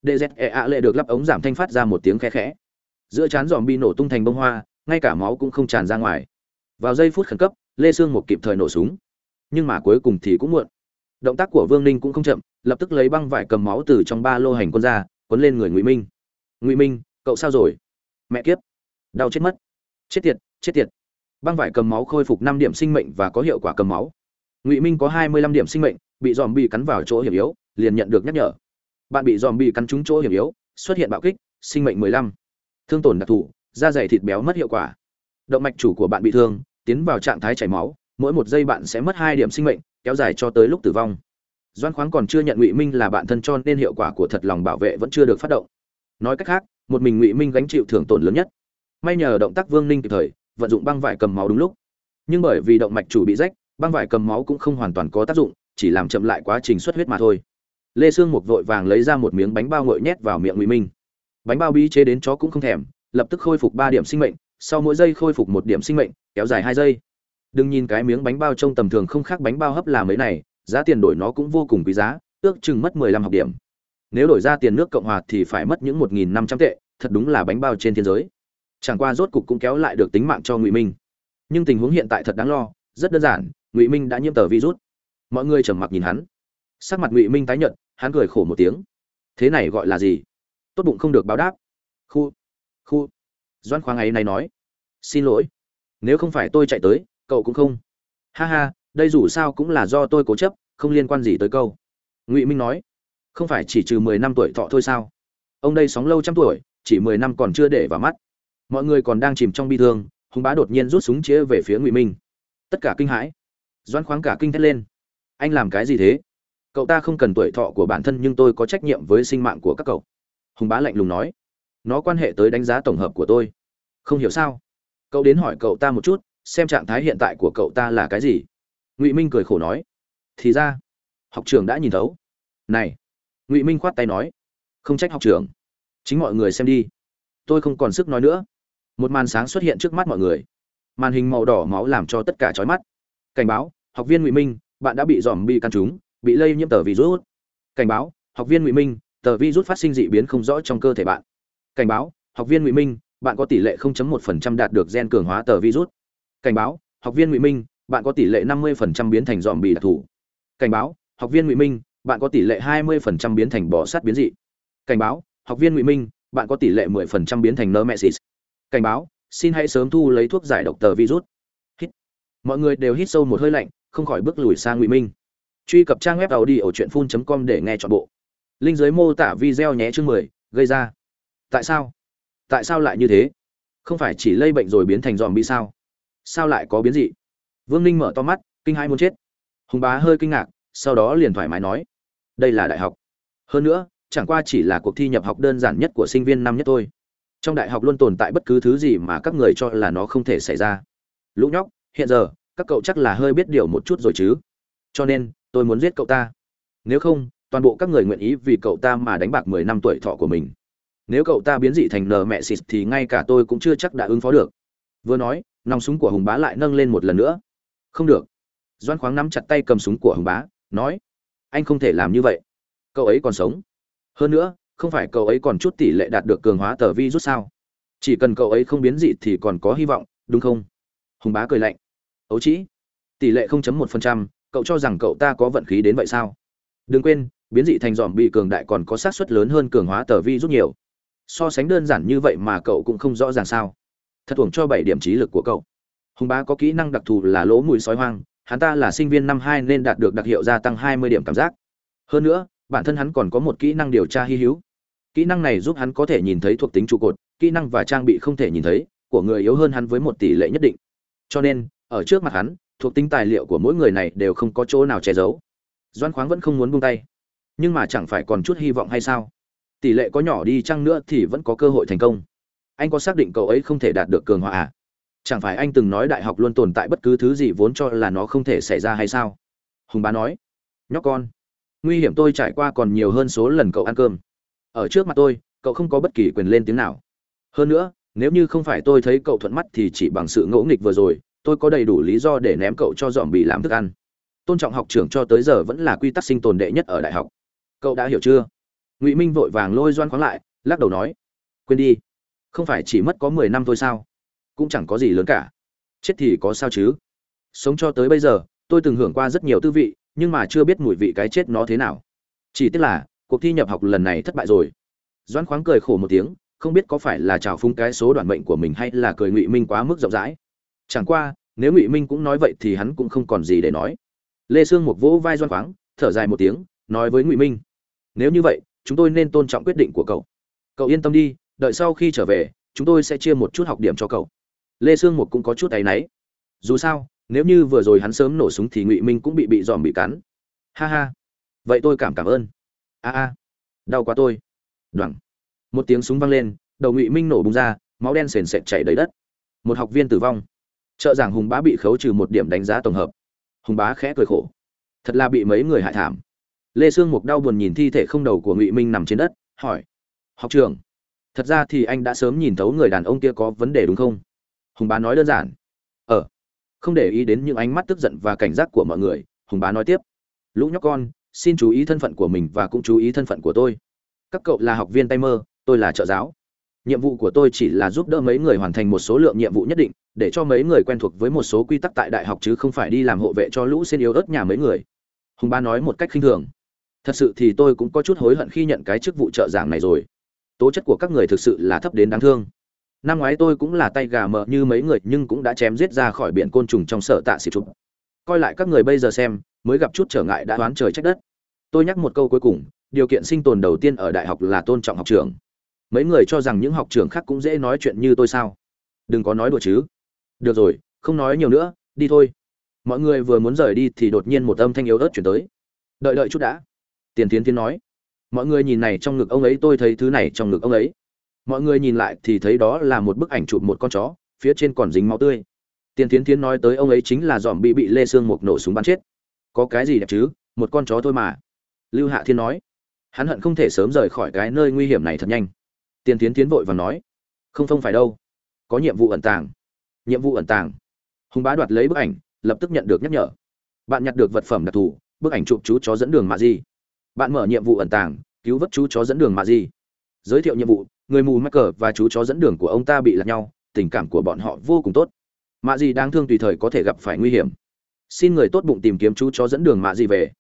A: DZEA lệ được lắp ống giảm thanh phát ra một tiếng khẽ khẽ. Giữa trán dòm bì nổ tung thành bông hoa, ngay cả máu cũng không tràn ra ngoài. Vào giây phút khẩn cấp, Lê Sương Mục kịp thời nổ súng, nhưng mà cuối cùng thì cũng muộn. Động tác của Vương Ninh cũng không chậm, lập tức lấy băng vải cầm máu từ trong ba lô hành quân ra, quấn lên người Ngụy Minh. "Ngụy Minh, cậu sao rồi?" "Mẹ kiếp, đau chết mất." "Chết tiệt, chết tiệt." Băng vải cầm máu khôi phục 5 điểm sinh mệnh và có hiệu quả cầm máu. Ngụy Minh có 25 điểm sinh mệnh, bị zombie cắn vào chỗ hiểm yếu, liền nhận được nhắc nhở. Bạn bị zombie cắn trúng chỗ hiểm yếu, xuất hiện bạo kích, sinh mệnh 15. Thương tổn đặc thù, da dày thịt béo mất hiệu quả. Động mạch chủ của bạn bị thương, tiến vào trạng thái chảy máu, mỗi 1 giây bạn sẽ mất 2 điểm sinh mệnh, kéo dài cho tới lúc tử vong. Doãn Khoáng còn chưa nhận Ngụy Minh là bạn thân cho nên hiệu quả của thật lòng bảo vệ vẫn chưa được phát động. Nói cách khác, một mình Ngụy Minh gánh chịu thương tổn lớn nhất. May nhờ động tác Vương Ninh kịp thời, vận dụng băng vải cầm máu đúng lúc. Nhưng bởi vì động mạch chủ bị rách, băng vải cầm máu cũng không hoàn toàn có tác dụng, chỉ làm chậm lại quá trình xuất huyết mà thôi. Lê Sương Mục vội vàng lấy ra một miếng bánh bao nguội nhét vào miệng Ngụy Minh. Bánh bao bí chế đến chó cũng không thèm, lập tức khôi phục 3 điểm sinh mệnh, sau mỗi giây khôi phục 1 điểm sinh mệnh, kéo dài 2 giây. Đừng nhìn cái miếng bánh bao trông tầm thường không khác bánh bao hấp là mấy này, giá tiền đổi nó cũng vô cùng quý giá, ước chừng mất 15 học điểm. Nếu đổi ra tiền nước Cộng hòa thì phải mất những 1.500 tệ, thật đúng là bánh bao trên thiên giới. Chẳng qua rốt cục cũng kéo lại được tính mạng cho Ngụy Minh. Nhưng tình huống hiện tại thật đáng lo, rất đơn giản, Ngụy Minh đã nhiễm tờ virus. Mọi người trầm mặc nhìn hắn. Sắc mặt Ngụy Minh tái nhợt, hắn cười khổ một tiếng. Thế này gọi là gì? Tốt bụng không được báo đáp. Khu. Doãn Khoáng ấy này nói, xin lỗi, nếu không phải tôi chạy tới, cậu cũng không. Ha ha, đây dù sao cũng là do tôi cố chấp, không liên quan gì tới câu. Ngụy Minh nói, không phải chỉ trừ 10 năm tuổi thọ thôi sao? Ông đây sống lâu trăm tuổi, chỉ 10 năm còn chưa để vào mắt. Mọi người còn đang chìm trong bi thương, Hùng Bá đột nhiên rút súng chĩa về phía Ngụy Minh. Tất cả kinh hãi. Doãn Khoáng cả kinh thét lên, anh làm cái gì thế? Cậu ta không cần tuổi thọ của bản thân nhưng tôi có trách nhiệm với sinh mạng của các cậu. Hùng Bá lạnh lùng nói, nó quan hệ tới đánh giá tổng hợp của tôi. Không hiểu sao? Cậu đến hỏi cậu ta một chút, xem trạng thái hiện tại của cậu ta là cái gì. Ngụy Minh cười khổ nói, thì ra học trưởng đã nhìn thấu. Này, Ngụy Minh khoát tay nói, không trách học trưởng, chính mọi người xem đi, tôi không còn sức nói nữa. Một màn sáng xuất hiện trước mắt mọi người, màn hình màu đỏ máu làm cho tất cả chói mắt. Cảnh báo, học viên Ngụy Minh, bạn đã bị zombie căn trúng, bị lây nhiễm tờ virus. Cảnh báo, học viên Ngụy Minh, tờ virus phát sinh dị biến không rõ trong cơ thể bạn. Cảnh báo, học viên Ngụy Minh, bạn có tỷ lệ 0.1% đạt được gen cường hóa tờ virus. Cảnh báo, học viên Ngụy Minh, bạn có tỷ lệ 50% biến thành zombie đặc thù. Cảnh báo, học viên Ngụy Minh, bạn có tỷ lệ 20% biến thành bò sát biến dị. Cảnh báo, học viên Ngụy Minh, bạn có tỷ lệ 10% biến thành Nemesis. Cảnh báo, xin hãy sớm thu lấy thuốc giải độc tờ virus. Hít. Mọi người đều hít sâu một hơi lạnh, không khỏi bước lùi sang Ngụy Minh. Truy cập trang web audiochuyenphun.com để nghe trọn bộ. Link dưới mô tả video nhé. Chương 10, gây ra. Tại sao? Tại sao lại như thế? Không phải chỉ lây bệnh rồi biến thành zombie sao? Sao lại có biến dị? Vương Ninh mở to mắt, kinh hãi muốn chết. Hùng Bá hơi kinh ngạc, sau đó liền thoải mái nói: "Đây là đại học. Hơn nữa, chẳng qua chỉ là cuộc thi nhập học đơn giản nhất của sinh viên năm nhất thôi. Trong đại học luôn tồn tại bất cứ thứ gì mà các người cho là nó không thể xảy ra. Lũ nhóc, hiện giờ các cậu chắc là hơi biết điều một chút rồi chứ? Cho nên, tôi muốn giết cậu ta. Nếu không, toàn bộ các người nguyện ý vì cậu ta mà đánh bạc 10 năm tuổi thọ của mình. Nếu cậu ta biến dị thành Nemesis thì ngay cả tôi cũng chưa chắc đã ứng phó được." Vừa nói, nòng súng của Hùng Bá lại nâng lên một lần nữa. "Không được." Doan Khoáng nắm chặt tay cầm súng của Hùng Bá, nói: "Anh không thể làm như vậy. Cậu ấy còn sống. Hơn nữa, không phải cậu ấy còn chút tỷ lệ đạt được cường hóa tờ virus sao? Chỉ cần cậu ấy không biến dị thì còn có hy vọng, đúng không?" Hùng Bá cười lạnh: "Ấu trĩ, tỷ lệ 0.1%, cậu cho rằng cậu ta có vận khí đến vậy sao? Đừng quên, biến dị thành zombie cường đại còn có xác suất lớn hơn cường hóa tờ virus nhiều. So sánh đơn giản như vậy mà cậu cũng không rõ ràng sao? Thật uổng cho 7 điểm trí lực của cậu." Hùng Bá có kỹ năng đặc thù là lỗ mũi sói hoang, hắn ta là sinh viên năm 2 nên đạt được đặc hiệu gia tăng 20 điểm cảm giác. Hơn nữa, bản thân hắn còn có một kỹ năng điều tra hy hữu. Kỹ năng này giúp hắn có thể nhìn thấy thuộc tính trụ cột, kỹ năng và trang bị không thể nhìn thấy của người yếu hơn hắn với một tỷ lệ nhất định. Cho nên, ở trước mặt hắn, thuộc tính tài liệu của mỗi người này đều không có chỗ nào che giấu. Doan Khoáng vẫn không muốn buông tay. Nhưng mà chẳng phải còn chút hy vọng hay sao? Tỷ lệ có nhỏ đi chăng nữa thì vẫn có cơ hội thành công. Anh có xác định cậu ấy không thể đạt được cường hóa à? Chẳng phải anh từng nói đại học luôn tồn tại bất cứ thứ gì vốn cho là nó không thể xảy ra hay sao? Hùng Bá nói: "Nhóc con, nguy hiểm tôi trải qua còn nhiều hơn số lần cậu ăn cơm. Ở trước mặt tôi, cậu không có bất kỳ quyền lên tiếng nào. Hơn nữa, nếu như không phải tôi thấy cậu thuận mắt thì chỉ bằng sự ngỗ nghịch vừa rồi, tôi có đầy đủ lý do để ném cậu cho dòm bị làm thức ăn. Tôn trọng học trưởng cho tới giờ vẫn là quy tắc sinh tồn đệ nhất ở đại học. Cậu đã hiểu chưa?" Ngụy Minh vội vàng lôi Doan Khoáng lại, lắc đầu nói: "Quên đi, không phải chỉ mất có 10 năm thôi sao? Cũng chẳng có gì lớn cả. Chết thì có sao chứ? Sống cho tới bây giờ, tôi từng hưởng qua rất nhiều tư vị, nhưng mà chưa biết mùi vị cái chết nó thế nào. Chỉ tiếc là cuộc thi nhập học lần này thất bại rồi." Doãn Khoáng cười khổ một tiếng, không biết có phải là trào phúng cái số đoạn mệnh của mình hay là cười Ngụy Minh quá mức rộng rãi. Chẳng qua, nếu Ngụy Minh cũng nói vậy thì hắn cũng không còn gì để nói. Lê Sương Mục vỗ vai Doãn Khoáng, thở dài một tiếng, nói với Ngụy Minh: "Nếu như vậy, chúng tôi nên tôn trọng quyết định của cậu. Cậu yên tâm đi, đợi sau khi trở về, chúng tôi sẽ chia một chút học điểm cho cậu." Lê Sương Mục cũng có chút áy náy. Dù sao, nếu như vừa rồi hắn sớm nổ súng thì Ngụy Minh cũng bị dòm bị cắn. Ha ha, vậy tôi cảm ơn. A, đau quá tôi. Đoảng. Một tiếng súng vang lên, đầu Ngụy Minh nổ bung ra, máu đen sền sệt chảy đầy đất. Một học viên tử vong. Trợ giảng Hùng Bá bị khấu trừ 1 điểm đánh giá tổng hợp. Hùng Bá khẽ cười khổ. Thật là bị mấy người hại thảm. Lê Sương Mục đau buồn nhìn thi thể không đầu của Ngụy Minh nằm trên đất, hỏi: "Học trưởng, thật ra thì anh đã sớm nhìn thấu người đàn ông kia có vấn đề đúng không?" Hùng Bá nói đơn giản. Không để ý đến những ánh mắt tức giận và cảnh giác của mọi người, Hùng Bá nói tiếp: "Lũ nhóc con, xin chú ý thân phận của mình và cũng chú ý thân phận của tôi. Các cậu là học viên tay mơ, tôi là trợ giáo. Nhiệm vụ của tôi chỉ là giúp đỡ mấy người hoàn thành một số lượng nhiệm vụ nhất định, để cho mấy người quen thuộc với một số quy tắc tại đại học chứ không phải đi làm hộ vệ cho lũ sen yếu ớt nhà mấy người." Hùng Bá nói một cách khinh thường. Thật sự thì tôi cũng có chút hối hận khi nhận cái chức vụ trợ giảng này rồi. Tố chất của các người thực sự là thấp đến đáng thương. Năm ngoái tôi cũng là tay gà mờ như mấy người nhưng cũng đã chém giết ra khỏi biển côn trùng trong sở tạ xịt chụp. Coi lại các người bây giờ xem, mới gặp chút trở ngại đã đoán trời trách đất. Tôi nhắc một câu cuối cùng, điều kiện sinh tồn đầu tiên ở đại học là tôn trọng học trưởng. Mấy người cho rằng những học trưởng khác cũng dễ nói chuyện như tôi sao? Đừng có nói đùa chứ. Được rồi, không nói nhiều nữa, đi thôi. Mọi người vừa muốn rời đi thì đột nhiên một âm thanh yếu ớt chuyển tới. Đợi chút đã. Tiền Tiến Tiến nói. Mọi người nhìn này trong ngực ông ấy, tôi thấy thứ này trong ngực ông ấy. Mọi người nhìn lại thì thấy đó là một bức ảnh chụp một con chó, phía trên còn dính máu tươi. Tiền Tiến Tiến nói tới ông ấy chính là dòm bị Lê Sương Mục nổ súng bắn chết. Có cái gì đẹp chứ, một con chó thôi mà. Lưu Hạ Thiên nói. Hắn hận không thể sớm rời khỏi cái nơi nguy hiểm này thật nhanh. Tiền Tiến Tiến vội vàng nói. Không phải đâu. Có nhiệm vụ ẩn tàng. Nhiệm vụ ẩn tàng. Hùng Bá đoạt lấy bức ảnh, lập tức nhận được nhắc nhở. Bạn nhặt được vật phẩm đặc thù, bức ảnh chụp chú chó dẫn đường Mạ Di. Bạn mở nhiệm vụ ẩn tàng, cứu vớt chú chó dẫn đường Mạ Di. Giới thiệu nhiệm vụ: người mù Michael và chú chó dẫn đường của ông ta bị lạc nhau, tình cảm của bọn họ vô cùng tốt. Mạ Di đáng thương tùy thời có thể gặp phải nguy hiểm. Xin người tốt bụng tìm kiếm chú chó dẫn đường Mạ Di về.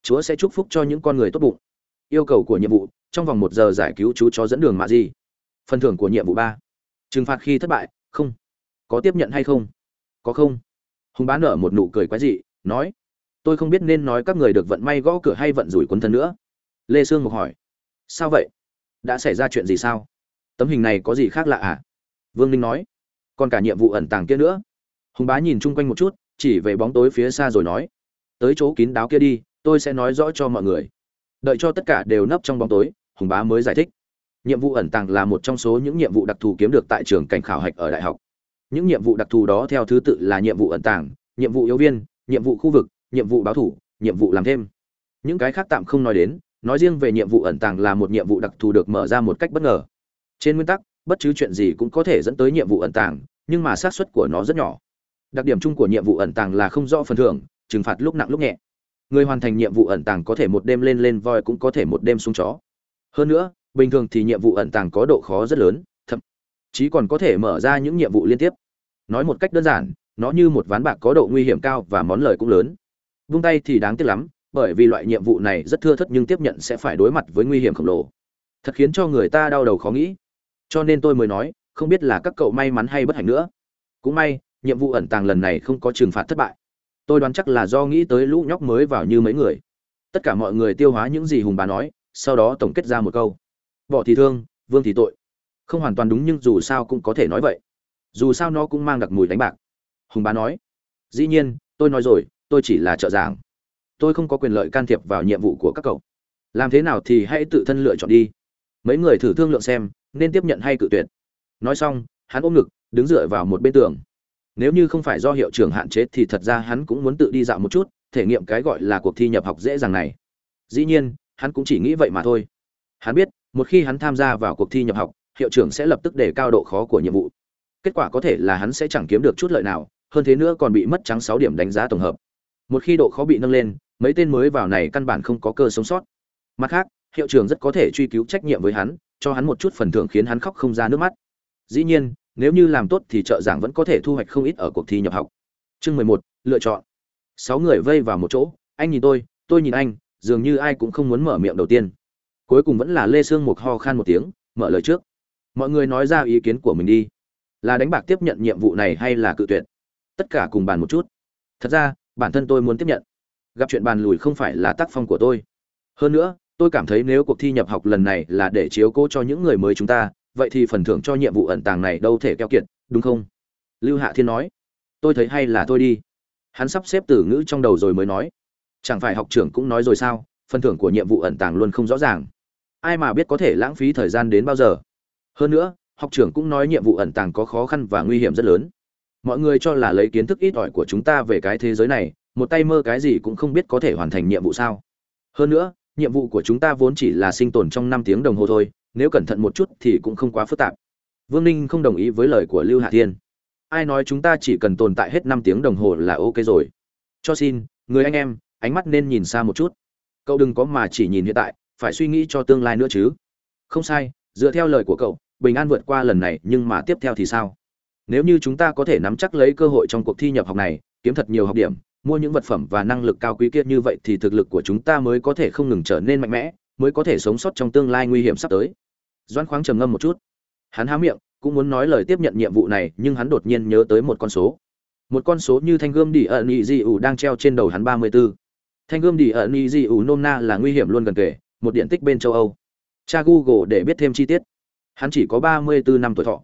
A: Chúa sẽ chúc phúc cho những con người tốt bụng. Yêu cầu của nhiệm vụ: trong vòng 1 giờ giải cứu chú chó dẫn đường Mạ Di. Phần thưởng của nhiệm vụ 3: trừng phạt khi thất bại. Không. Có tiếp nhận hay không? Có không? Hùng Bá nở một nụ cười quái dị, nói: tôi không biết nên nói các người được vận may gõ cửa hay vận rủi quấn thân nữa. Lê Sương Mục hỏi: sao vậy? Đã xảy ra chuyện gì sao? Tấm hình này có gì khác lạ à? Vương Ninh nói: còn cả nhiệm vụ ẩn tàng kia nữa. Hùng Bá nhìn chung quanh một chút, chỉ về bóng tối phía xa rồi nói: tới chỗ kín đáo kia đi, tôi sẽ nói rõ cho mọi người. Đợi cho tất cả đều nấp trong bóng tối, Hùng Bá mới giải thích: nhiệm vụ ẩn tàng là một trong số những nhiệm vụ đặc thù kiếm được tại trường cảnh khảo hạch ở đại học. Những nhiệm vụ đặc thù đó theo thứ tự là nhiệm vụ ẩn tàng, nhiệm vụ yếu viên, nhiệm vụ khu vực, nhiệm vụ báo thủ, nhiệm vụ làm thêm. Những cái khác tạm không nói đến, nói riêng về nhiệm vụ ẩn tàng là một nhiệm vụ đặc thù được mở ra một cách bất ngờ. Trên nguyên tắc, bất cứ chuyện gì cũng có thể dẫn tới nhiệm vụ ẩn tàng, nhưng mà xác suất của nó rất nhỏ. Đặc điểm chung của nhiệm vụ ẩn tàng là không rõ phần thưởng, trừng phạt lúc nặng lúc nhẹ. Người hoàn thành nhiệm vụ ẩn tàng có thể một đêm lên voi, cũng có thể một đêm xuống chó. Hơn nữa, bình thường thì nhiệm vụ ẩn tàng có độ khó rất lớn, thậm chí còn có thể mở ra những nhiệm vụ liên tiếp. Nói một cách đơn giản, nó như một ván bạc có độ nguy hiểm cao và món lời cũng lớn. Vung tay thì đáng tiếc lắm, bởi vì loại nhiệm vụ này rất thưa thớt nhưng tiếp nhận sẽ phải đối mặt với nguy hiểm khổng lồ. Thật khiến cho người ta đau đầu khó nghĩ. Cho nên tôi mới nói, không biết là các cậu may mắn hay bất hạnh nữa. Cũng may, nhiệm vụ ẩn tàng lần này không có trừng phạt thất bại. Tôi đoán chắc là do nghĩ tới lũ nhóc mới vào như mấy người. Tất cả mọi người tiêu hóa những gì Hùng Bá nói, sau đó tổng kết ra một câu: võ thì thương, vương thì tội. Không hoàn toàn đúng nhưng dù sao cũng có thể nói vậy. Dù sao nó cũng mang đặc mùi đánh bạc. Hùng Bá nói: dĩ nhiên, tôi nói rồi, tôi chỉ là trợ giảng. Tôi không có quyền lợi can thiệp vào nhiệm vụ của các cậu. Làm thế nào thì hãy tự thân lựa chọn đi. Mấy người thử thương lượng xem nên tiếp nhận hay cự tuyệt. Nói xong, hắn ôm ngực, đứng dựa vào một bên tường. Nếu như không phải do hiệu trưởng hạn chế thì thật ra hắn cũng muốn tự đi dạo một chút, thể nghiệm cái gọi là cuộc thi nhập học dễ dàng này. Dĩ nhiên, hắn cũng chỉ nghĩ vậy mà thôi. Hắn biết, một khi hắn tham gia vào cuộc thi nhập học, hiệu trưởng sẽ lập tức đề cao độ khó của nhiệm vụ. Kết quả có thể là hắn sẽ chẳng kiếm được chút lợi nào, hơn thế nữa còn bị mất trắng 6 điểm đánh giá tổng hợp. Một khi độ khó bị nâng lên, mấy tên mới vào này căn bản không có cơ sống sót. Mặt khác, hiệu trưởng rất có thể truy cứu trách nhiệm với hắn, cho hắn một chút phần thưởng khiến hắn khóc không ra nước mắt. Dĩ nhiên, nếu như làm tốt thì trợ giảng vẫn có thể thu hoạch không ít ở cuộc thi nhập học. Chương 11, lựa chọn. 6 người vây vào một chỗ, anh nhìn tôi nhìn anh, dường như ai cũng không muốn mở miệng đầu tiên. Cuối cùng vẫn là Lê Sương Mục ho khan một tiếng, mở lời trước. Mọi người nói ra ý kiến của mình đi. Là đánh bạc tiếp nhận nhiệm vụ này hay là cự tuyệt? Tất cả cùng bàn một chút. Thật ra, bản thân tôi muốn tiếp nhận. Gặp chuyện bàn lùi không phải là tác phong của tôi. Hơn nữa, tôi cảm thấy nếu cuộc thi nhập học lần này là để chiếu cố cho những người mới chúng ta, vậy thì phần thưởng cho nhiệm vụ ẩn tàng này đâu thể keo kiệt, đúng không? Lưu Hạ Thiên nói. Tôi thấy hay là thôi đi. Hắn sắp xếp từ ngữ trong đầu rồi mới nói. Chẳng phải học trưởng cũng nói rồi sao, phần thưởng của nhiệm vụ ẩn tàng luôn không rõ ràng. Ai mà biết có thể lãng phí thời gian đến bao giờ. Hơn nữa, học trưởng cũng nói nhiệm vụ ẩn tàng có khó khăn và nguy hiểm rất lớn. Mọi người cho là lấy kiến thức ít ỏi của chúng ta về cái thế giới này, một tay mơ cái gì cũng không biết có thể hoàn thành nhiệm vụ sao? Hơn nữa, nhiệm vụ của chúng ta vốn chỉ là sinh tồn trong 5 tiếng đồng hồ thôi, nếu cẩn thận một chút thì cũng không quá phức tạp. Vương Ninh không đồng ý với lời của Lưu Hạ Thiên. Ai nói chúng ta chỉ cần tồn tại hết 5 tiếng đồng hồ là ok rồi? Cho xin, người anh em, ánh mắt nên nhìn xa một chút. Cậu đừng có mà chỉ nhìn hiện tại, phải suy nghĩ cho tương lai nữa chứ. Không sai, dựa theo lời của cậu, bình an vượt qua lần này, nhưng mà tiếp theo thì sao? Nếu như chúng ta có thể nắm chắc lấy cơ hội trong cuộc thi nhập học này, kiếm thật nhiều học điểm, mua những vật phẩm và năng lực cao quý kia, như vậy thì thực lực của chúng ta mới có thể không ngừng trở nên mạnh mẽ, mới có thể sống sót trong tương lai nguy hiểm sắp tới. Doãn Khoáng trầm ngâm một chút. Hắn há miệng, cũng muốn nói lời tiếp nhận nhiệm vụ này, nhưng hắn đột nhiên nhớ tới một con số. Một con số như thanh gươm Đỉ ẩn nhị di ủ đang treo trên đầu hắn 34. Thanh gươm Đỉ ẩn nhị di ủ nôm na là nguy hiểm luôn gần kề, một điện tích bên châu Âu. Tra Google để biết thêm chi tiết. Hắn chỉ có 34 năm tuổi thọ.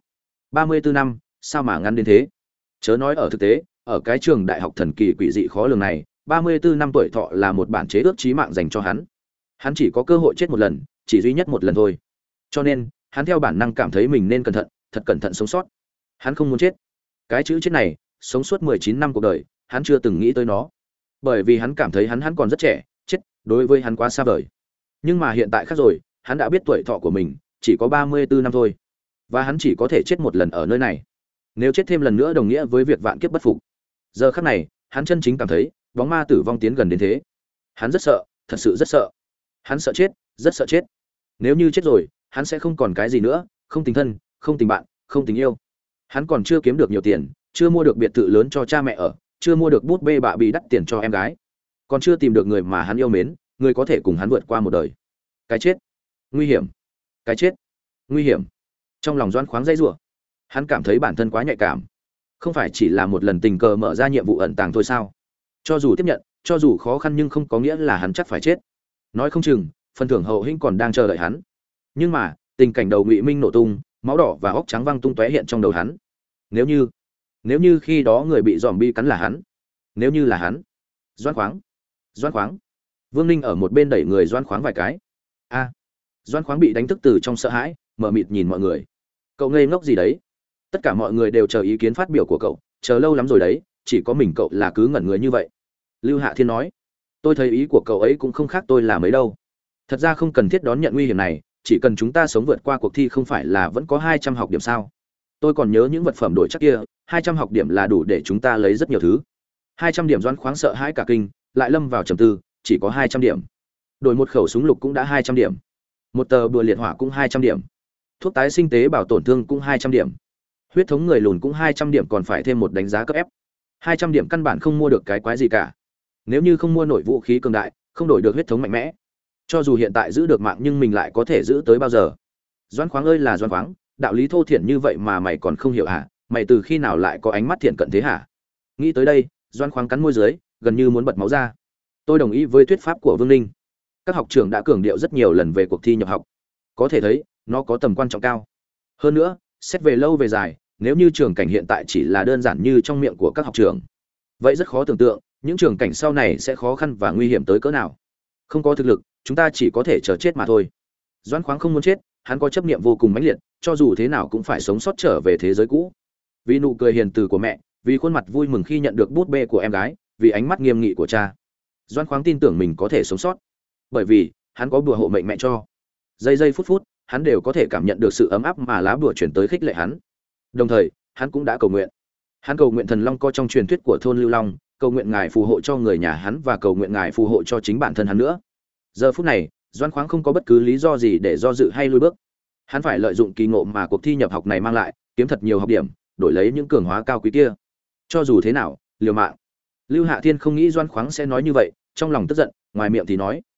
A: 34 năm, sao mà ngắn đến thế? Chớ nói ở thực tế, ở cái trường đại học thần kỳ quỷ dị khó lường này, 34 năm tuổi thọ là một bản chế ước chí mạng dành cho hắn. Hắn chỉ có cơ hội chết một lần, chỉ duy nhất một lần thôi. Cho nên, hắn theo bản năng cảm thấy mình nên cẩn thận, thật cẩn thận sống sót. Hắn không muốn chết. Cái chữ chết này, sống suốt 19 năm cuộc đời, hắn chưa từng nghĩ tới nó. Bởi vì hắn cảm thấy hắn còn rất trẻ, chết đối với hắn quá xa vời. Nhưng mà hiện tại khác rồi, hắn đã biết tuổi thọ của mình chỉ có 34 năm thôi, và hắn chỉ có thể chết một lần ở nơi này. Nếu chết thêm lần nữa đồng nghĩa với việc vạn kiếp bất phục. Giờ khắc này, hắn chân chính cảm thấy bóng ma tử vong tiến gần đến thế. Hắn rất sợ, thật sự rất sợ. Hắn sợ chết, rất sợ chết. Nếu như chết rồi, hắn sẽ không còn cái gì nữa, không tình thân, không tình bạn, không tình yêu. Hắn còn chưa kiếm được nhiều tiền, chưa mua được biệt thự lớn cho cha mẹ ở, chưa mua được bút bê bạ bị đắt tiền cho em gái, còn chưa tìm được người mà hắn yêu mến, người có thể cùng hắn vượt qua một đời. Cái chết, nguy hiểm, cái chết, nguy hiểm. Trong lòng Doãn Khoáng dãy rủa, hắn cảm thấy bản thân quá nhạy cảm. Không phải chỉ là một lần tình cờ mở ra nhiệm vụ ẩn tàng thôi sao? Cho dù tiếp nhận, cho dù khó khăn nhưng không có nghĩa là hắn chắc phải chết. Nói không chừng, phần thưởng hậu hĩnh còn đang chờ đợi hắn. Nhưng mà, tình cảnh đầu Ngụy Minh nổ tung, máu đỏ và óc trắng văng tung tóe hiện trong đầu hắn. Nếu như khi đó người bị zombie cắn là hắn, nếu như là hắn. Doãn Khoáng. Vương Ninh ở một bên đẩy người Doãn Khoáng vài cái. A. Doãn Khoáng bị đánh thức từ trong sợ hãi, mở mịt nhìn mọi người. Cậu ngây ngốc gì đấy? Tất cả mọi người đều chờ ý kiến phát biểu của cậu, chờ lâu lắm rồi đấy, chỉ có mình cậu là cứ ngẩn người như vậy. Lưu Hạ Thiên nói, tôi thấy ý của cậu ấy cũng không khác tôi là mấy đâu. Thật ra không cần thiết đón nhận nguy hiểm này, chỉ cần chúng ta sống vượt qua cuộc thi không phải là vẫn có 200 học điểm sao? Tôi còn nhớ những vật phẩm đổi chắc kia, 200 học điểm là đủ để chúng ta lấy rất nhiều thứ. 200 điểm. Doãn Khoáng sợ hãi cả kinh, lại lâm vào trầm tư, chỉ có 200 điểm. Đổi một khẩu súng lục cũng đã 200 điểm. Một tờ bùa liệt hỏa cũng 200 điểm. Thuốc tái sinh tế bào tổn thương cũng 200 điểm. Huyết thống người lùn cũng 200 điểm, còn phải thêm một đánh giá cấp ép. 200 điểm căn bản không mua được cái quái gì cả. Nếu như không mua nổi vũ khí cường đại, không đổi được huyết thống mạnh mẽ, cho dù hiện tại giữ được mạng nhưng mình lại có thể giữ tới bao giờ? Doãn Khoáng ơi là Doãn Khoáng, đạo lý thô thiển như vậy mà mày còn không hiểu hả? Mày từ khi nào lại có ánh mắt thiện cận thế hả? Nghĩ tới đây, Doãn Khoáng cắn môi dưới, gần như muốn bật máu ra. Tôi đồng ý với thuyết pháp của Vương Ninh. Các học trưởng đã cường điệu rất nhiều lần về cuộc thi nhập học, có thể thấy nó có tầm quan trọng cao. Hơn nữa, xét về lâu về dài, nếu như trường cảnh hiện tại chỉ là đơn giản như trong miệng của các học trưởng, vậy rất khó tưởng tượng những trường cảnh sau này sẽ khó khăn và nguy hiểm tới cỡ nào. Không có thực lực, chúng ta chỉ có thể chờ chết mà thôi. Doãn Khoáng không muốn chết, hắn có chấp niệm vô cùng mãnh liệt, cho dù thế nào cũng phải sống sót trở về thế giới cũ. Vì nụ cười hiền từ của mẹ, vì khuôn mặt vui mừng khi nhận được bút bê của em gái, vì ánh mắt nghiêm nghị của cha, Doãn Khoáng tin tưởng mình có thể sống sót, bởi vì hắn có bùa hộ mệnh mẹ cho. Giây giây phút phút, hắn đều có thể cảm nhận được sự ấm áp mà lá bùa chuyển tới khích lệ hắn. Đồng thời, hắn cũng đã cầu nguyện. Hắn cầu nguyện thần long co trong truyền thuyết của thôn Lưu Long, cầu nguyện ngài phù hộ cho người nhà hắn và cầu nguyện ngài phù hộ cho chính bản thân hắn nữa. Giờ phút này, Doãn Khoáng không có bất cứ lý do gì để do dự hay lùi bước. Hắn phải lợi dụng kỳ ngộ mà cuộc thi nhập học này mang lại, kiếm thật nhiều học điểm, đổi lấy những cường hóa cao quý kia. Cho dù thế nào, liều mạng. Lưu Hạ Thiên không nghĩ Doãn Khoáng sẽ nói như vậy, trong lòng tức giận, ngoài miệng thì nói: